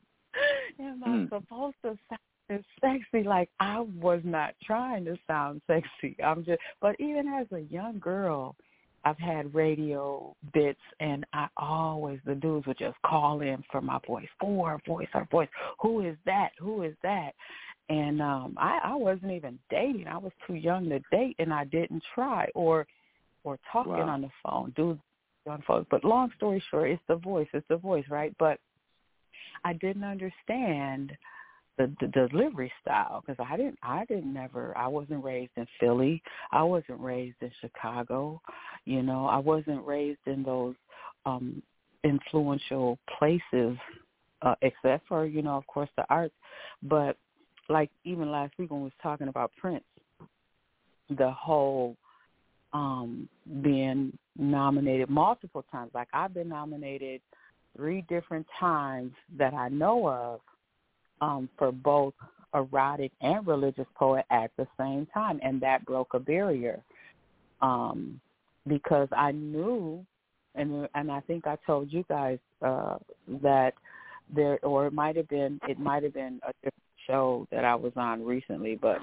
am I mm. supposed to sound sexy? Like, I was not trying to sound sexy. I'm just, but even as a young girl, I've had radio bits, and I always, the dudes would just call in for my voice. Oh, her voice, her voice. Who is that? Who is that? And um, I, I wasn't even dating. I was too young to date, and I didn't try or or talking wow. on the phone. Dudes on phone. But long story short, it's the voice. It's the voice, right? But I didn't understand the, the delivery style because I didn't. I didn't never. I wasn't raised in Philly. I wasn't raised in Chicago. You know, I wasn't raised in those um, influential places, uh, except for, you know, of course, the arts. But like even last week when we was talking about Prince, the whole um, being nominated multiple times. Like I've been nominated three different times that I know of um, for both erotic and religious poet at the same time, and that broke a barrier um, because I knew, and and I think I told you guys uh, that there, or it might have been, it might have been a different show that I was on recently, but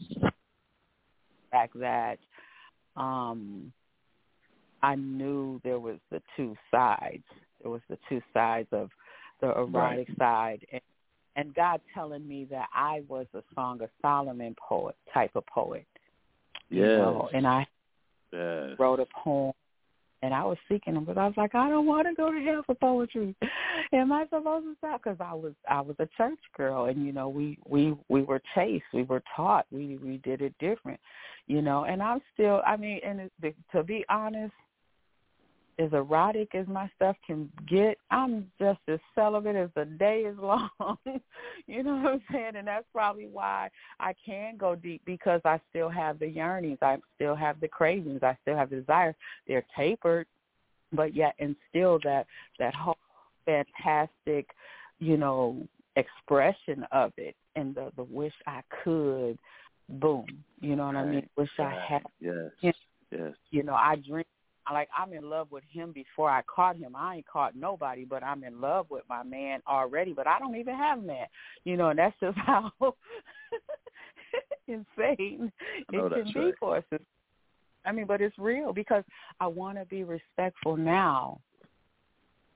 back that um, I knew there was the two sides. There was the two sides of the erotic right. side, and, and God telling me that I was a Song of Solomon poet, type of poet. Yes. You know? And I yes. wrote a poem, and I was seeking him because I was like, I don't want to go to hell for poetry. Am I supposed to stop? Because I was I was a church girl, and you know we we we were chased, we were taught, we we did it different, you know. And I'm still, I mean, and it, to be honest, as erotic as my stuff can get, I'm just as celibate as the day is long. You know what I'm saying? And that's probably why I can go deep, because I still have the yearnings. I still have the cravings. I still have the desires. They're tapered, but yet and still that, that whole fantastic, you know, expression of it and the, the wish I could, boom. You know what right. I mean? Wish right. I had. Yes, you know, yes. You know, I dream. Like, I'm in love with him before I caught him. I ain't caught nobody, but I'm in love with my man already, but I don't even have a man. You know, and that's just how insane it can be right. for us. I mean, but it's real because I want to be respectful now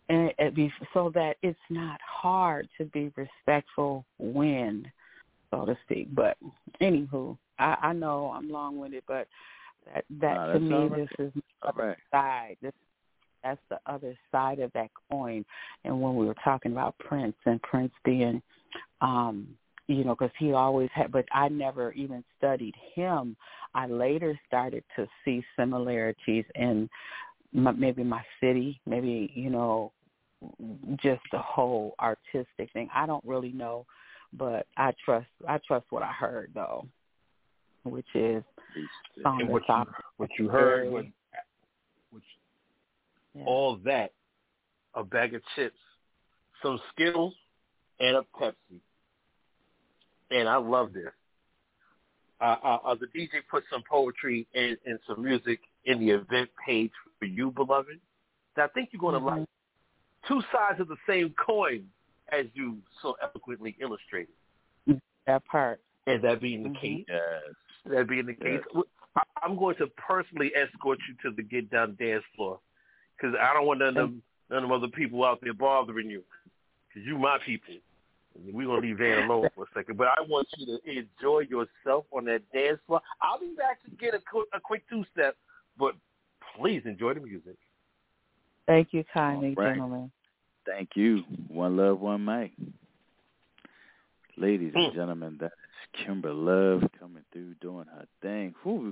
and it be so that it's not hard to be respectful when, so to speak. But anywho, I, I know I'm long-winded, but that that nah, to me, right. this is the all other right. side. This that's the other side of that coin. And when we were talking about Prince and Prince being, um, you know, because he always had, but I never even studied him. I later started to see similarities in my, maybe my city, maybe, you know, just the whole artistic thing. I don't really know, but I trust I trust what I heard, though, which is and what you, what you heard was which, yeah. all that, a bag of chips, some Skittles, and a Pepsi. And I love this. Uh, uh, uh, the D J put some poetry and, and some music in the event page for you, beloved, that I think you're going to mm-hmm. like. Two sides of the same coin, as you so eloquently illustrated. That part. And that being the mm-hmm. case, yes. that being the case, yes. I'm going to personally escort you to the get down dance floor, because I don't want none of them, none of them other people out there bothering you, because you my people. We're going to leave Van alone for a second, but I want you to enjoy yourself on that dance floor. I'll be back to get a, quick, a quick two-step, but please enjoy the music. Thank you kindly, right. gentlemen. Thank you. One love, one mic. Ladies and mm. gentlemen, that is Kimber Love coming through doing her thing. Whew.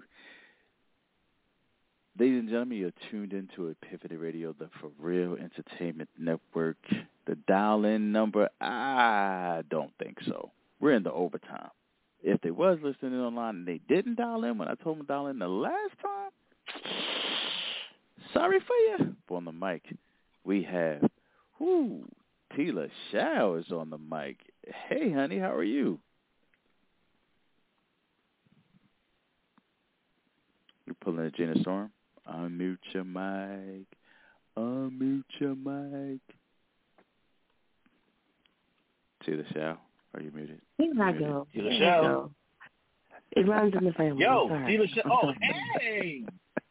Ladies and gentlemen, you're tuned into Epiphany Radio, the For Real Entertainment Network. The dial-in number, I don't think so. We're in the overtime. If they was listening online and they didn't dial in when I told them to dial in the last time, sorry for you. But on the mic, we have, whoo, Tila Shao is on the mic. Hey, honey, how are you? You're pulling a Gina Storm. Unmute your mic. Unmute your mic. Tila Shao, are you muted? Here I go. Tila Here Shao. I go. It runs in the family. Yo, Sorry. Tila Shao. Oh, hey.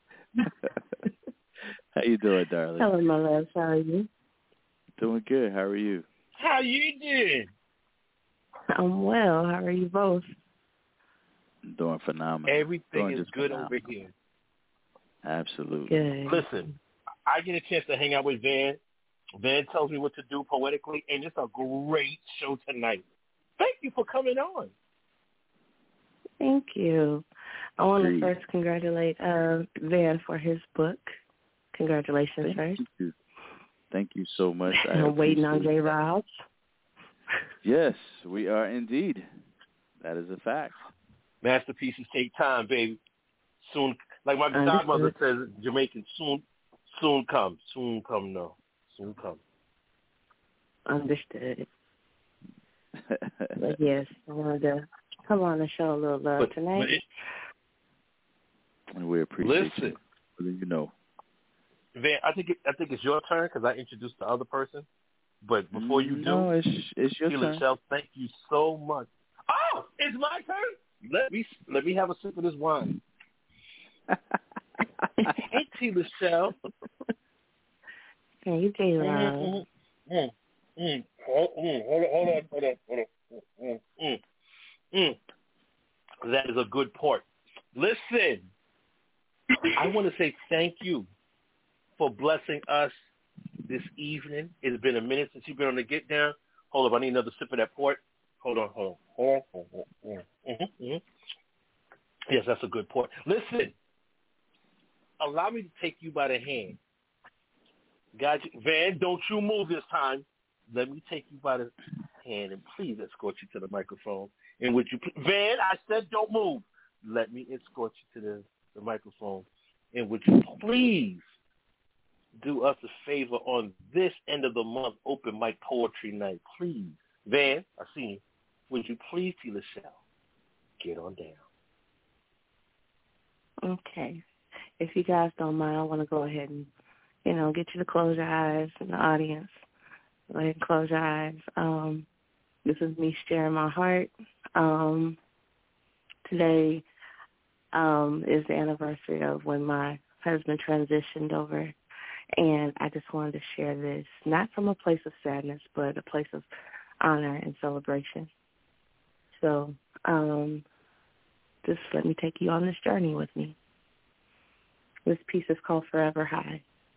How you doing, darling? Hello, my love. How are you? Doing good. How are you? How you doing? I'm well. How are you both? Doing phenomenal. Everything Doing is good phenomenal. over here. Absolutely. Good. Listen, I get a chance to hang out with Van. Van tells me what to do poetically, and it's a great show tonight. Thank you for coming on. Thank you. I want Agreed. to first congratulate uh, Van for his book. Congratulations Thank first. you. Thank you so much. I I'm waiting on appreciate J. that. Rouse. Yes, we are indeed. That is a fact. Masterpieces take time, baby. Soon, like my Understood. godmother says, Jamaican, soon, soon come, soon come, no, soon come. Understood. But yes, I wanted to come on and show a little love But, tonight. but it, And we appreciate listen, you. You know. Van, I think it, I think it's your turn because I introduced the other person. But before you do, no, it's it's your Tila turn. Shao, thank you so much. Oh, it's my turn. Let me let me have a sip of this wine. Hey, Tila Shao. Hey, J. Rouse. Mm, mm, mm, hold, mm, hold on, hold on, hold on, hold on. Mm, mm, mm. That is a good port. Listen, I want to say thank you for blessing us this evening. It's been a minute since you've been on the Get Down. Hold up, I need another sip of that port. Hold on, hold on, hold on. Hold on, hold on. Mm-hmm, mm-hmm. Yes, that's a good port. Listen, allow me to take you by the hand. God, Van, don't you move this time. Let me take you by the hand and please escort you to the microphone. And would you, Van, I said don't move. Let me escort you to the, the microphone. And would you please do us a favor on this end of the month, open mic poetry night, please. Van, I see you. Would you please, Tila Shao, get on down. Okay. If you guys don't mind, I want to go ahead and, you know, get you to close your eyes in the audience. Go ahead and close your eyes. Um, this is me sharing my heart. Um, today um, is the anniversary of when my husband transitioned over And I just wanted to share this, not from a place of sadness, but a place of honor and celebration. So um, just let me take you on this journey with me. This piece is called Forever High.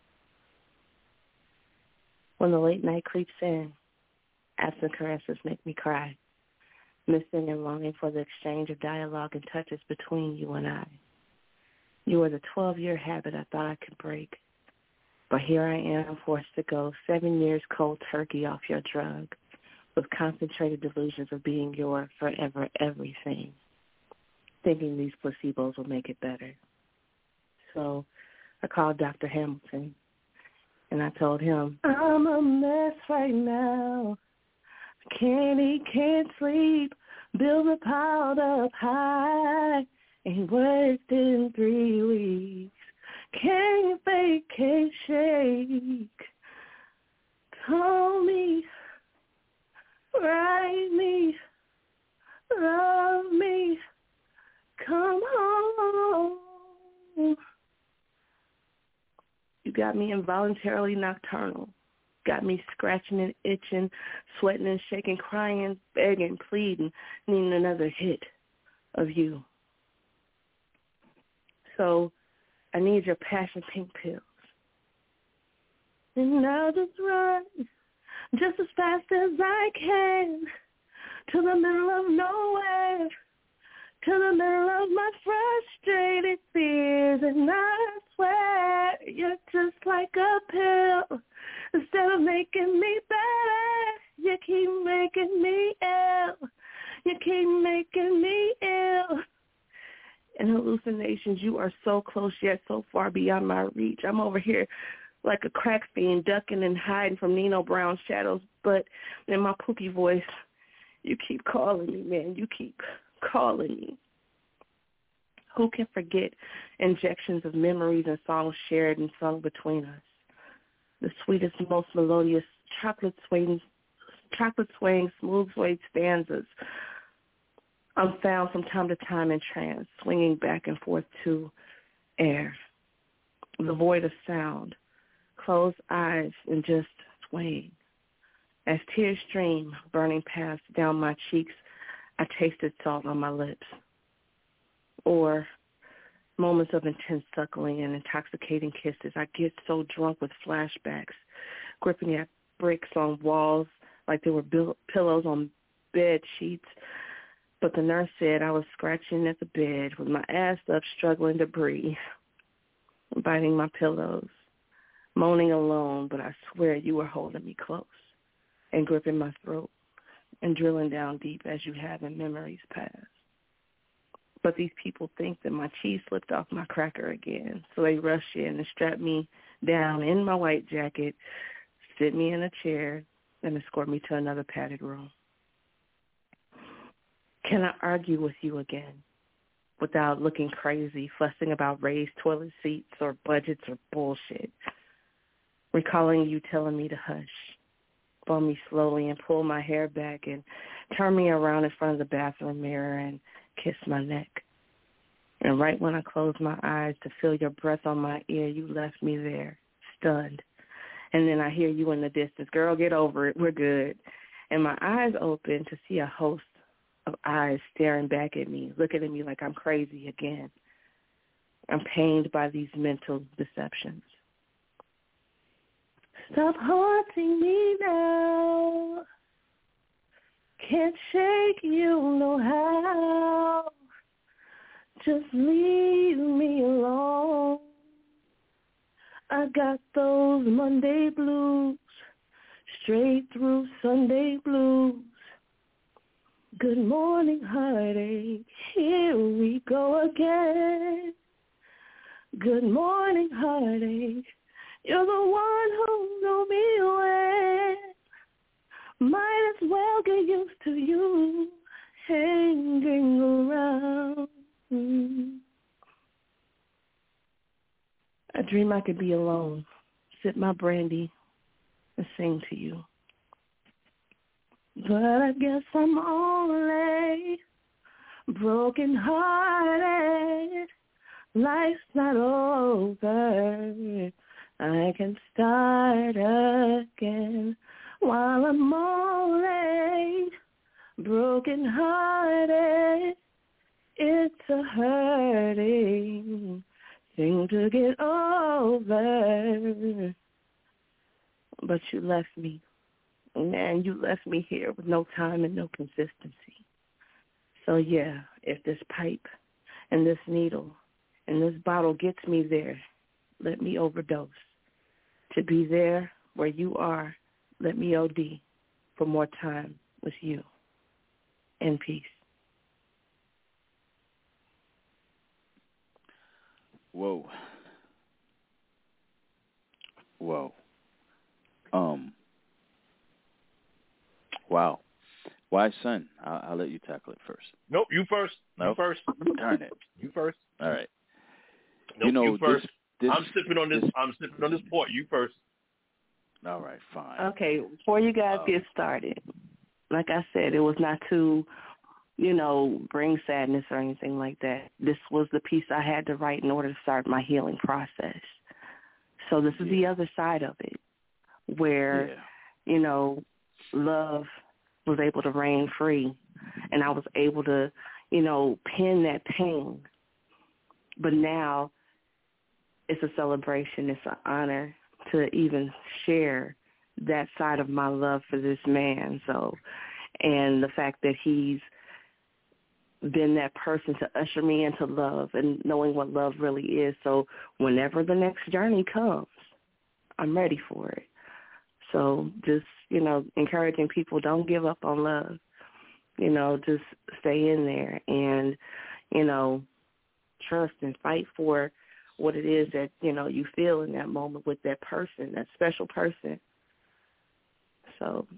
When the late night creeps in, absent caresses make me cry, missing and longing for the exchange of dialogue and touches between you and I. You were the twelve-year habit I thought I could break, but here I am forced to go seven years cold turkey off your drug with concentrated delusions of being your forever everything, thinking these placebos will make it better. So I called Doctor Hamilton, and I told him, I'm a mess right now. Can't eat, can't sleep, bills are piled up high. Ain't worked in three weeks. Can't bake, can't shake. Call me, write me, love me, come home. You got me involuntarily nocturnal. Got me scratching and itching, sweating and shaking, crying, begging, pleading, needing another hit of you. So I need your passion pink pills. And I'll just run just as fast as I can to the middle of nowhere, to the middle of my frustrated fears. And I swear you're just like a pill. Instead of making me better, you keep making me ill. You keep making me ill. In hallucinations, you are so close yet so far beyond my reach. I'm over here like a crack fiend, ducking and hiding from Nino Brown's shadows. But in my pookie voice, you keep calling me, man. You keep calling me. Who can forget injections of memories and songs shared and sung between us? The sweetest, most melodious, chocolate swaying, chocolate swaying, smooth swayed stanzas. I'm found from time to time in trance, swinging back and forth to air, the void of sound, closed eyes and just swaying. As tears stream, burning past down my cheeks, I tasted salt on my lips. Or moments of intense suckling and intoxicating kisses. I get so drunk with flashbacks, gripping at bricks on walls like they were bil- pillows on bed sheets. But the nurse said I was scratching at the bed with my ass up, struggling to breathe, biting my pillows, moaning alone, but I swear you were holding me close and gripping my throat and drilling down deep as you have in memories past. But these people think that my cheese slipped off my cracker again, so they rush in and strap me down in my white jacket, sit me in a chair, and escort me to another padded room. Can I argue with you again without looking crazy, fussing about raised toilet seats or budgets or bullshit? Recalling you telling me to hush, blow me slowly and pull my hair back and turn me around in front of the bathroom mirror and kiss my neck. And right when I closed my eyes to feel your breath on my ear, you left me there, stunned. And then I hear you in the distance, girl, get over it, we're good. And my eyes open to see a host of eyes staring back at me, looking at me like I'm crazy again. I'm pained by these mental deceptions. Stop haunting me now. Can't shake you no how. Just leave me alone. I got those Monday blues, straight through Sunday blues. Good morning, heartache, here we go again. Good morning, heartache, you're the one who know me well. Might as well get used to you hanging around. I dream I could be alone, sip my brandy, and sing to you. But I guess I'm only broken hearted. Life's not over I can start again while I'm only broken hearted. It's a hurting thing to get over. But you left me. Man, you left me here with no time and no consistency. So yeah, if this pipe and this needle and this bottle gets me there, let me overdose. To be there where you are, let me O D for more time with you. In peace. Whoa. Whoa. Um. Wow. Why, son? I'll, I'll let you tackle it first. Nope, you first. Nope. You first. Darn it. You first. All right. Nope, you know, you first. This, this, I'm sipping on this. this. I'm sipping on this port. You first. All right, fine. Okay, before you guys um, get started, like I said, it was not to, you know, bring sadness or anything like that. This was the piece I had to write in order to start my healing process. So this is yeah. the other side of it, where, yeah. you know, love was able to reign free, and I was able to, you know, pen that pain. But now it's a celebration. It's an honor to even share that side of my love for this man. So, and the fact that he's been that person to usher me into love and knowing what love really is. So whenever the next journey comes, I'm ready for it. So just, you know, encouraging people, don't give up on love. You know, just stay in there and, you know, trust and fight for what it is that, you know, you feel in that moment with that person, that special person. So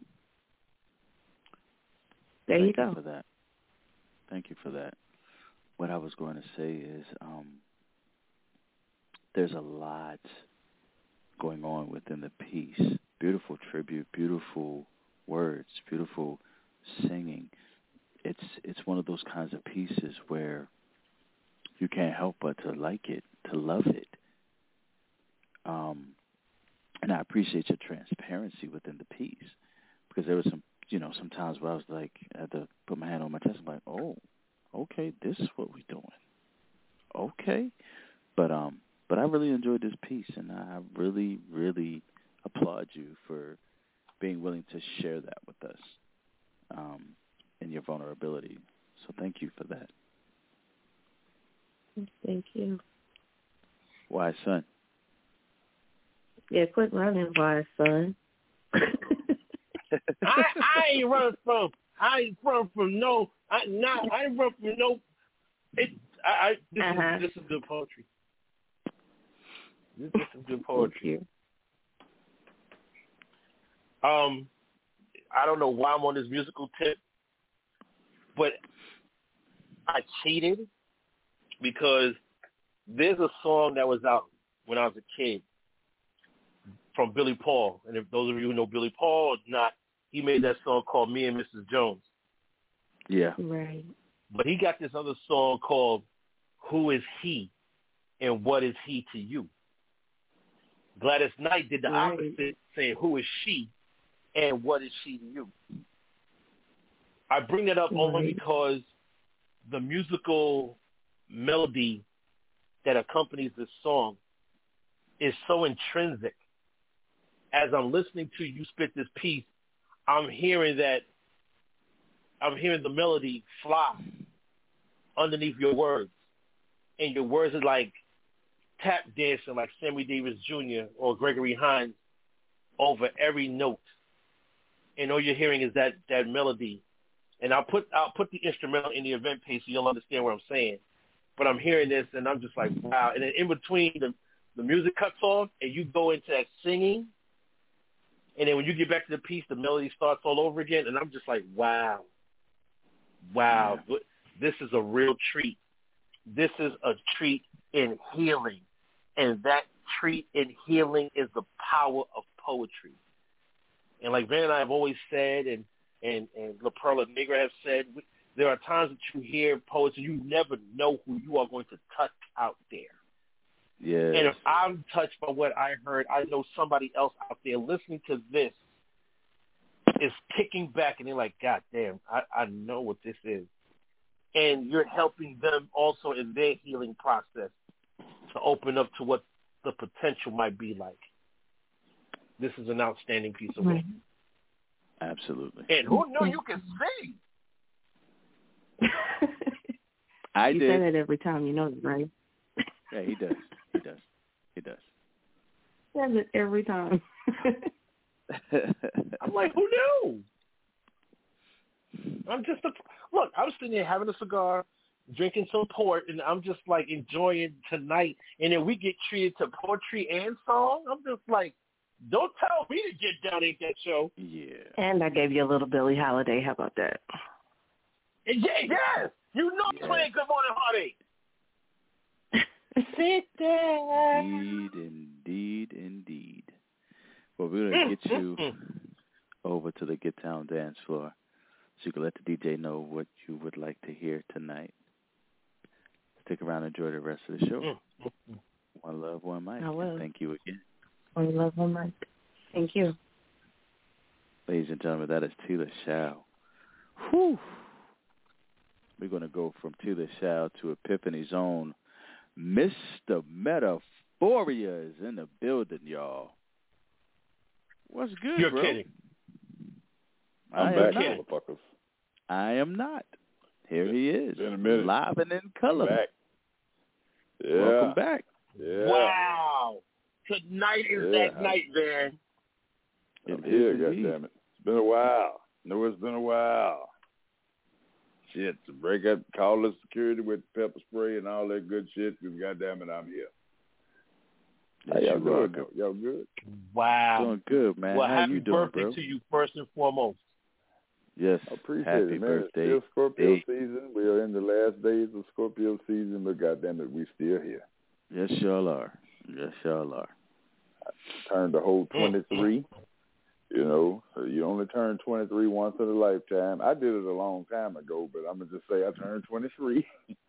there Thank you go. You for that. Thank you for that. What I was going to say is um, there's a lot going on within the piece. Beautiful tribute, beautiful words, beautiful singing. It's it's one of those kinds of pieces where you can't help but to like it, to love it. Um, and I appreciate your transparency within the piece, because there was some, you know, sometimes where I was like, I had to put my hand on my chest. I'm like, oh, okay, this is what we're doing. Okay, but um, but I really enjoyed this piece, and I really, really applaud you for being willing to share that with us, um, and your vulnerability. So thank you for that. Thank you. Why, son? Yeah, quit running, why, son. I, I ain't run from. I ain't run from no. I not. I ain't run from no. It. I. I this uh-huh. is this is good poetry. This, this is good poetry. Um, I don't know why I'm on this musical tip, but I cheated because there's a song that was out when I was a kid from Billy Paul. And if those of you who know Billy Paul or not, he made that song called Me and Missus Jones. Yeah. Right. But he got this other song called Who Is He and What Is He to You? Gladys Knight did the right. opposite, saying Who is she and what is she to you? I bring that up right. only because the musical melody that accompanies this song is so intrinsic. As I'm listening to you spit this piece, I'm hearing that, I'm hearing the melody fly underneath your words. And your words are like tap dancing like Sammy Davis Junior or Gregory Hines over every note. And all you're hearing is that, that melody. And I'll put I'll put the instrumental in the event page so you'll understand what I'm saying. But I'm hearing this and I'm just like, wow. And then in between the, the music cuts off and you go into that singing. And then when you get back to the piece, the melody starts all over again. And I'm just like, wow. Wow. Yeah. This is a real treat. This is a treat in healing. And that treat in healing is the power of poetry. And like Van and I have always said, and, and, and La Perla Negra have said, there are times that you hear poets and you never know who you are going to touch out there. Yes. And if I'm touched by what I heard, I know somebody else out there listening to this is kicking back and they're like, God damn, I, I know what this is. And you're helping them also in their healing process to open up to what the potential might be like. This is an outstanding piece of work. Absolutely. And who knew you could sing? I you did. say that every time, you know that, right? Yeah, he does. He does. He does. Says it every time. I'm like, who knew? I'm just a, look. I was sitting there having a cigar, drinking some port, and I'm just like enjoying tonight. And then we get treated to poetry and song. I'm just like, don't tell me to get down, ain't that show? Yeah. And I gave you a little Billie Holiday. How about that? And yeah, yes, you know yes. you're playing Good Morning Heartache. Sit there. Indeed, indeed, indeed. Well, we're going to get you over to the Get Down dance floor so you can let the D J know what you would like to hear tonight. Stick around and enjoy the rest of the show. One love, one mic. I will. Thank you again. One love, one mic. Thank you. Ladies and gentlemen, that is Tila Shao. Whew. We're going to go from Tila Shao to Epiphany's own Mister Metaphoria is in the building, y'all. What's good, You're bro? kidding. I'm I'm back, back, not. motherfuckers. I am not. Here he is, In a minute. live and in color. I'm back. Yeah. Welcome back. Yeah. Wow. Tonight is Yeah. that night, man. I'm It here, is indeed. goddammit. It's been a while. No, it's been a while. Shit, to break up, call the security with pepper spray and all that good shit, because goddamn it, I'm here. Yes, How y'all you are doing, good. though? Y'all good? Wow. Doing good, man. Well, How happy you doing, birthday bro? to you first and foremost. Yes. I appreciate Happy it, man. birthday. It's still Scorpio Hey. season. We are in the last days of Scorpio season, but goddamn it, we still here. Yes, y'all are. Yes, y'all are. I turned the whole twenty-three. You know, so you only turn twenty-three once in a lifetime. I did it a long time ago, but I'm going to just say I turned twenty-three.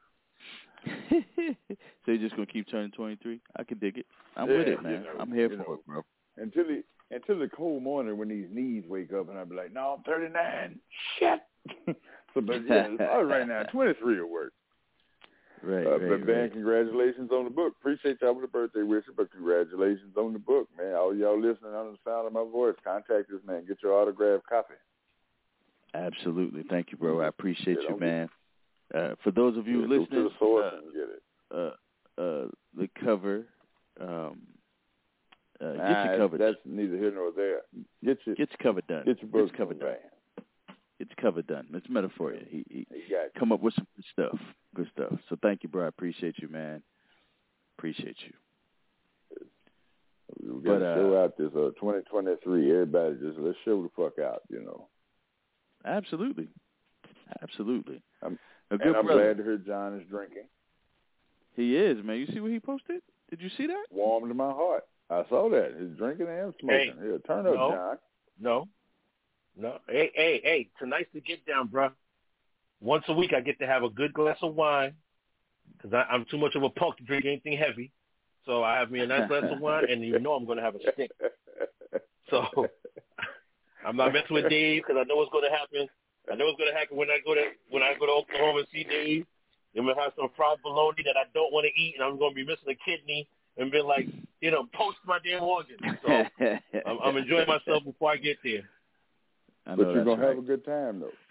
So you're just going to keep turning twenty-three? I can dig it. I'm Yeah, with it, man. you know, I'm here you for know. it, bro. Until the, until the cold morning when these knees wake up and I'll be like, no, I'm thirty-nine. Shit. So, but yeah, all right now, twenty-three will work. Right, uh, right, but man, right. congratulations on the book. Appreciate y'all with the birthday wishes, but congratulations on the book, man. All y'all listening on the sound of my voice, contact us, man. Get your autographed copy. Absolutely. Thank you, bro. I appreciate Yeah, you, don't man. Uh, for those of you Yeah, go listening, to the source uh, and get it. uh, uh, the cover, um, uh, get Nah, your cover that's neither here nor there. Get your, Get your cover done. get your book Get your cover done. right. It's cover done. It's Metaphoria. He, he You got it. come up with some good stuff. Good stuff. So thank you, bro. I appreciate you, man. Appreciate you. We got But, to uh, show out this uh, twenty twenty-three. Everybody just let's show the fuck out, you know. Absolutely. Absolutely. I'm, A good and I'm brother. glad to hear John is drinking. He is, man. You see what he posted? Did you see that? Warm to my heart. I saw that. He's drinking and smoking. Hey, Here, turn up, no. John. No. No. Hey, hey, hey. Tonight's the get down, bro. Once a week I get to have a good glass of wine because I'm too much of a punk to drink anything heavy. So I have me a nice glass of wine, and you know I'm going to have a stick. So I'm not messing with Dave because I know what's going to happen. I know what's going to happen when I go to when I go to Oklahoma and see Dave. I'm going to have some fried bologna that I don't want to eat, and I'm going to be missing a kidney and be like, you know, post my damn organs. So I'm, I'm enjoying myself before I get there. I But know you're that's going to right. have a good time, though.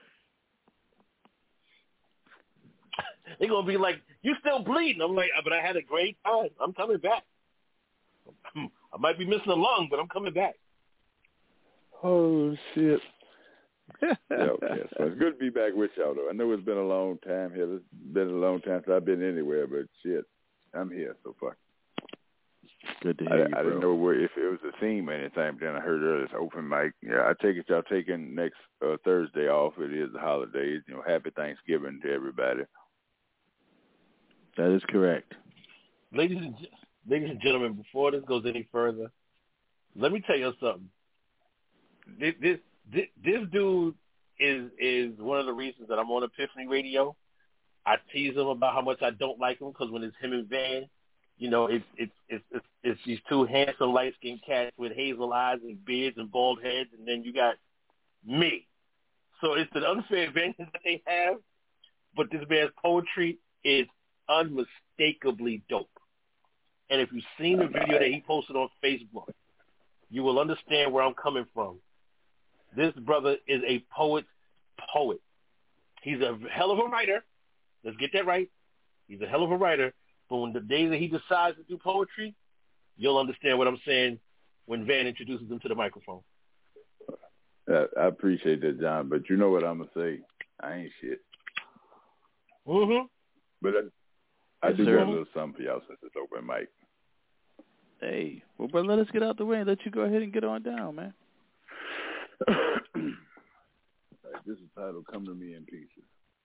They're going to be like, you still bleeding. I'm like, but I had a great time. I'm coming back. I might be missing a lung, but I'm coming back. Oh, shit. Yeah, okay. So it's good to be back with y'all, though. I know it's been a long time here. It's been a long time since I've been anywhere, but shit, I'm here so far. Good to I, hear you, I bro. didn't know where, if it was a theme or anything, but then I heard earlier it's open mic. Yeah, I take it y'all taking next uh, Thursday off. It is the holidays. You know, happy Thanksgiving to everybody. That is correct. Ladies and, ladies and gentlemen, before this goes any further, let me tell you something. This, this, this, this dude is is one of the reasons that I'm on Epiphany Radio. I tease him about how much I don't like him because when it's him and Van, You know, it's it's it's it's, it's these two handsome light skinned cats with hazel eyes and beards and bald heads, and then you got me. So it's an unfair advantage that they have, but this man's poetry is unmistakably dope. And if you've seen the video that he posted on Facebook, you will understand where I'm coming from. This brother is a poet's poet. He's a hell of a writer. Let's get that right. He's a hell of a writer. But when the day that he decides to do poetry, you'll understand what I'm saying when Van introduces him to the microphone. Uh, I appreciate that, John. But you know what I'm going to say? I ain't shit. Mm-hmm. But I, I Yes, do sir. got a little something for y'all since it's open mic. Hey, well, brother, let us get out the way and let you go ahead and get on down, man. All right, this is titled Come to Me in Pieces.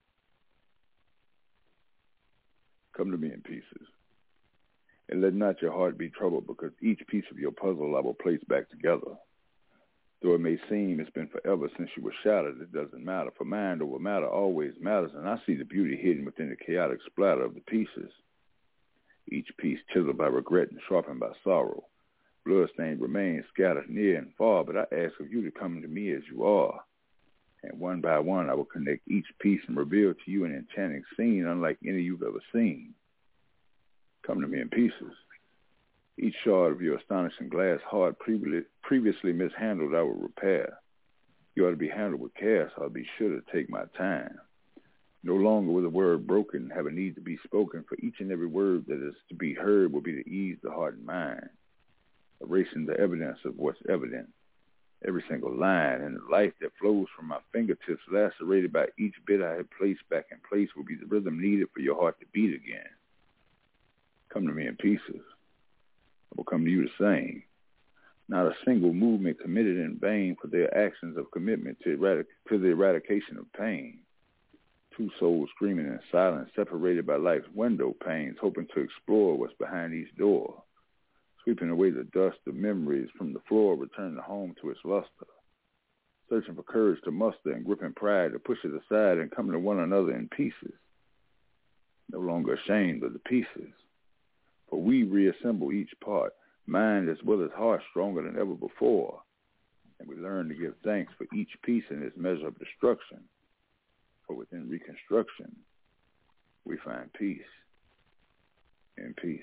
Come to me in pieces. And let not your heart be troubled, because each piece of your puzzle I will place back together. Though it may seem it's been forever since you were shattered, it doesn't matter, for mind over matter always matters, and I see the beauty hidden within the chaotic splatter of the pieces. Each piece chiseled by regret and sharpened by sorrow. Bloodstained remains scattered near and far, but I ask of you to come to me as you are. And one by one I will connect each piece and reveal to you an enchanting scene unlike any you've ever seen. Come to me in pieces. Each shard of your astonishing glass heart previously mishandled I will repair. You ought to be handled with care, so I'll be sure to take my time. No longer will the word broken have a need to be spoken, for each and every word that is to be heard will be to ease the heart and mind, erasing the evidence of what's evident. Every single line and the life that flows from my fingertips, lacerated by each bit I have placed back in place, will be the rhythm needed for your heart to beat again. Come to me in pieces. I will come to you the same. Not a single movement committed in vain, for their actions of commitment to, eradic- to the eradication of pain. Two souls screaming in silence, separated by life's window panes, hoping to explore what's behind each door. Sweeping away the dust of memories from the floor, returning the home to its luster. Searching for courage to muster and gripping pride to push it aside and coming to one another in pieces. No longer ashamed of the pieces. For we reassemble each part, mind as well as heart stronger than ever before. And we learn to give thanks for each piece in its measure of destruction. For within reconstruction, we find peace in peace.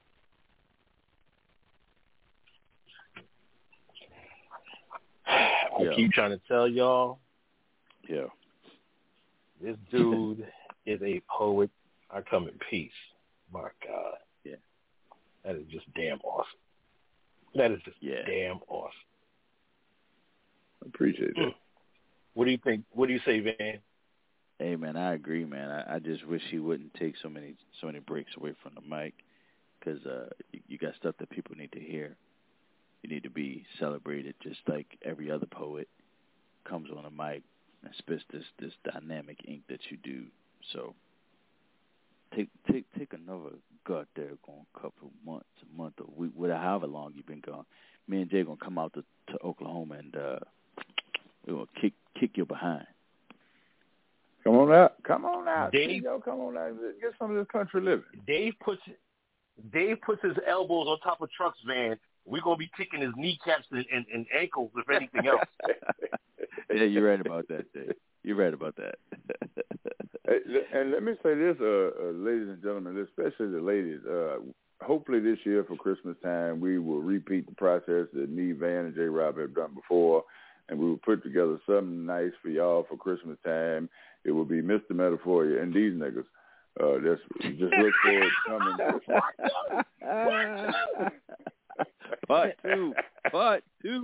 I Yeah. keep trying to tell y'all, Yeah. this dude is a poet. I come in peace. My God. Yeah. That is just damn awesome. That is just yeah. damn awesome. Appreciate that. What do you think? What do you say, Van? Hey, man, I agree, man. I, I just wish he wouldn't take so many so many breaks away from the mic, because uh, you, you got stuff that people need to hear. You need to be celebrated just like every other poet comes on the mic and spits this, this dynamic ink that you do. So take take take another go out there, going a couple months, a month, or week, whatever, however long you've been gone. Me and Jay gonna come out to, to Oklahoma and uh, we're gonna kick kick your behind. Come on out. Come on out. Dave, Yo, come on out. Get some of this country living. Dave puts Dave puts his elbows on top of trucks, Van. We're going to be kicking his kneecaps and, and, and ankles, if anything else. Yeah, you're right about that, Dave. You're right about that. Hey, and let me say this, uh, uh, ladies and gentlemen, especially the ladies. Uh, hopefully this year for Christmas time, we will repeat the process that me, Van, and J. Rob have done before, and we will put together something nice for y'all for Christmas time. It will be Mister Metaphor and these niggas. Uh, just, just look forward to coming. Part two. Part two.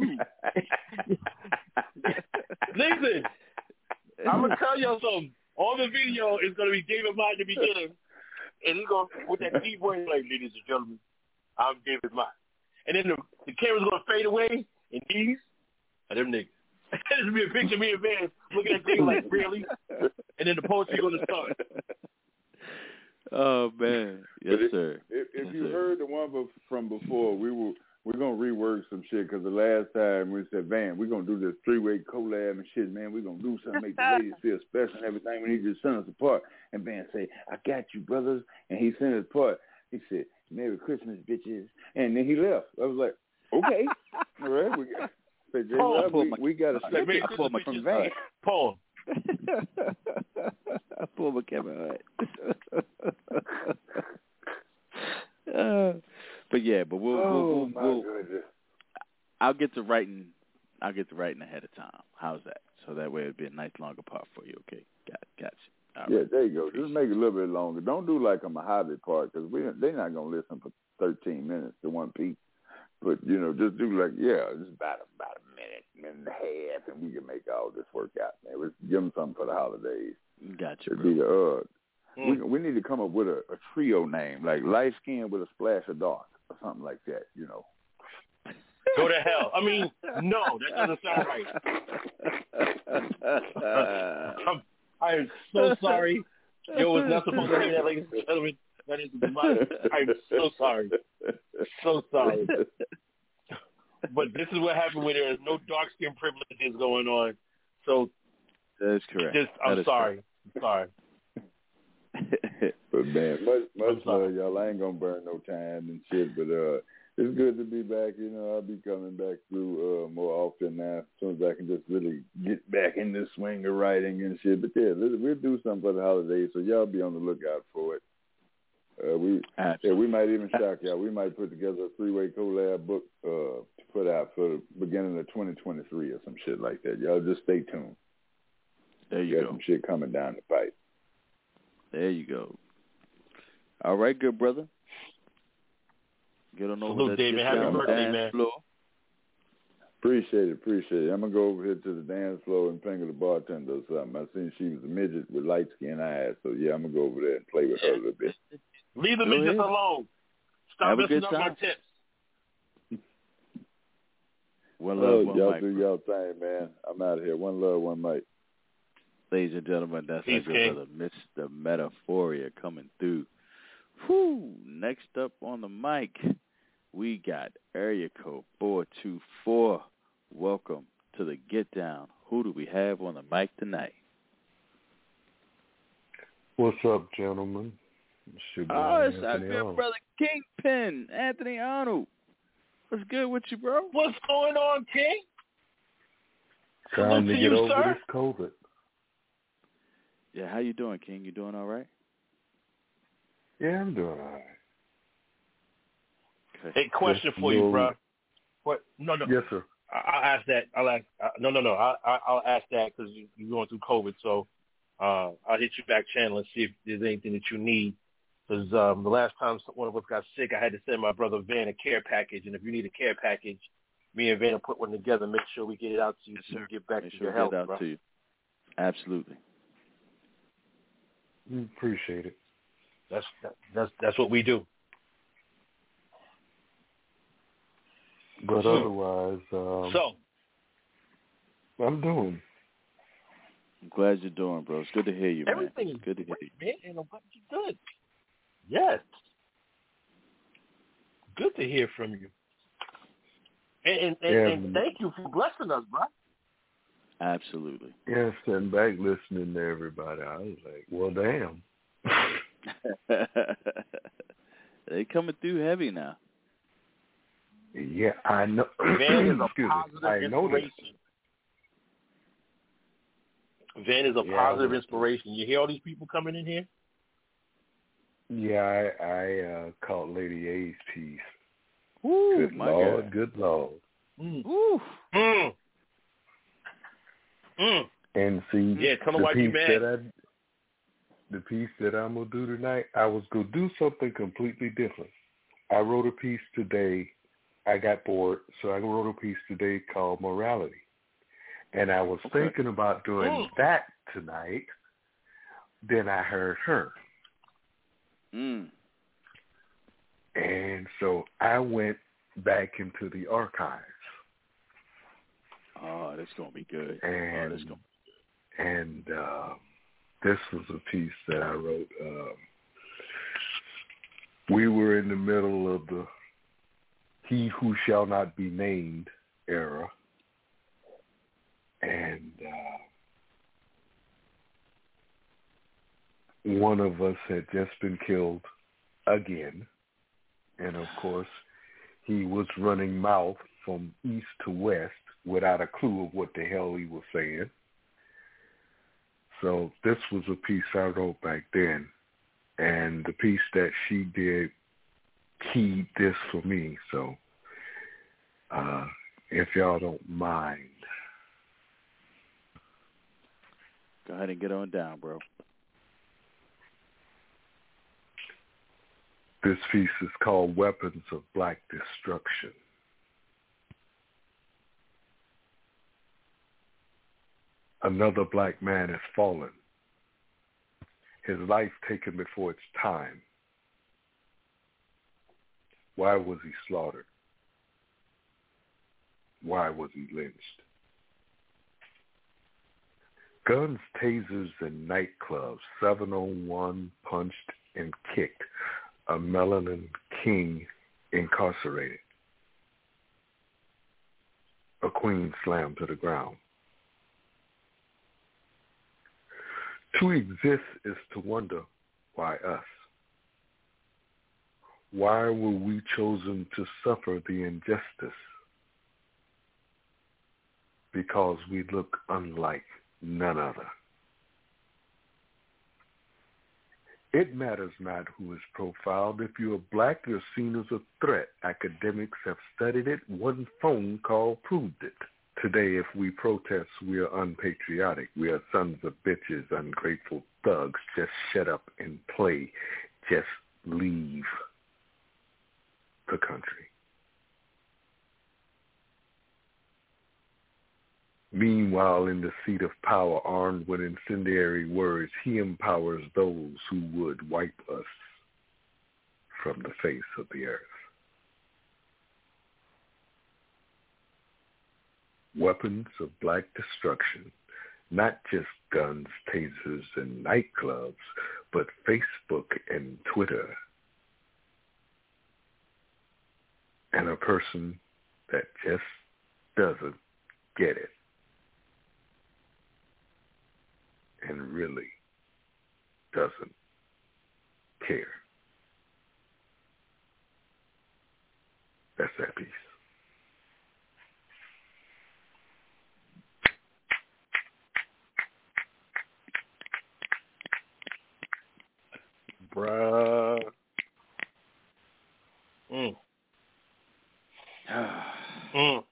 Listen, I'm going to tell y'all something. On the video is going to be David Mott in the beginning, and he's going to, with that deep voice, like, ladies and gentlemen, I'm David Mott. And then the, the camera's going to fade away, and these are them niggas. There's going to be a picture of me and Van looking at things like, really? And then the poetry going to start. Oh, man. Yes, if, sir. If, if yes, you sir. heard the one from before, we will, we're going to rework some shit, because the last time we said, Van, we're going to do this three-way collab and shit, man. We're going to do something, make the ladies feel special and everything. We need you to send us a part. And Van said, I got you, brothers. And he sent his part. He said, Merry Christmas, bitches. And then he left. I was like, okay. All right. We got, so J. Rob, we, we got a snippet from Van. Paul. I pulled my Kevin Hart. uh, but yeah, but we'll, oh, we'll, we'll, my we'll I'll get to writing. I'll get to writing ahead of time. How's that? So that way it'll be a nice longer part for you. Okay, got got you. All yeah, right. there you go. Just make it a little bit longer. Don't do like on my hobby part because we they're not gonna listen for thirteen minutes to one piece. But you know, just do like yeah, just about about a minute, minute and a half, and we can make all this work out. Man, let's give them something for the holidays. Gotcha. It'd be, uh, mm. we we need to come up with a, a trio name like light skin with a splash of dark or something like that. You know. Go to hell. I mean, no, that doesn't sound right. I'm, I am so sorry. Yo was not supposed to say that, ladies and gentlemen. That is my, I'm so sorry. So sorry. But this is what happened when there is no dark skin privileges going on. So that is correct. Just, I'm that sorry. I'm sorry. But man, much much love, y'all. I ain't gonna burn no time and shit, but uh it's good to be back. You know, I'll be coming back through uh, more often now, as soon as I can just really get back in the swing of writing and shit. But yeah, we'll do something for the holidays, so y'all be on the lookout for it. Uh, we yeah, we might even shock y'all. We might put together a three-way collab book uh, to put out for the beginning of twenty twenty-three or some shit like that. Y'all just stay tuned. There you got go. Some shit coming down the pipe. There you go. All right, good brother. Get on over Salute, David. Happy birthday, man. Floor. Appreciate it, appreciate it. I'm going to go over here to the dance floor and finger the bartender or something. I seen she was a midget with light-skinned eyes, so yeah, I'm going to go over there and play with her a little bit. Leave the midgets alone. Stop messing up my tips. One love, oh, one y'all mic, do bro. y'all thing, man. I'm out of here. One love, one mic. Ladies and gentlemen, that's Peace, our good brother, Mister Metaphoria, coming through. Whew. Next up on the mic, we got area code four two four. Welcome to the Get Down. Who do we have on the mic tonight? What's up, gentlemen? It's oh, it's our good Arnold. brother, Kingpin, Anthony Arnold. What's good with you, bro? What's going on, King? Trying Salute to to get you, over sir. this COVID. Yeah, how you doing, King? You doing all right? Yeah, I'm doing all right. Okay. Hey, question Just for no... you, bro. What? No, no. Yes, sir. I, I'll ask that. I'll ask. Uh, no, no, no. I, I, I'll ask that because you, you're going through COVID. So uh, I'll hit you back channel and see if there's anything that you need. Because um, the last time one of us got sick, I had to send my brother Van a care package. And if you need a care package, me and Van will put one together. Make sure we get it out to you so you get back Make to sure your we health, get it out bro. to you. Absolutely. Appreciate it. That's that, that's that's what we do. But so, otherwise, um, so I'm doing. I'm glad you're doing, bro. It's good to hear you, man. Everything is good to hear great, you. man. And I'm good. Yes. Good to hear from you. And and, and, Yeah, and thank you for blessing us, bro. Absolutely. Yeah, sitting back listening to everybody, I was like, well, damn. They coming through heavy now. Yeah, I know. Van is a Excuse positive me. I know inspiration. Van is a Yeah, positive I inspiration. You hear all these people coming in here? Yeah, I, I uh, caught Lady A's piece. Ooh, good my Lord, God. good Lord. Mm. Ooh. Mm. Mm. And see, yeah, tell them the why you piece mad. that I, the piece that I'm gonna do tonight, I was gonna do something completely different. I wrote a piece today. I got bored, so I wrote a piece today called Morality, and I was Okay. thinking about doing Mm. that tonight. Then I heard her, Mm. and so I went back into the archives. Oh, that's gonna be good. And, oh, that's gonna. And uh, this was a piece that I wrote. Um, we were in the middle of the "He Who Shall Not Be Named" era, and uh, one of us had just been killed again, And, of course, he was running mouth from east to west without a clue of what the hell he was saying. So this was a piece I wrote back then. And the piece that she did keyed this for me. So uh, if y'all don't mind. Go ahead and get on down, bro. This piece is called Weapons of Black Destruction. Another black man has fallen, his life taken before its time. Why was he slaughtered? Why was he lynched? Guns, tasers, and nightclubs, seven oh one punched and kicked a melanin king incarcerated. A queen slammed to the ground. To exist is to wonder, why us? Why were we chosen to suffer the injustice? Because we look unlike none other. It matters not who is profiled. If you're black, you're seen as a threat. Academics have studied it. One phone call proved it. Today, if we protest, we are unpatriotic. We are sons of bitches, ungrateful thugs. Just shut up and play. Just leave the country. Meanwhile, in the seat of power, armed with incendiary words, he empowers those who would wipe us from the face of the earth. Weapons of black destruction, not just guns, tasers, and nightclubs, but Facebook and Twitter. And a person that just doesn't get it. And really doesn't care. That's that piece. Bruh. Mm. mm.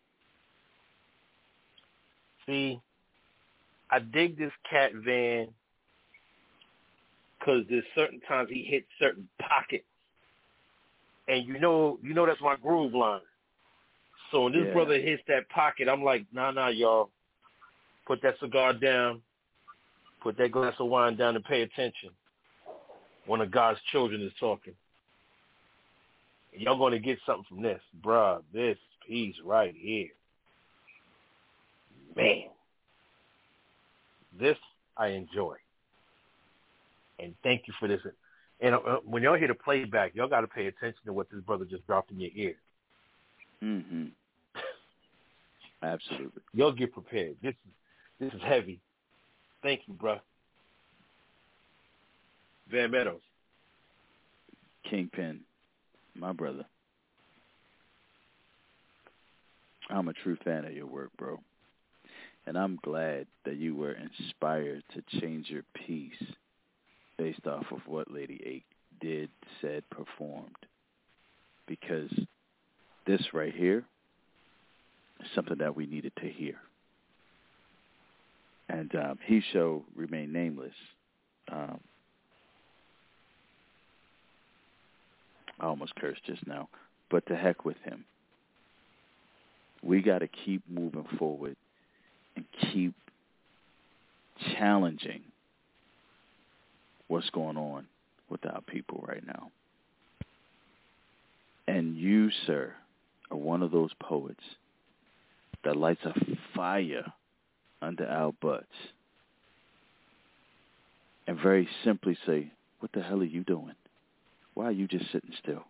See, I dig this Cat Van because there's certain times he hits certain pockets, and you know, you know that's my groove line. So when this yeah. brother hits that pocket, I'm like, nah, nah, y'all, put that cigar down, put that glass of wine down, and pay attention. One of God's children is talking. Y'all going to get something from this. Bruh, this piece right here. Man. This I enjoy. And thank you for this. And uh, when y'all hear the playback, y'all got to pay attention to what this brother just dropped in your ear. Mm-hmm. Absolutely. Y'all get prepared. This is, this is heavy. Thank you, bruh. Van Meadows. Kingpin, my brother. I'm a true fan of your work, bro. And I'm glad that you were inspired to change your piece based off of what Lady Eight did, said, performed. Because this right here is something that we needed to hear. And um, he shall remain nameless. Um, I almost cursed just now, but to heck with him. We got to keep moving forward and keep challenging what's going on with our people right now. And you, sir, are one of those poets that lights a fire under our butts and very simply say, what the hell are you doing? Why are you just sitting still?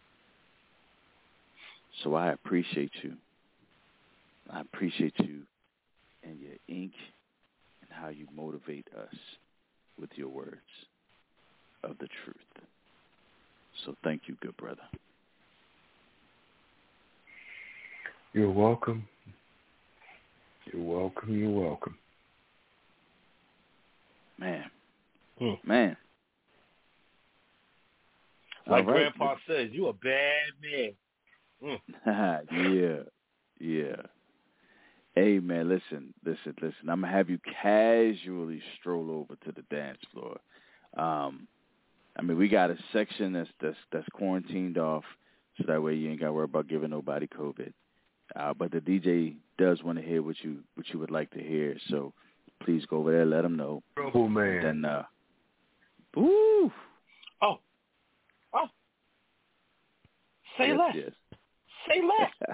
So I appreciate you. I appreciate you and your ink and how you motivate us with your words of the truth. So thank you, good brother. You're welcome. You're welcome. You're welcome. Man. Hmm. Man. Like All right. Grandpa says, you a bad man. Mm. yeah. Yeah. Hey, man, listen, listen, listen. I'm going to have you casually stroll over to the dance floor. Um, I mean, we got a section that's, that's, that's quarantined off, so that way you ain't got to worry about giving nobody COVID. Uh, but the D J does want to hear what you what you would like to hear, so please go over there, let him know. Oh, man. Then, uh, ooh. Oh. Oh. Say yes, less. Yes. Say less.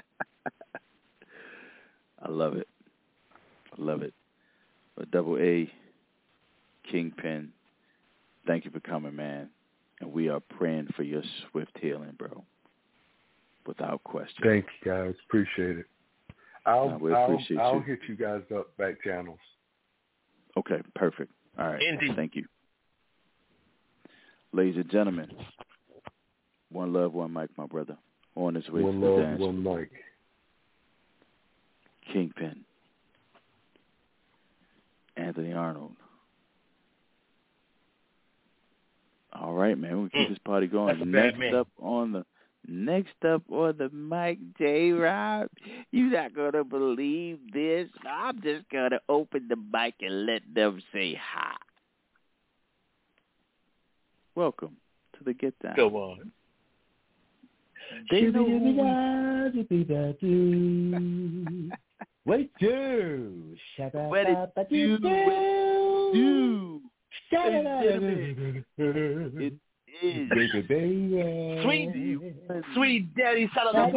I love it. I love it. But Double A, Kingpin, thank you for coming, man. And we are praying for your swift healing, bro. Without question. Thank you, guys. Appreciate it. I'll no, we I'll, appreciate I'll you. hit you guys up back channels. Okay, perfect. All right. Indeed. Thank you. Ladies and gentlemen, one love, one mic, my brother. On his way one to love, the dance. One mic. Kingpin. Anthony Arnold. All right, man. We'll keep Mm. this party going. That's a bad Next man. up on the next up on the mic, J Rob. You're not gonna believe this. I'm just gonna open the mic and let them say hi. Welcome to the Get Down. Go on. They know who What it do? What it do? What it do? It is. Baby, baby. Sweet, sweet daddy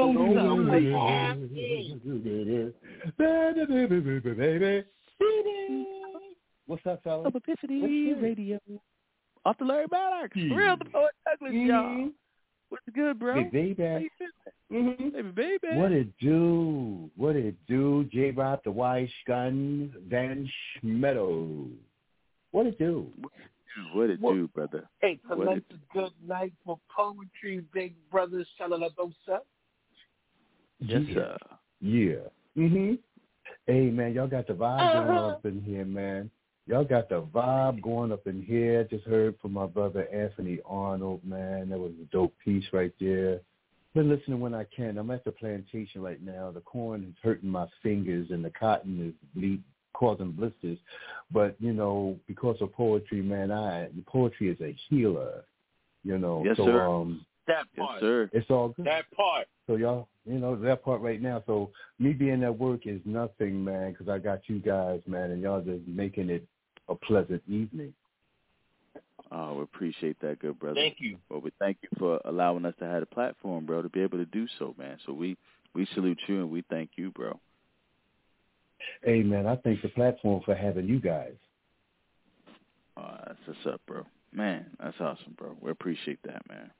Baby, baby, baby. What's up, fellas? Epiphany Radio. Off the Larry Maddox. Mm. Real the Poet Douglas, Mm. y'all. What's good, bro? Baby, baby. Mm-hmm. Baby, baby. What it do? What it do? J Rob, the Wise Gun, Van Schmeadow. What it do? What it What? do, brother? Hey, What tonight's it a good night for poetry, big brother Shalalabosa. Yes, yeah. sir. Yeah. Mm-hmm. Hey, man, y'all got the vibe Uh-huh. going up in here, man. Y'all got the vibe going up in here. Just heard from my brother Anthony Arnold, man. That was a dope piece right there. Been listening when I can. I'm at the plantation right now. The corn is hurting my fingers and the cotton is bleed, causing blisters. But, you know, because of poetry, man, I poetry is a healer, you know. Yes, so, sir. Um, That Yes, part. sir. it's all good. That part. So y'all, you know, that part right now. So me being at work is nothing, man, because I got you guys, man, and y'all just making it a pleasant evening. Oh, we appreciate that, good brother. Thank you. Well, we thank you for allowing us to have a platform, bro, to be able to do so, man. So we, we salute you and we thank you, bro. Hey, man, I thank the platform for having you guys. Uh, that's what's up, bro. Man, that's awesome, bro. We appreciate that, man.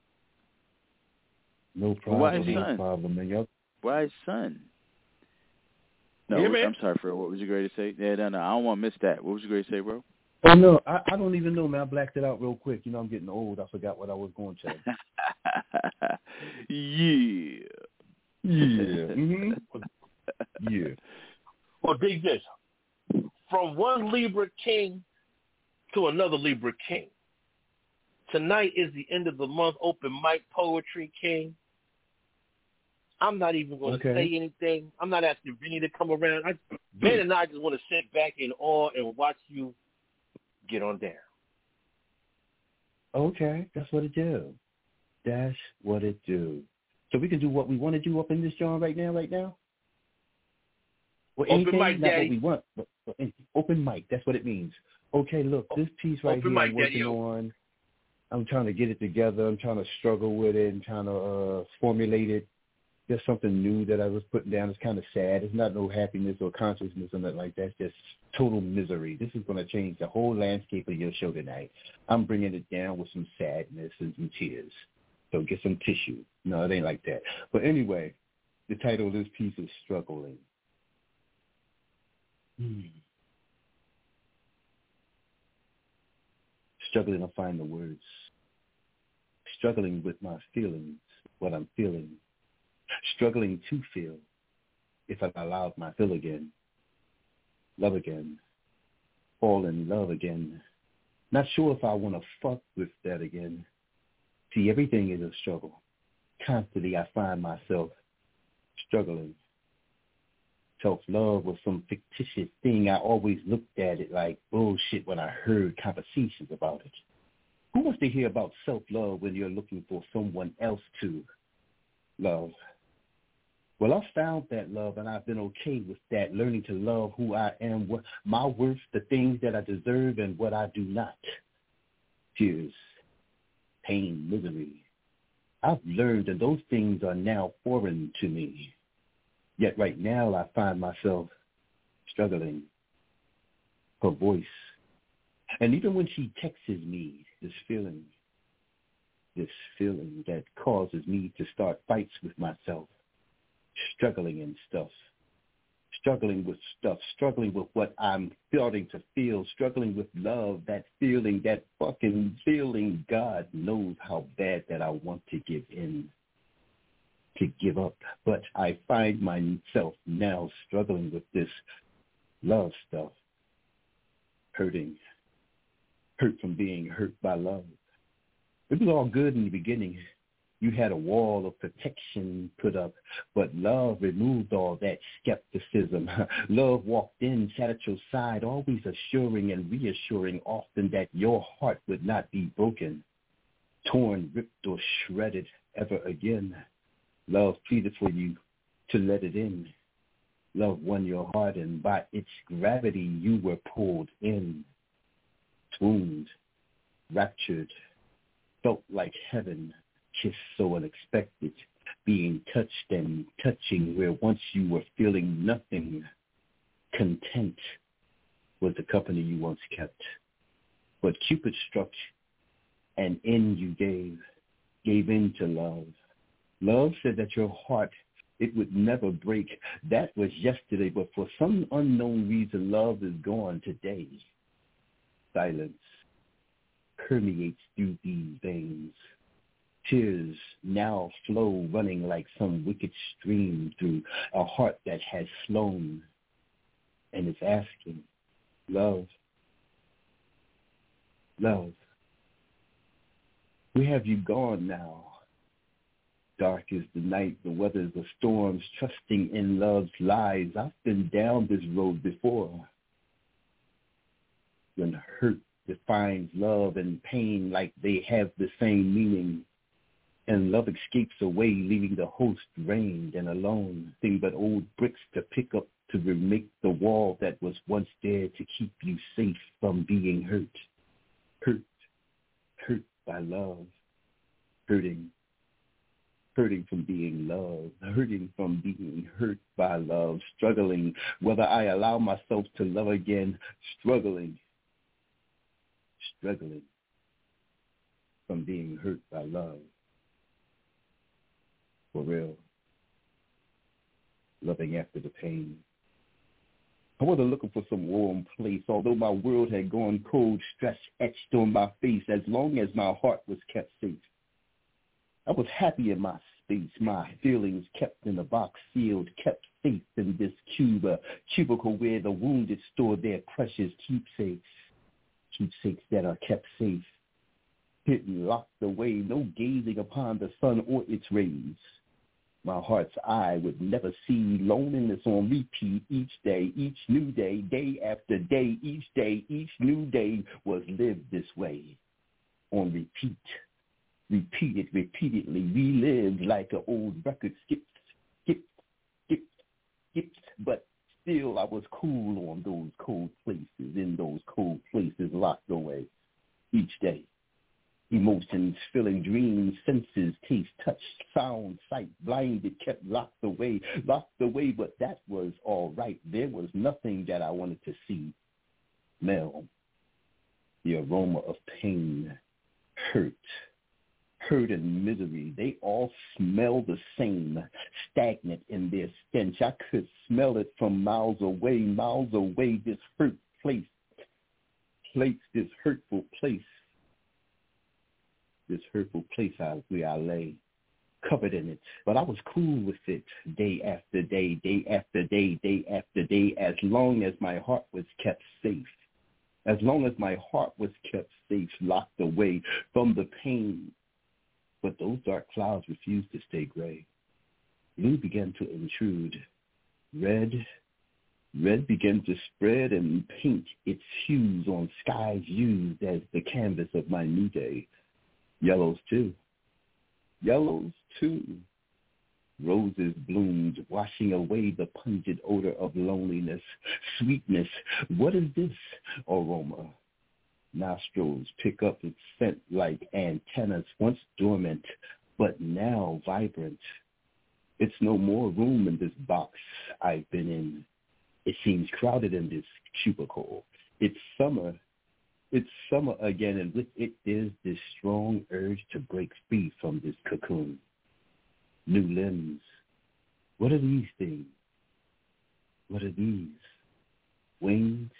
No Well, problem, why no son? problem, man. Y'all. Why his son? No, Yeah, man. I'm sorry, Fred. What was you going to say? Yeah, no, no, I don't want to miss that. What was you going to say, bro? Oh, no, I, I don't even know, man. I blacked it out real quick. You know, I'm getting old. I forgot what I was going to say. yeah. Yeah. Mm-hmm. Yeah. Well, dig this. From one Libra king to another Libra king. Tonight is the end of the month, open mic poetry king. I'm not even going to Okay. say anything. I'm not asking Vinny to come around. I, Ben and I just want to sit back in awe and watch you get on down. Okay, that's what it do. That's what it do. So we can do what we want to do up in this joint right now, right now? Well, Open anything, mic, not Daddy. what we want, but, but anything. Open mic, that's what it means. Okay, look, this piece right Open here mic, I'm working Daddy. on, I'm trying to get it together. I'm trying to struggle with it and trying to uh, formulate it. There's something new that I was putting down. It's kind of sad. It's not no happiness or consciousness or nothing like that. It's just total misery. This is going to change the whole landscape of your show tonight. I'm bringing it down with some sadness and some tears. So get some tissue. No, it ain't like that. But anyway, the title of this piece is Struggling. Hmm. Struggling to find the words. Struggling with my feelings, what I'm feeling. Struggling to feel. if I allowed my fill again. Love again. Fall in love again. Not sure if I want to fuck with that again. See, everything is a struggle. Constantly I find myself struggling. Self-love was some fictitious thing. I always looked at it like bullshit when I heard conversations about it. Who wants to hear about self-love when you're looking for someone else to love? Well, I found that love, and I've been okay with that, learning to love who I am, what my worth, the things that I deserve, and what I do not. Tears, pain, misery. I've learned that those things are now foreign to me. Yet right now I find myself struggling. Her voice. And even when she texts me, this feeling, this feeling that causes me to start fights with myself. Struggling and stuff, struggling with stuff, struggling with what I'm starting to feel, struggling with love, that feeling, that fucking feeling. God knows how bad that I want to give in, to give up. But I find myself now struggling with this love stuff, hurting, hurt from being hurt by love. It was all good in the beginning. You had a wall of protection put up, but love removed all that skepticism. Love walked in, sat at your side, always assuring and reassuring often that your heart would not be broken, torn, ripped, or shredded ever again. Love pleaded for you to let it in. Love won your heart, and by its gravity you were pulled in, swooned, raptured, felt like heaven. Kiss so unexpected, being touched and touching where once you were feeling nothing. Content was the company you once kept. But Cupid struck, and in you gave, gave in to love. Love said that your heart, it would never break. That was yesterday, but for some unknown reason, love is gone today. Silence permeates through these veins. Tears now flow running like some wicked stream through a heart that has flown and is asking, love, love, where have you gone now? Dark is the night, the weather's the storms, trusting in love's lies. I've been down this road before. When hurt defines love and pain like they have the same meaning, and love escapes away, leaving the host drained and alone, thing but old bricks to pick up to remake the wall that was once there to keep you safe from being hurt. Hurt, hurt by love, hurting, hurting from being loved, hurting from being hurt by love, struggling whether I allow myself to love again, struggling, struggling from being hurt by love. For real, loving after the pain. I wasn't looking for some warm place, although my world had gone cold, stress etched on my face, as long as my heart was kept safe. I was happy in my space, my feelings kept in a box sealed, kept safe in this cube, a cubicle where the wounded store their precious keepsakes, keepsakes that are kept safe, hidden, locked away, no gazing upon the sun or its rays. My heart's eye would never see loneliness on repeat each day, each new day, day after day, each day, each new day was lived this way, on repeat, repeated, repeatedly, relived like an old record, skipped, skipped, skipped, skipped, but still I was cool on those cold places, in those cold places locked away each day. Emotions, filling dreams, senses, taste, touch, sound, sight, blinded, kept locked away, locked away, but that was all right. There was nothing that I wanted to see, smell, the aroma of pain, hurt, hurt and misery. They all smell the same, stagnant in their stench. I could smell it from miles away, miles away, this hurt place, place, this hurtful place. This hurtful place I, where I lay, covered in it, but I was cool with it day after day, day after day, day after day, as long as my heart was kept safe. As long as my heart was kept safe, locked away from the pain. But those dark clouds refused to stay gray. Blue began to intrude. Red, red began to spread and paint its hues on skies used as the canvas of my new day. Yellows too. Yellows too. Roses bloomed, washing away the pungent odor of loneliness. Sweetness, what is this aroma? Nostrils pick up its scent like antennas, once dormant, but now vibrant. It's no more room in this box I've been in. It seems crowded in this cubicle. It's summer. It's summer again, and with it there's this strong urge to break free from this cocoon. New limbs. What are these things? What are these? Wings?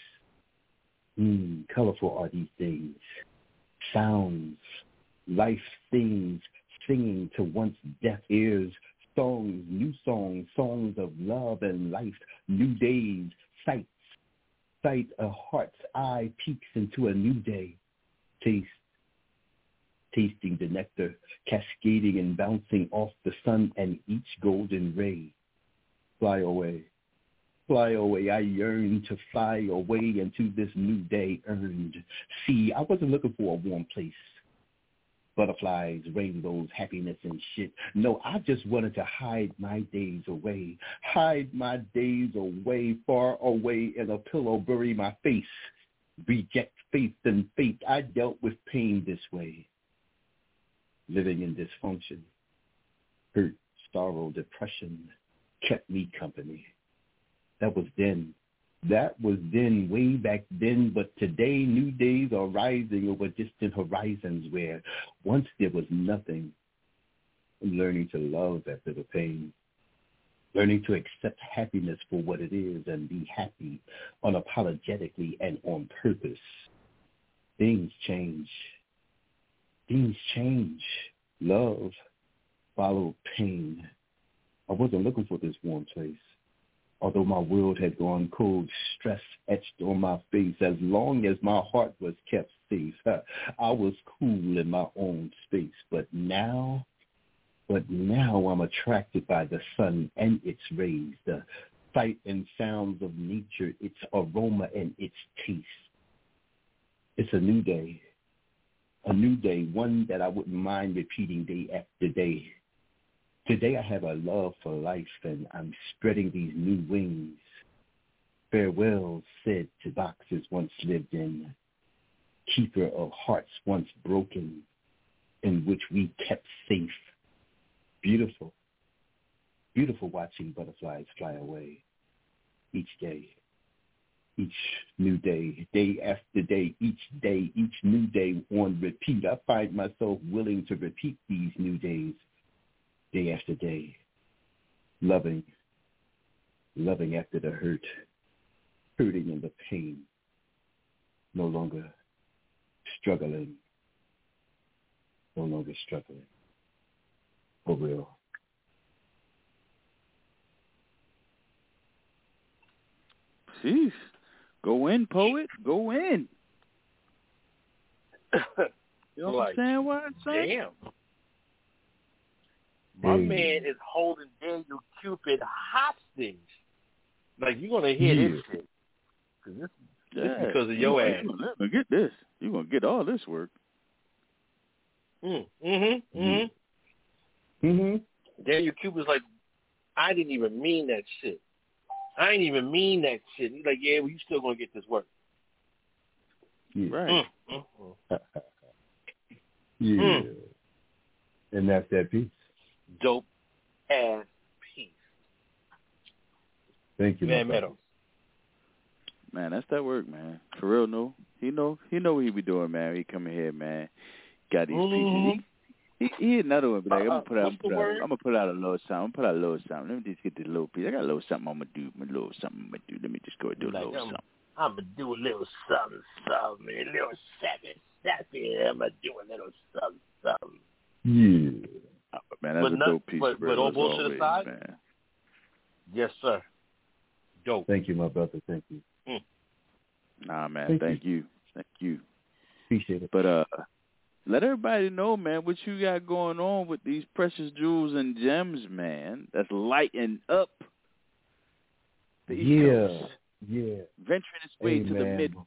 Hmm, colorful are these things. Sounds. Life sings, singing to once deaf ears. Songs, new songs, songs of love and life. New days, sights. Sight, a heart's eye peeks into a new day. Taste. Tasting the nectar, cascading and bouncing off the sun and each golden ray. Fly away, fly away, I yearn to fly away into this new day earned. See, I wasn't looking for a warm place. Butterflies, rainbows, happiness and shit. No, I just wanted to hide my days away. Hide my days away, far away in a pillow, bury my face. Reject faith and fate, I dealt with pain this way. Living in dysfunction, hurt, sorrow, depression kept me company. That was then. That was then, way back then. But today, new days are rising over distant horizons where once there was nothing. I'm learning to love after the pain. Learning to accept happiness for what it is and be happy unapologetically and on purpose. Things change. Things change. Love followed pain. I wasn't looking for this warm place. Although my world had gone cold, stress etched on my face. As long as my heart was kept safe, I was cool in my own space. But now, but now I'm attracted by the sun and its rays, the sight and sounds of nature, its aroma and its taste. It's a new day. A new day, one that I wouldn't mind repeating day after day. Today I have a love for life, and I'm spreading these new wings. Farewell, said to boxes once lived in, keeper of hearts once broken, in which we kept safe. Beautiful, beautiful watching butterflies fly away each day. Each new day, day after day, each day, each new day on repeat. I find myself willing to repeat these new days, day after day. Loving, loving after the hurt, hurting in the pain. No longer struggling, no longer struggling. For real. Jeez. Go in, poet. Go in. You know what I'm saying? What I'm saying? Damn. My mm. man is holding Daniel Cupid hostage. Like, you're going to hear yeah. this shit. Cause this, yeah. this is because of your ass. You're going to get this. You're going to get all this work. Mm. Mm-hmm. Mm-hmm. Mm-hmm. Daniel Cupid's like, I didn't even mean that shit. I ain't even mean that shit. He's like, yeah, well, you still going to get this work. Yeah. Right. Mm, mm, mm. yeah. Mm. And that's that piece. Dope ass piece. Thank you, man. Meadows. Man, that's that work, man. For real, no. He know he know what he be doing, man. He coming here, man. Got these mm-hmm. pieces. He, he, he another one, but like, uh, I'm gonna put out, I'm gonna put out, I'm gonna put out a little something. I'm gonna put out a little something. Let me just get this little piece. I got a little something I'm gonna do. A little something I'm gonna do. Let me just go and do a like, little I'm, something. I'm gonna do a little something, something, a little seven, seven. I'm gonna do a little something, something. Yeah. Oh, man, that's but a not, dope piece. But, but all bullshit always, aside, man. Yes, sir. Dope. Thank you, my brother. Thank you. Mm. Nah, man. Thank Thank, you. you. Thank you. Appreciate it. But uh, let everybody know, man, what you got going on with these precious jewels and gems, man. That's lighting up the East yeah, Coast. Yeah. Venturing its way hey, to man. the mid.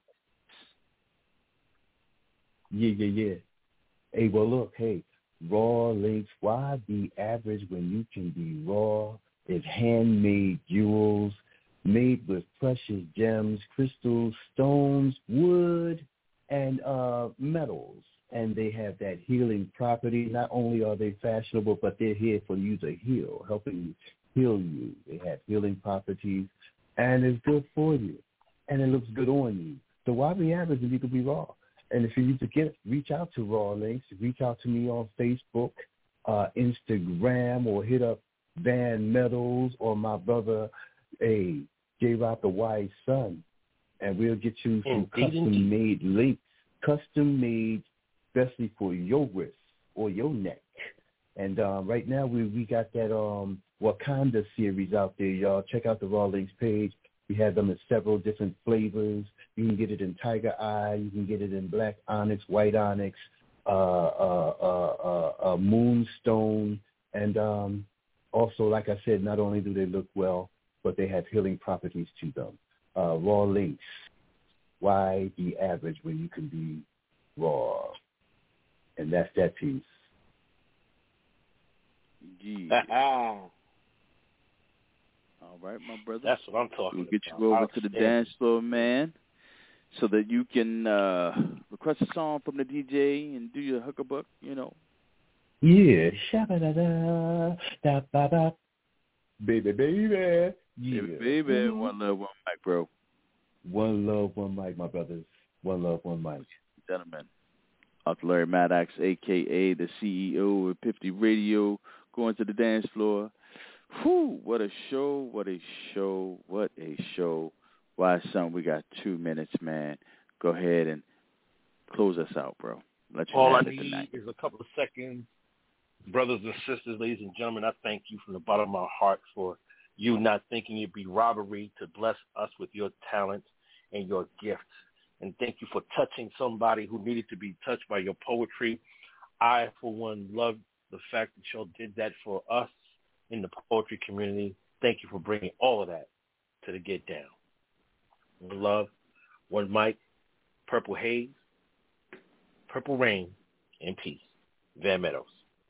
Yeah, yeah, yeah. Hey, well, look, hey, Raw Links, why be average when you can be raw? It's handmade jewels made with precious gems, crystals, stones, wood, and uh, metals. And they have that healing property. Not only are they fashionable, but they're here for you to heal, helping you heal you. They have healing properties, and it's good for you. And it looks good on you. So why be average when you can be raw? And if you need to get reach out to Raw Links, reach out to me on Facebook, uh, Instagram, or hit up Van Metals or my brother, hey, J-Rock the Wise Son, and we'll get you some custom-made links, custom-made especially for your wrist or your neck. And um, right now we we got that um, Wakanda series out there, y'all. Check out the Raw Links page. We have them in several different flavors. You can get it in tiger eye. You can get it in black onyx, white onyx, uh, uh, uh, uh, uh, moonstone. And um, also, like I said, not only do they look well, but they have healing properties to them. Uh, raw Links. Why be average when you can be raw? And that's that piece. Yeah. All right, my brother. That's what I'm talking we'll get about. you over to the dance floor, man, so that you can uh, request a song from the D J and do your hookabuck, you know. Yeah. Shabba-da-da, da-ba-ba. Baby, baby. Yeah. Baby, baby. Mm-hmm. One love, one mic, bro. One love, one mic, my brothers. One love, one mic. Gentlemen, Doctor Larry Maddox, a k a the C E O of Epiphany Radio, going to the dance floor. Whew, what a show, what a show, what a show. Why, son, we got two minutes, man. Go ahead and close us out, bro. Let you All I have it need tonight. is a couple of seconds. Brothers and sisters, ladies and gentlemen, I thank you from the bottom of my heart for you not thinking it'd be robbery to bless us with your talent and your gifts. And thank you for touching somebody who needed to be touched by your poetry. I, for one, love the fact that y'all did that for us in the poetry community. Thank you for bringing all of that to the Get Down. One love, one mic, Purple Haze, Purple Rain, and peace. Van Meadows.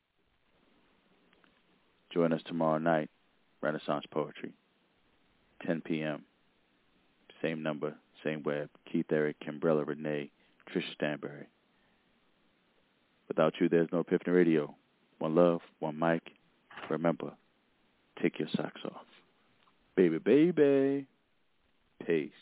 Join us tomorrow night, Renaissance Poetry, ten p.m. Same number, same web. Keith Eric, Kimbrella Renee, Trisha Stanberry. Without you, there's no Epiphany Radio. One love, one mic. Remember, take your socks off. Baby, baby. Peace.